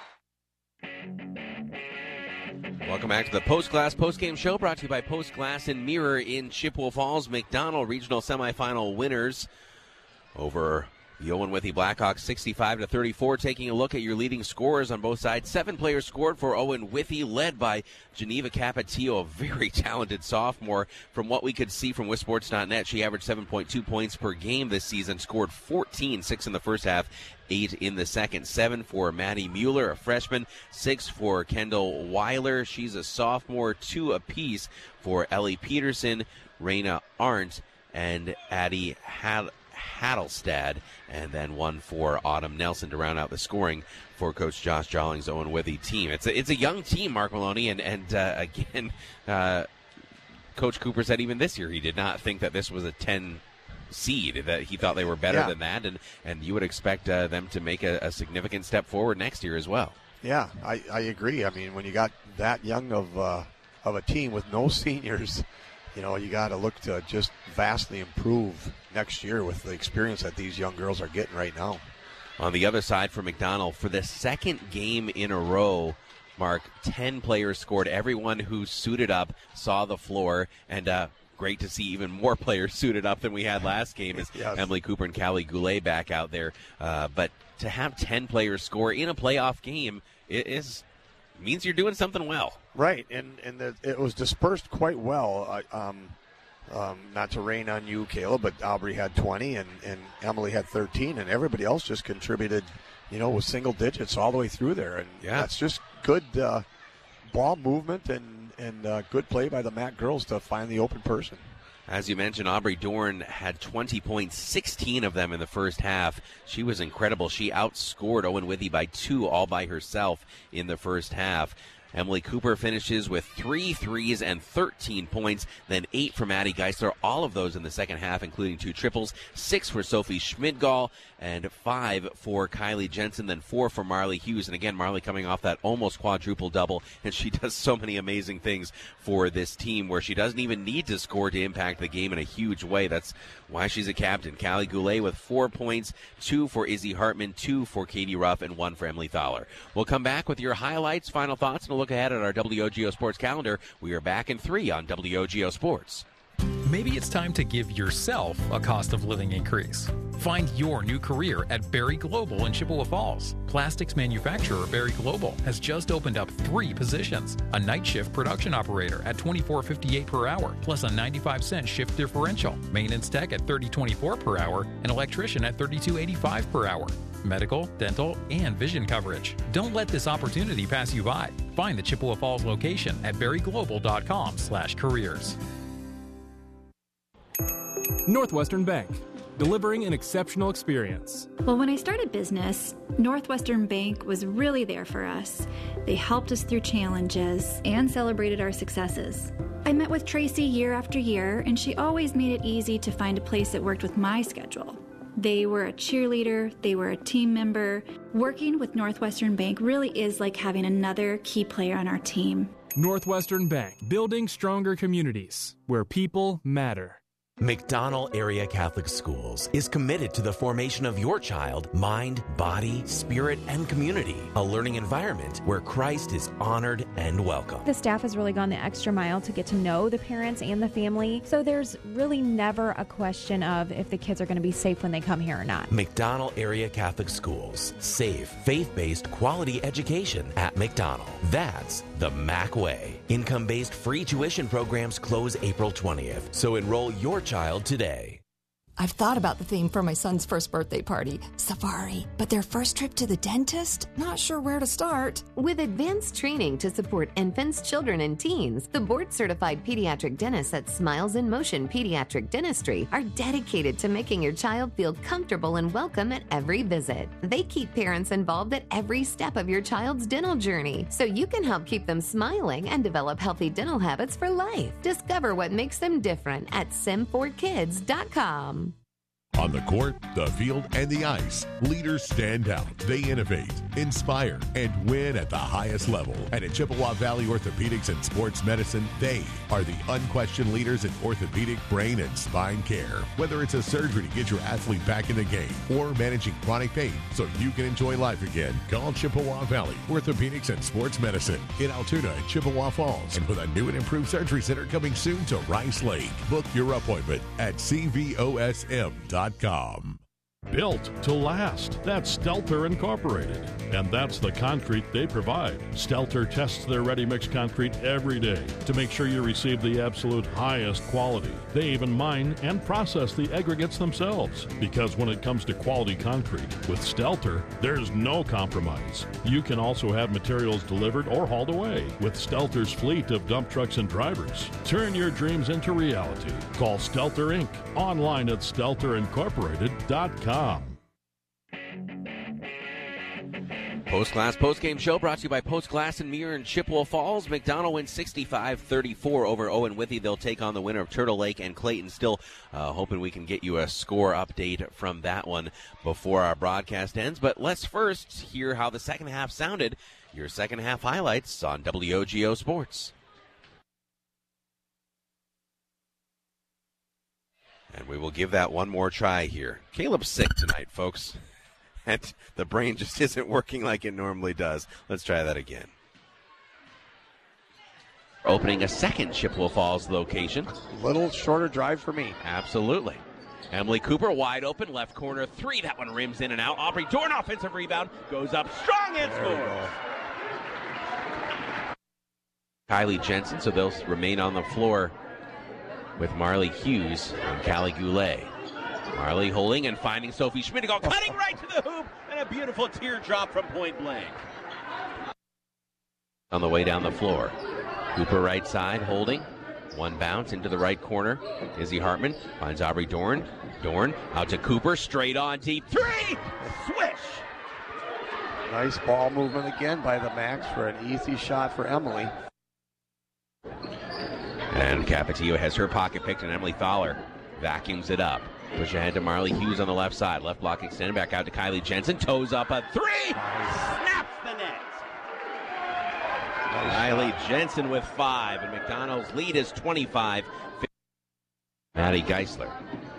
Welcome back to the Post Glass Post Game Show, brought to you by Post Glass and Mirror in Chippewa Falls. McDonald regional semifinal winners over the Owen Withy Blackhawks, sixty-five to thirty-four. Taking a look at your leading scorers on both sides. Seven players scored for Owen Withy, led by Geneva Capetillo, a very talented sophomore. From what we could see from Wisports dot net, she averaged seven point two points per game this season, scored fourteen, six in the first half, eight in the second. Seven for Maddie Mueller, a freshman. Six for Kendall Weiler. She's a sophomore. Two apiece for Ellie Peterson, Raina Arndt, and Addie Had- Hadelstad. And then one for Autumn Nelson to round out the scoring for Coach Josh Jolling's Owen Withy team. It's a, it's a young team, Mark Maloney, and, and uh, again, uh, Coach Cooper said even this year he did not think that this was a ten seed, that he thought they were better yeah. than that, and, and you would expect uh, them to make a, a significant step forward next year as well. Yeah, I, I agree. I mean, when you got that young of uh, of a team with no seniors, you know, you got to look to just vastly improve next year with the experience that these young girls are getting right now. On the other side for McDonald, for the second game in a row, Mark, ten players scored. Everyone who suited up saw the floor, and uh, great to see even more players suited up than we had last game as yes. Emily Cooper and Callie Goulet back out there. Uh, but to have ten players score in a playoff game it is means you're doing something well. Right, and and the, it was dispersed quite well. Uh, um, Um, not to rain on you, Caleb, but Aubrey had twenty and, and Emily had thirteen, and everybody else just contributed, you know, with single digits all the way through there. And yeah. that's just good uh, ball movement and, and uh, good play by the M A C girls to find the open person. As you mentioned, Aubrey Dorn had twenty points, sixteen of them in the first half. She was incredible. She outscored Owen Withy by two all by herself in the first half. Emily Cooper finishes with three threes and thirteen points, then eight for Maddie Geisler, all of those in the second half, including two triples, six for Sophie Schmidgall, and five for Kylie Jensen, then four for Marley Hughes. And again, Marley coming off that almost quadruple double, and she does so many amazing things for this team where she doesn't even need to score to impact the game in a huge way. That's why she's a captain. Callie Goulet with four points, two for Izzy Hartman, two for Katie Ruff, and one for Emily Thaler. We'll come back with your highlights, final thoughts, and a look ahead at our W O G O Sports calendar. We are back in three on W O G O Sports. Maybe it's time to give yourself a cost of living increase. Find your new career at Berry Global in Chippewa Falls. Plastics manufacturer Berry Global has just opened up three positions. A night shift production operator at twenty-four fifty-eight per hour, plus a ninety-five cent shift differential. Maintenance tech at thirty twenty-four per hour, and electrician at thirty-two eighty-five per hour. Medical, dental, and vision coverage. Don't let this opportunity pass you by. Find the Chippewa Falls location at berryglobal.com slash careers. Northwestern Bank, delivering an exceptional experience. Well, when I started business, Northwestern Bank was really there for us. They helped us through challenges and celebrated our successes. I met with Tracy year after year, and she always made it easy to find a place that worked with my schedule. They were a cheerleader, they were a team member. Working with Northwestern Bank really is like having another key player on our team. Northwestern Bank, building stronger communities where people matter. McDonell Area Catholic Schools is committed to the formation of your child, mind, body, spirit, and community. A learning environment where Christ is honored and welcome. The staff has really gone the extra mile to get to know the parents and the family, so there's really never a question of if the kids are going to be safe when they come here or not. McDonell Area Catholic Schools. Safe, faith-based, quality education at McDonell. That's the M A C way. Income-based free tuition programs close April twentieth, so enroll your child today. I've thought about the theme for my son's first birthday party, safari, but their first trip to the dentist? Not sure where to start. With advanced training to support infants, children, and teens, the board-certified pediatric dentists at Smiles in Motion Pediatric Dentistry are dedicated to making your child feel comfortable and welcome at every visit. They keep parents involved at every step of your child's dental journey, so you can help keep them smiling and develop healthy dental habits for life. Discover what makes them different at sim four kids dot com. On the court, the field, and the ice, leaders stand out. They innovate, inspire, and win at the highest level. And at Chippewa Valley Orthopedics and Sports Medicine, they are the unquestioned leaders in orthopedic, brain, and spine care. Whether it's a surgery to get your athlete back in the game or managing chronic pain so you can enjoy life again, call Chippewa Valley Orthopedics and Sports Medicine in Altoona and Chippewa Falls. And with a new and improved surgery center coming soon to Rice Lake, book your appointment at C V O S M dot com. Built to last. That's Stelter Incorporated. And that's the concrete they provide. Stelter tests their ready-mix concrete every day to make sure you receive the absolute highest quality. They even mine and process the aggregates themselves. Because when it comes to quality concrete, with Stelter, there's no compromise. You can also have materials delivered or hauled away with Stelter's fleet of dump trucks and drivers. Turn your dreams into reality. Call Stelter Incorporated online at stelter incorporated dot com. Post Glass Postgame Show brought to you by Post Glass and Mirror in Chippewa Falls. McDonell wins sixty-five thirty-four over Owen Withy. They'll take on the winner of Turtle Lake and Clayton. Still uh, hoping we can get you a score update from that one before our broadcast ends. But let's first hear how the second half sounded. Your second half highlights on W O G O Sports. And we will give that one more try here. Caleb's sick tonight, folks. And the brain just isn't working like it normally does. Let's try that again. Opening a second Chippewa Falls location. A little shorter drive for me. Absolutely. Emily Cooper wide open, left corner three. That one rims in and out. Aubrey Dorn offensive rebound. Goes up strong and scores. Kylie Jensen, so they'll remain on the floor with Marley Hughes and Callie Goulet. Marley holding and finding Sophie Schmidigal, cutting right to the hoop, and a beautiful teardrop from point blank. On the way down the floor, Cooper right side holding. One bounce into the right corner. Izzy Hartman finds Aubrey Dorn. Dorn out to Cooper, straight on deep three. Swish. Nice ball movement again by the Max for an easy shot for Emily. And Capetillo has her pocket picked, and Emily Thaler vacuums it up. Push ahead to Marley Hughes on the left side. Left block extended back out to Kylie Jensen. Toes up a three. Snaps the net. Kylie Jensen with five, and McDonald's lead is twenty-five. Maddie Geisler.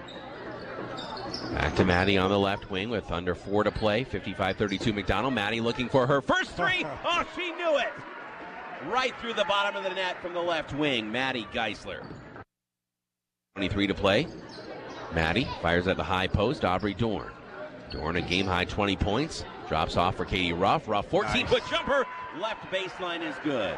Back to Maddie on the left wing with under four to play. fifty-five thirty-two McDonald. Maddie looking for her first three. Oh, she knew it. Right through the bottom of the net from the left wing. Maddie Geisler. twenty-three to play. Maddie fires at the high post. Aubrey Dorn. Dorn a game high twenty points. Drops off for Katie Ruff. Ruff fourteen-foot nice. Jumper. Left baseline is good.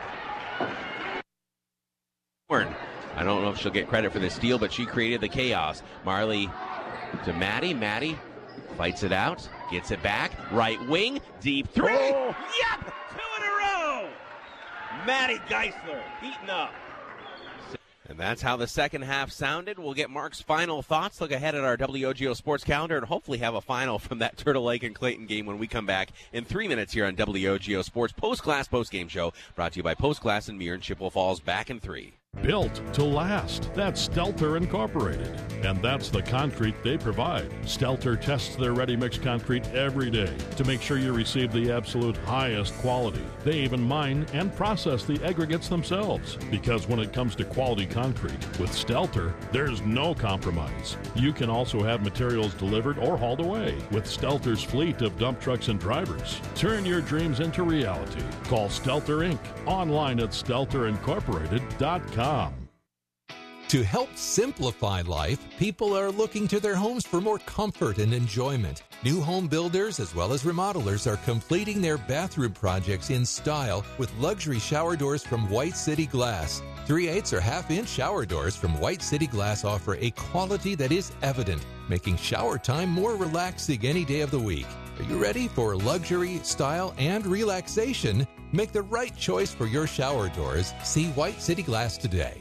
Dorn. I don't know if she'll get credit for the steal, but she created the chaos. Marley to Maddie. Maddie fights it out. Gets it back. Right wing. Deep three. Oh. Yep! Two in a row! Maddie Geisler heating up. And that's how the second half sounded. We'll get Mark's final thoughts, look ahead at our W O G O Sports calendar, and hopefully have a final from that Turtle Lake and Clayton game when we come back in three minutes here on W O G O Sports Post-Class Post-Game Show, brought to you by Post Glass and Mirror in Chippewa Falls. Back in three. Built to last. That's Stelter Incorporated. And that's the concrete they provide. Stelter tests their ready-mix concrete every day to make sure you receive the absolute highest quality. They even mine and process the aggregates themselves. Because when it comes to quality concrete, with Stelter, there's no compromise. You can also have materials delivered or hauled away with Stelter's fleet of dump trucks and drivers. Turn your dreams into reality. Call Stelter Incorporated. Online at stelter incorporated dot com. To help simplify life, people are looking to their homes for more comfort and enjoyment. New home builders as well as remodelers are completing their bathroom projects in style with luxury shower doors from White City Glass. three eighths or half-inch shower doors from White City Glass offer a quality that is evident, making shower time more relaxing any day of the week. Are you ready for luxury, style, and relaxation? Make the right choice for your shower doors. See White City Glass today.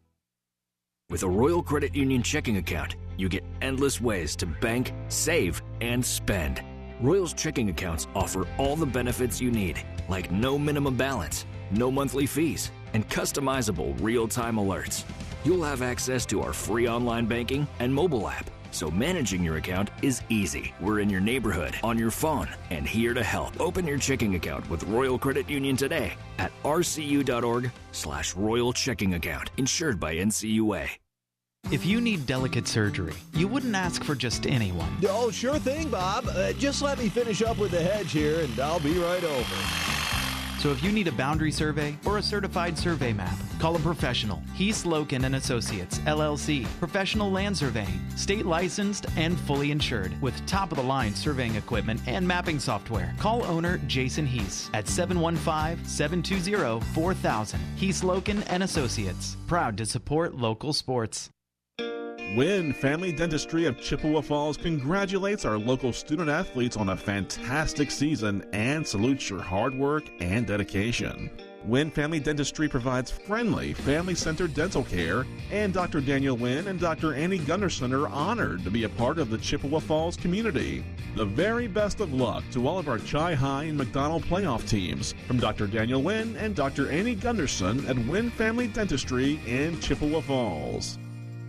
With a Royal Credit Union checking account, you get endless ways to bank, save, and spend. Royal's checking accounts offer all the benefits you need, like no minimum balance, no monthly fees, and customizable real-time alerts. You'll have access to our free online banking and mobile app, so managing your account is easy. We're in your neighborhood, on your phone, and here to help. Open your checking account with Royal Credit Union today at rcu.org slash Royal Checking Account. Insured by N C U A. If you need delicate surgery, you wouldn't ask for just anyone. Oh, sure thing, Bob. Uh, just let me finish up with the hedge here, and I'll be right over. So if you need a boundary survey or a certified survey map, call a professional. Heath Loken and Associates, L L C. Professional land surveying, state licensed and fully insured with top-of-the-line surveying equipment and mapping software. Call owner Jason Heath at seven one five, seven two zero, four thousand. Heath Loken and Associates. Proud to support local sports. Wynn Family Dentistry of Chippewa Falls congratulates our local student athletes on a fantastic season and salutes your hard work and dedication. Wynn Family Dentistry provides friendly, family-centered dental care, and Doctor Daniel Wynn and Doctor Annie Gunderson are honored to be a part of the Chippewa Falls community. The very best of luck to all of our Chi High and McDonald playoff teams from Doctor Daniel Wynn and Doctor Annie Gunderson at Wynn Family Dentistry in Chippewa Falls.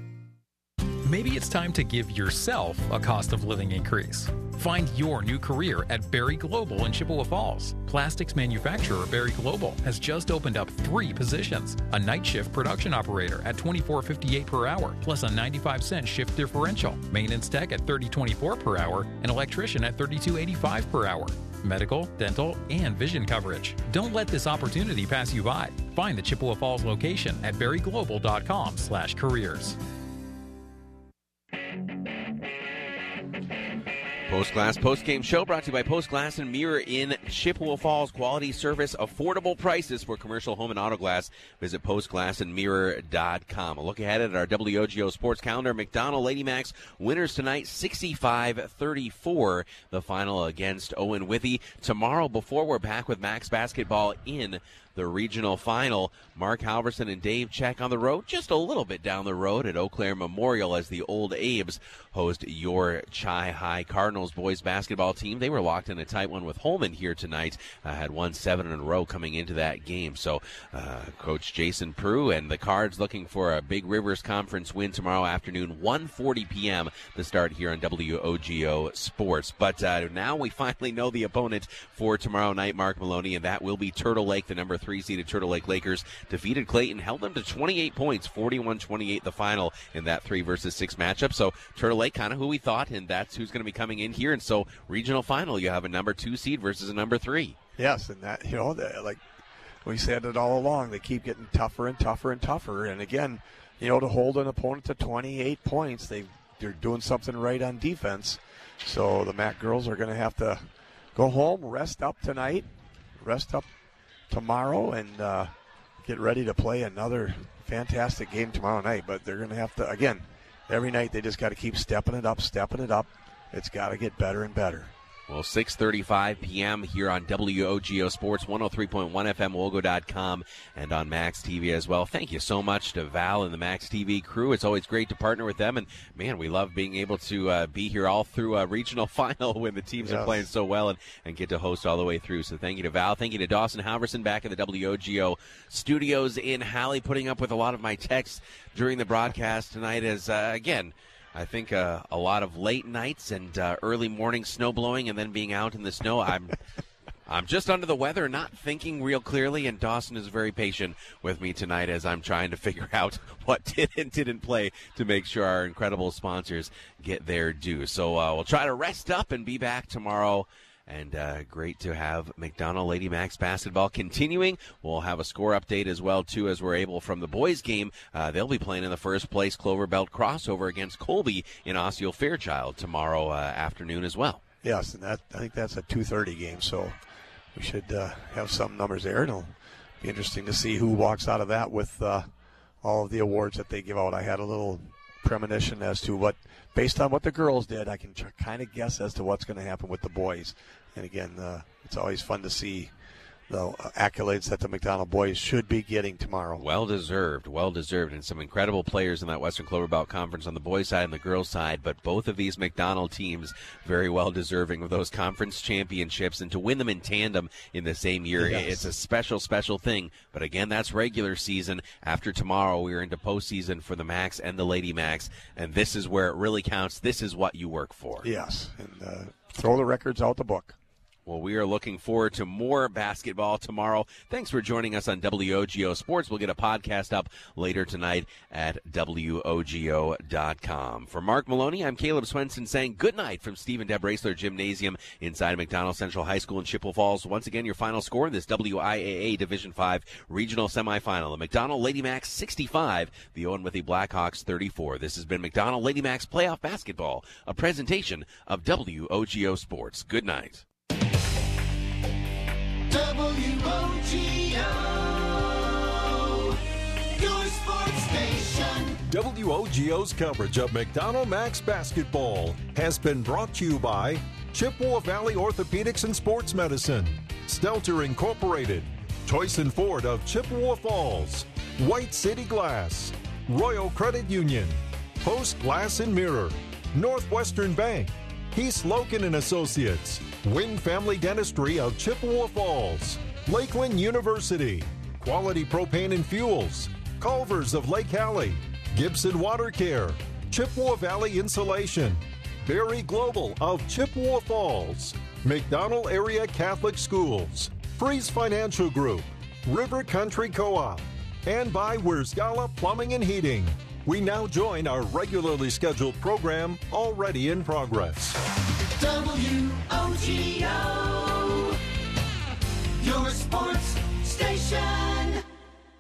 Maybe it's time to give yourself a cost of living increase. Find your new career at Berry Global in Chippewa Falls. Plastics manufacturer Berry Global has just opened up three positions. A night shift production operator at twenty-four fifty-eight per hour, plus a ninety-five cent shift differential. Maintenance tech at thirty twenty-four per hour, and electrician at thirty-two eighty-five per hour. Medical, dental, and vision coverage. Don't let this opportunity pass you by. Find the Chippewa Falls location at berry global dot com slash careers. Post Glass Post Game Show brought to you by Post Glass and Mirror in Chippewa Falls. Quality service, affordable prices for commercial home and auto glass. Visit post glass and mirror dot com. A look ahead at our W O G O sports calendar. McDonald Lady Macs winners tonight, sixty-five thirty-four. The final against Owen Withy. Tomorrow, before we're back with Macs basketball in the regional final, Mark Halverson and Dave Check on the road, just a little bit down the road at Eau Claire Memorial as the Old Abes host your Chi High Cardinals boys basketball team. They were locked in a tight one with Holman here tonight. Uh, had won seven in a row coming into that game. So uh, Coach Jason Prue and the Cards looking for a Big Rivers Conference win tomorrow afternoon, one forty p.m. the start here on W O G O Sports. But uh, now we finally know the opponent for tomorrow night, Mark Maloney, and that will be Turtle Lake. The number three seeded Turtle Lake Lakers defeated Clayton, held them to twenty-eight points, forty-one twenty-eight the final in that three versus six matchup. So Turtle Lake, kind of who we thought, and that's who's going to be coming in here. And so regional final, you have a number two seed versus a number three. Yes, and that, you know, like we said it all along, they keep getting tougher and tougher and tougher. And again, you know, to hold an opponent to twenty-eight points, they they're doing something right on defense. So the Mac girls are going to have to go home, rest up tonight, rest up tomorrow, and uh, get ready to play another fantastic game tomorrow night. But they're going to have to, again, every night they just got to keep stepping it up, stepping it up. It's got to get better and better. Well, six thirty-five p.m. here on W O G O Sports, one oh three point one F M, Wogo dot com, and on Max T V as well. Thank you so much to Val and the Max T V crew. It's always great to partner with them, and, man, we love being able to uh, be here all through a regional final when the teams yes. are playing so well and, and get to host all the way through. So thank you to Val. Thank you to Dawson Halverson back in the W O G O studios in Halley, putting up with a lot of my texts during the broadcast tonight as, uh, again, I think uh, a lot of late nights and uh, early morning snow blowing and then being out in the snow. I'm I'm just under the weather, not thinking real clearly, and Dawson is very patient with me tonight as I'm trying to figure out what did and didn't play to make sure our incredible sponsors get their due. So uh, we'll try to rest up and be back tomorrow. And uh, great to have McDonald Lady Macs basketball continuing. We'll have a score update as well, too, as we're able from the boys' game. Uh, they'll be playing in the first place Clover Belt crossover against Colby in Osseo Fairchild tomorrow uh, afternoon as well. Yes, and that I think that's a two thirty game, so we should uh, have some numbers there. And it'll be interesting to see who walks out of that with uh, all of the awards that they give out. I had a little premonition as to what, based on what the girls did, I can tr- kind of guess as to what's going to happen with the boys. And again, uh, it's always fun to see the accolades that the McDonald boys should be getting tomorrow. Well deserved, well deserved, and some incredible players in that Western Clover Belt Conference on the boys' side and the girls' side. But both of these McDonald teams very well deserving of those conference championships, and to win them in tandem in the same year, yes. It's a special, special thing. But again, that's regular season. After tomorrow, we're into postseason for the Macs and the Lady Macs, and this is where it really counts. This is what you work for. Yes, and uh, throw the records out the book. Well, we are looking forward to more basketball tomorrow. Thanks for joining us on W O G O Sports. We'll get a podcast up later tonight at W O G O dot com. For Mark Maloney, I'm Caleb Swenson saying good night from Steve and Deb Raessler Gymnasium inside McDonald Central High School in Chippewa Falls. Once again, your final score in this W I A A Division five regional semifinal. The McDonald Lady Macs sixty-five, the Owen Withy Blackhawks thirty-four. This has been McDonald Lady Macs Playoff Basketball, a presentation of W O G O Sports. Good night. W O G O, your sports station. W O G O's coverage of McDonald Macs basketball has been brought to you by Chippewa Valley Orthopedics and Sports Medicine, Stelter Incorporated, Toyson Ford of Chippewa Falls, White City Glass, Royal Credit Union, Post Glass and Mirror, Northwestern Bank, Heath Loken and Associates, Wynn Family Dentistry of Chippewa Falls, Lakeland University, Quality Propane and Fuels, Culver's of Lake Hallie, Gibson Water Care, Chippewa Valley Insulation, Berry Global of Chippewa Falls, McDonald Area Catholic Schools, Freeze Financial Group, River Country Co-op, and by Wersgala Plumbing and Heating. We now join our regularly scheduled program already in progress. W O G O, your sports station.